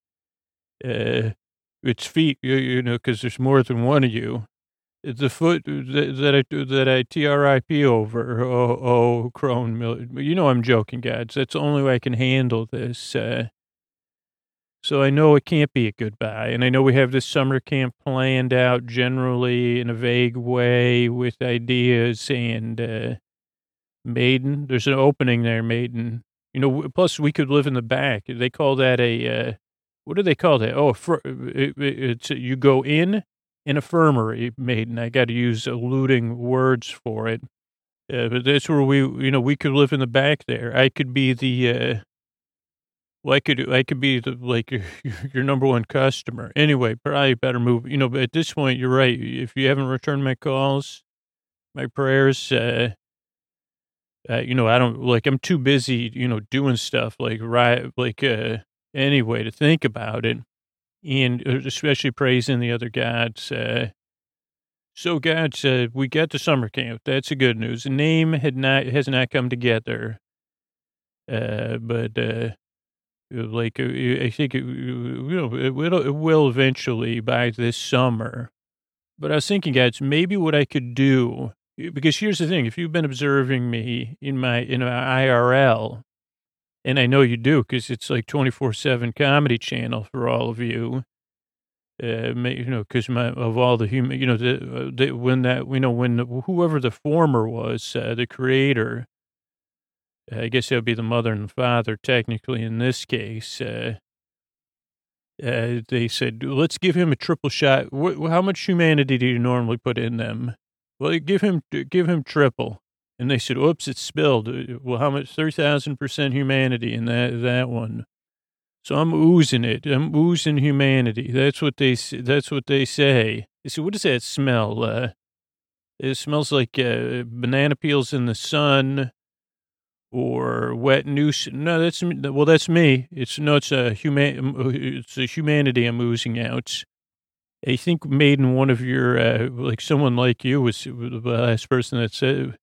it's feet, because there's more than one of you. It's the foot that I TRIP over. Oh, Crone Miller. I'm joking, guys. That's the only way I can handle this. So I know it can't be a goodbye. And I know we have this summer camp planned out generally in a vague way with ideas and Maiden. There's an opening there, Maiden. Plus we could live in the back. They call that what do they call that? Oh, it's you go in. An infirmary, Maiden. I got to use eluding words for it. But that's where we could live in the back there. I could be I could be your number one customer. Anyway, probably better move. But at this point, you're right. If you haven't returned my calls, my prayers, I don't I'm too busy, doing stuff anyway to think about it. And especially praising the other gods. So gods, we got to summer camp. That's the good news. The name has not come together. But I think it will eventually by this summer. But I was thinking, guys, maybe what I could do Because here's the thing, if you've been observing me in my IRL, and I know you do because it's like 24/7 comedy channel for all of you, because of all the human, when whoever the former was, the creator, I guess that would be the mother and father technically in this case. They said, let's give him a triple shot. How much humanity do you normally put in them? Well, give him triple. And they said, oops, it's spilled. Well, how much? 3,000% humanity in that one. So I'm oozing it. I'm oozing humanity. That's what they say. They said, what does that smell? It smells like banana peels in the sun or wet noose. No, that's me. It's a humanity I'm oozing out. I think made in one of your, like someone like you was the last person that said,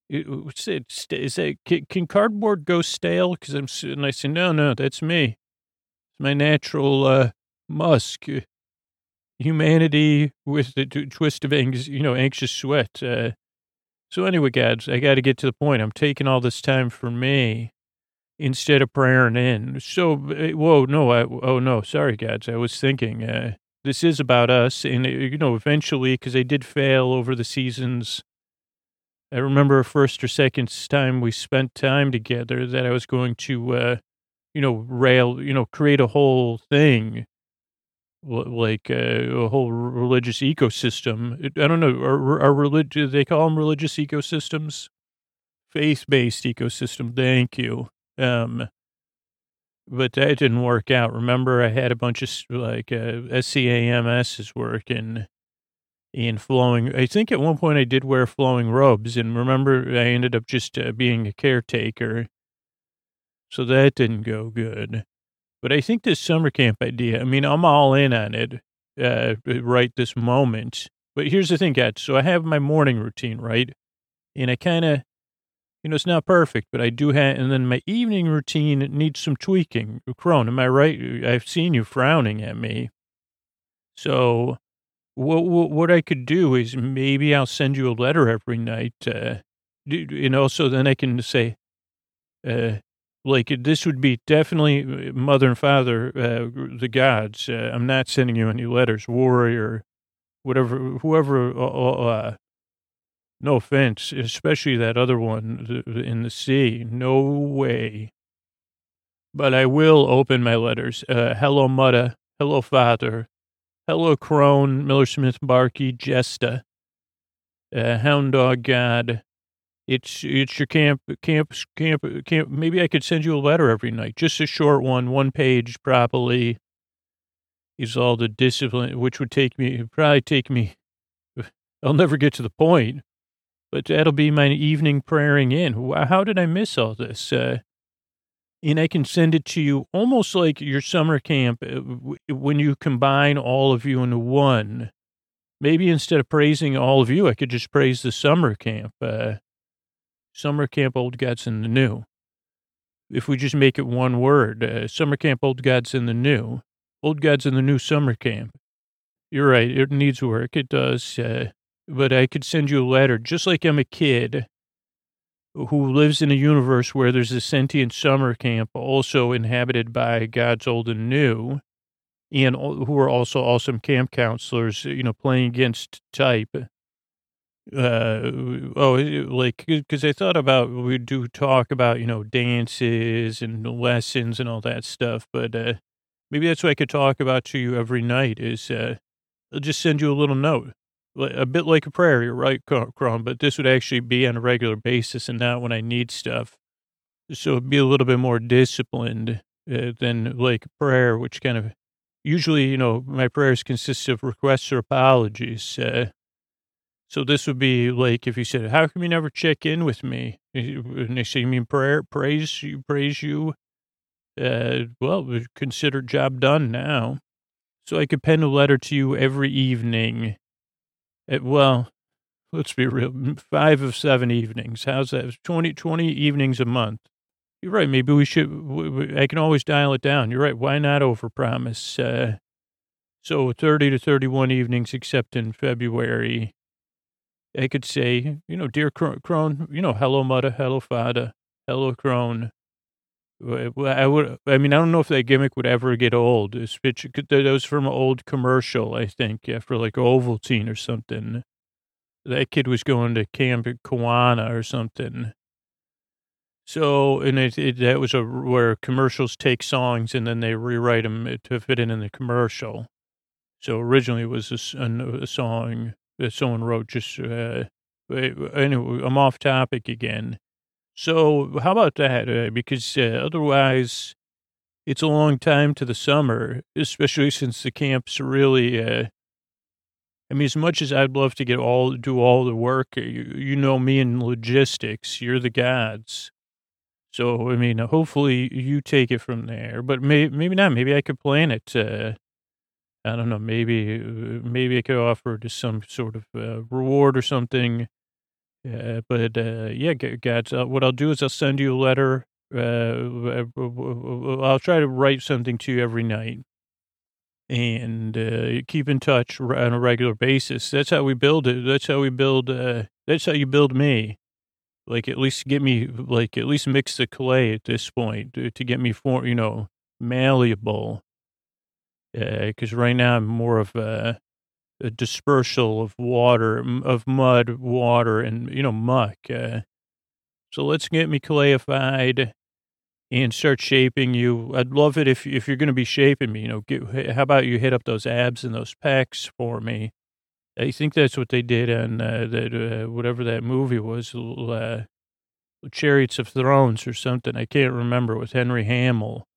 can cardboard go stale? And I said, no, that's me. It's my natural musk. Humanity with the twist of anxious sweat. So anyway, guys, I got to get to the point. I'm taking all this time for me instead of praying in. So, sorry, guys. I was thinking, this is about us. And, eventually, because I did fail over the seasons, I remember first or second time we spent time together that I was going to, create a whole thing, like a whole religious ecosystem. I don't know, do they call them religious ecosystems? Faith-based ecosystem, thank you. But that didn't work out. Remember, I had a bunch of SCAMSs working in flowing. I think at one point I did wear flowing robes, and remember, I ended up just being a caretaker. So that didn't go good. But I think this summer camp idea, I'm all in on it right this moment. But here's the thing, guys. So I have my morning routine, right? And I kind of, it's not perfect, but I do have, and then my evening routine needs some tweaking. Crone, am I right? I've seen you frowning at me. So what I could do is maybe I'll send you a letter every night, so then I can say, this would be definitely mother and father, the gods. I'm not sending you any letters, warrior, whatever, whoever, no offense, especially that other one in the sea. No way. But I will open my letters. Hello, Mudda. Hello, Father. Hello, Crone, Miller Smith, Barkey, Jesta. Hound Dog God. It's your camp. Maybe I could send you a letter every night. Just a short one page probably is all the discipline, which would probably take me, I'll never get to the point. But that'll be my evening praying in. How did I miss all this? And I can send it to you almost like your summer camp when you combine all of you into one. Maybe instead of praising all of you, I could just praise the summer camp. Summer camp, old gods in the new. If we just make it one word, summer camp, old gods in the new. Old gods in the new summer camp. You're right. It needs work. It does. But I could send you a letter, just like I'm a kid who lives in a universe where there's a sentient summer camp also inhabited by gods old and new, and who are also awesome camp counselors, playing against type. Because I thought about, we do talk about, dances and lessons and all that stuff, but maybe that's what I could talk about to you every night is I'll just send you a little note. A bit like a prayer, you're right, Crum, but this would actually be on a regular basis and not when I need stuff. So it'd be a little bit more disciplined than like prayer, which kind of, usually, my prayers consist of requests or apologies. So this would be like if you said, how come you never check in with me? And they say, you mean praise you? Well, consider job done now. So I could pen a letter to you every evening. Let's be real, 5 of 7 evenings. How's that? 20 evenings a month. You're right. Maybe we should, I can always dial it down. You're right. Why not overpromise? So 30 to 31 evenings, except in February. I could say, dear crone, hello, mother, hello, father, hello, crone. I don't know if that gimmick would ever get old. That was from an old commercial, I think, for like Ovaltine or something. That kid was going to Camp Kiwanis or something. So, and that was where commercials take songs and then they rewrite them to fit in the commercial. So originally it was a song that someone wrote just, anyway, I'm off topic again. So how about that? Because otherwise it's a long time to the summer, especially since the camps really, as much as I'd love to do all the work, you know me in logistics, you're the gods. So, hopefully you take it from there, but maybe not. Maybe I could plan it. I don't know. Maybe I could offer just some sort of reward or something. Yeah, guys, what I'll do is I'll send you a letter. I'll try to write something to you every night and keep in touch on a regular basis. That's how we build it. That's how you build me. Like, at least mix the clay at this point to get me malleable. Because right now I'm more of a dispersal of mud, water, and, muck. So let's get me clayfied and start shaping you. I'd love it if you're going to be shaping me, how about you hit up those abs and those pecs for me? I think that's what they did on that whatever that movie was, Chariots of Thrones or something. I can't remember, with Henry Hamill.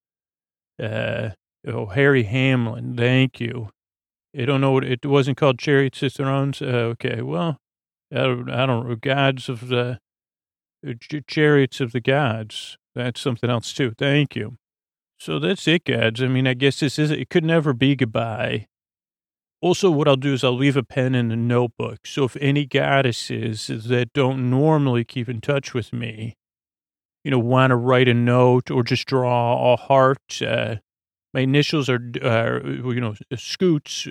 Harry Hamlin. Thank you. I don't know it wasn't called Chariots of Thrones. Okay, well, I don't know. Gods of the Chariots of the Gods. That's something else too. Thank you. So that's it, gods. I guess it could never be goodbye. Also, what I'll do is I'll leave a pen in a notebook. So if any goddesses that don't normally keep in touch with me, want to write a note or just draw a heart, my initials are, Scoots,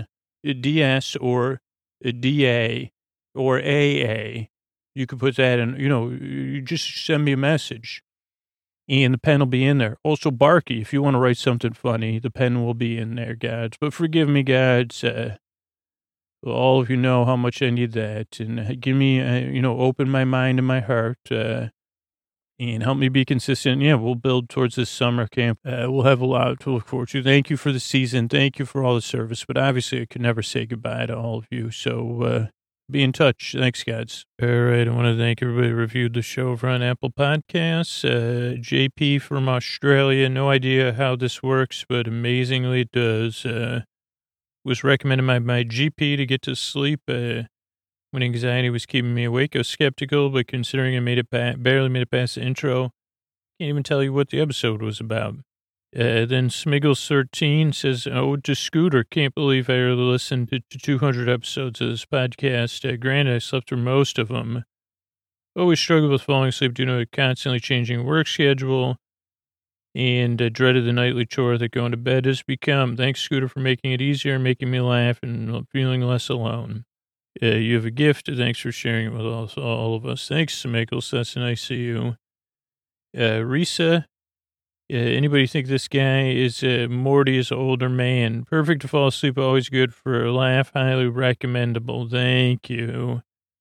DS or DA or AA. You could put that in, you just send me a message and the pen will be in there. Also, Barky, if you want to write something funny, the pen will be in there, gods. But forgive me, gods. All of you know how much I need that. And give me, open my mind and my heart and help me be consistent. Yeah, we'll build towards this summer camp. We'll have a lot to look forward to. Thank you for the season. Thank you for all the service. But obviously, I could never say goodbye to all of you. So, be in touch. Thanks, guys. All right. I want to thank everybody who reviewed the show over on Apple Podcasts. JP from Australia. No idea how this works, but amazingly it does. Was recommended by my GP to get to sleep when anxiety was keeping me awake. I was skeptical, but considering I barely made it past the intro, can't even tell you what the episode was about. Then Smiggles13 says, "Oh, to Scooter, can't believe I really listened to 200 episodes of this podcast. Granted, I slept through most of them. Always struggled with falling asleep due to a constantly changing work schedule and dreaded the nightly chore that going to bed has become. Thanks, Scooter, for making it easier, making me laugh, and feeling less alone. You have a gift. Thanks for sharing it with all of us. Thanks, Smiggles. That's nice of you. Risa. Anybody think this guy is Morty's older man? Perfect to fall asleep, always good for a laugh, highly recommendable. Thank you.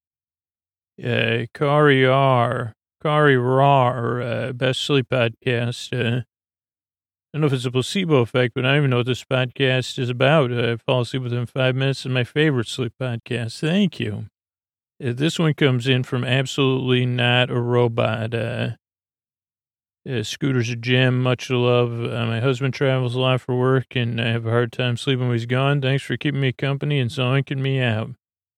Kari Rar, Best Sleep Podcast. I don't know if it's a placebo effect, but I don't even know what this podcast is about. I fall asleep within 5 minutes of my favorite sleep podcast. Thank you. This one comes in from Absolutely Not a Robot. Scooter's a gem, much love. My husband travels a lot for work, and I have a hard time sleeping when he's gone. Thanks for keeping me company and zonking me out.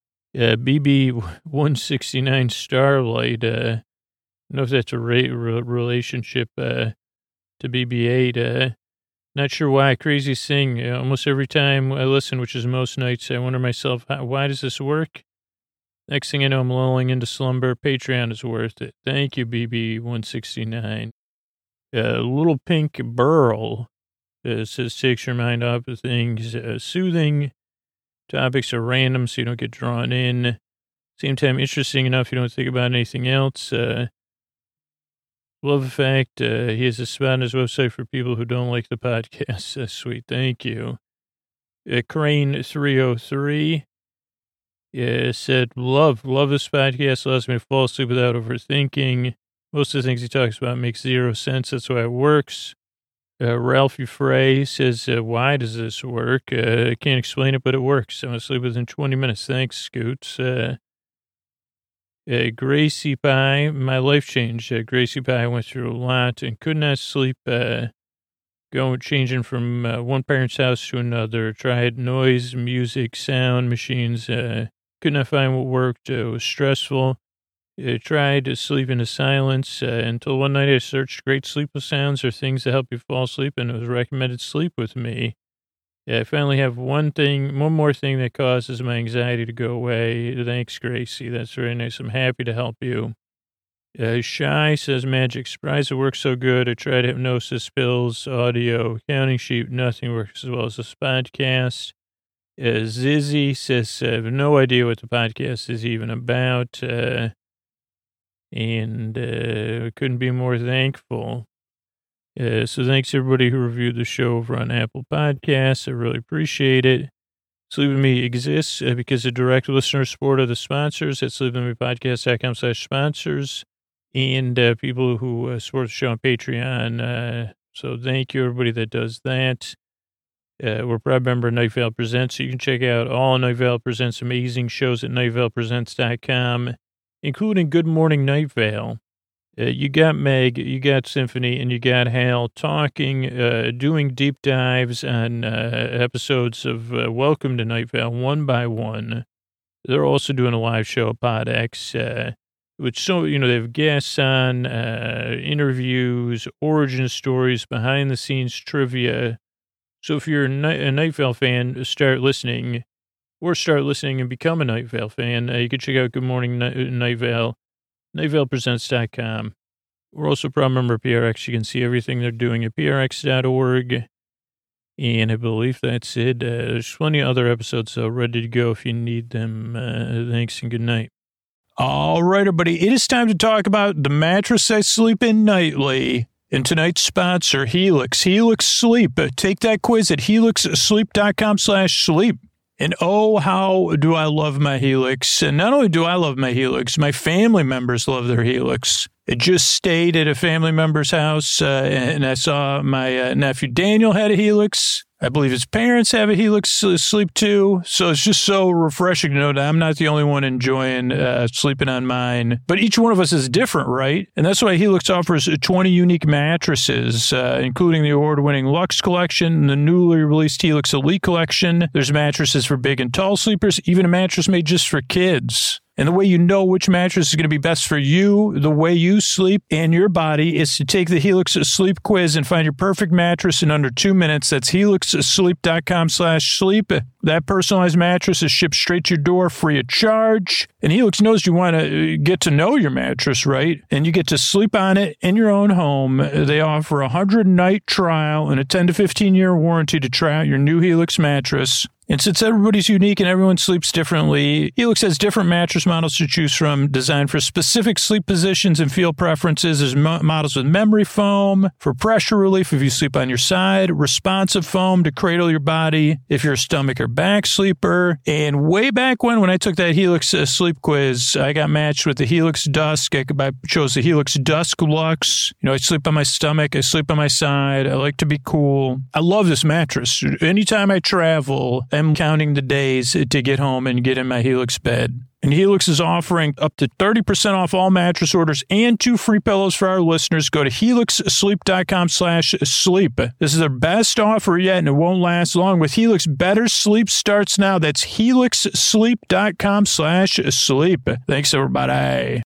BB169 Starlight. I don't know if that's a relationship to BB8. Not sure why. Craziest thing. Almost every time I listen, which is most nights, I wonder myself, why does this work? Next thing I know, I'm lulling into slumber. Patreon is worth it. Thank you, BB169. Little Pink Burl says, takes your mind off of things. Soothing topics are random, so you don't get drawn in. Same time, interesting enough, you don't think about anything else. Love the fact he has a spot on his website for people who don't like the podcast. That's sweet. Thank you. Crane 303 said, love this podcast. Allows me to fall asleep without overthinking. Most of the things he talks about make zero sense. That's why it works. Ralphie Frey says, why does this work? I can't explain it, but it works. I'm going to sleep within 20 minutes. Thanks, Scoots. Gracie Pie, my life changed. Gracie Pie went through a lot and could not sleep, changing from one parent's house to another. Tried noise, music, sound, machines. Could not find what worked. It was stressful. Tried to sleep in silence until one night I searched great sleepless sounds or things that help you fall asleep, and it was recommended sleep with me. I finally have one more thing that causes my anxiety to go away. Thanks, Gracie. That's very nice. I'm happy to help you. Shy says, magic. Surprised it works so good. I tried hypnosis, pills, audio, counting sheet. Nothing works as well as this podcast. Zizzy says, I have no idea what the podcast is even about. And couldn't be more thankful. So thanks everybody who reviewed the show over on Apple Podcasts. I really appreciate it. Sleep With Me exists because of direct listener support of the sponsors at sleepwithmepodcast.com/sponsors and people who support the show on Patreon. So thank you everybody that does that. We're a proud member of Night Vale Presents, so you can check out all Night Vale Presents amazing shows at nightvalepresents.com, including Good Morning Night Vale. You got Meg, you got Symphony, and you got Hal talking, doing deep dives on episodes of Welcome to Night Vale one by one. They're also doing a live show at PodX, which, they have guests on, interviews, origin stories, behind the scenes trivia. So if you're a Night Vale fan, start listening and become a Night Vale fan. You can check out Good Morning Night Vale. NightValePresents.com. We're also a proud member of PRX. You can see everything they're doing at PRX.org. And I believe that's it. There's plenty of other episodes ready to go if you need them. Thanks and good night. All right, everybody. It is time to talk about the mattress I sleep in nightly. And tonight's sponsor, Helix. Helix Sleep. Take that quiz at helixsleep.com/sleep. And oh, how do I love my Helix. And not only do I love my Helix, my family members love their Helix. I just stayed at a family member's house, and I saw my nephew Daniel had a Helix. I believe his parents have a Helix Sleep too. So it's just so refreshing to know that I'm not the only one enjoying sleeping on mine. But each one of us is different, right? And that's why Helix offers 20 unique mattresses, including the award-winning Luxe Collection, the newly released Helix Elite Collection. There's mattresses for big and tall sleepers, even a mattress made just for kids. And the way you know which mattress is going to be best for you, the way you sleep, and your body is to take the Helix Sleep quiz and find your perfect mattress in under 2 minutes. That's helixsleep.com/sleep. That personalized mattress is shipped straight to your door free of charge. And Helix knows you want to get to know your mattress, right? And you get to sleep on it in your own home. They offer a 100-night trial and a 10 to 15-year warranty to try out your new Helix mattress. And since everybody's unique and everyone sleeps differently, Helix has different mattress models to choose from, designed for specific sleep positions and feel preferences. There's models with memory foam for pressure relief if you sleep on your side, responsive foam to cradle your body if you're a stomach or back sleeper. And way back when I took that Helix sleep quiz, I got matched with the Helix Dusk. I chose the Helix Dusk Luxe. I sleep on my stomach. I sleep on my side. I like to be cool. I love this mattress. Anytime I travel, I'm counting the days to get home and get in my Helix bed. And Helix is offering up to 30% off all mattress orders and 2 free pillows for our listeners. Go to helixsleep.com/sleep. This is their best offer yet, and it won't last long. With Helix, better sleep starts now. That's helixsleep.com/sleep. Thanks, everybody.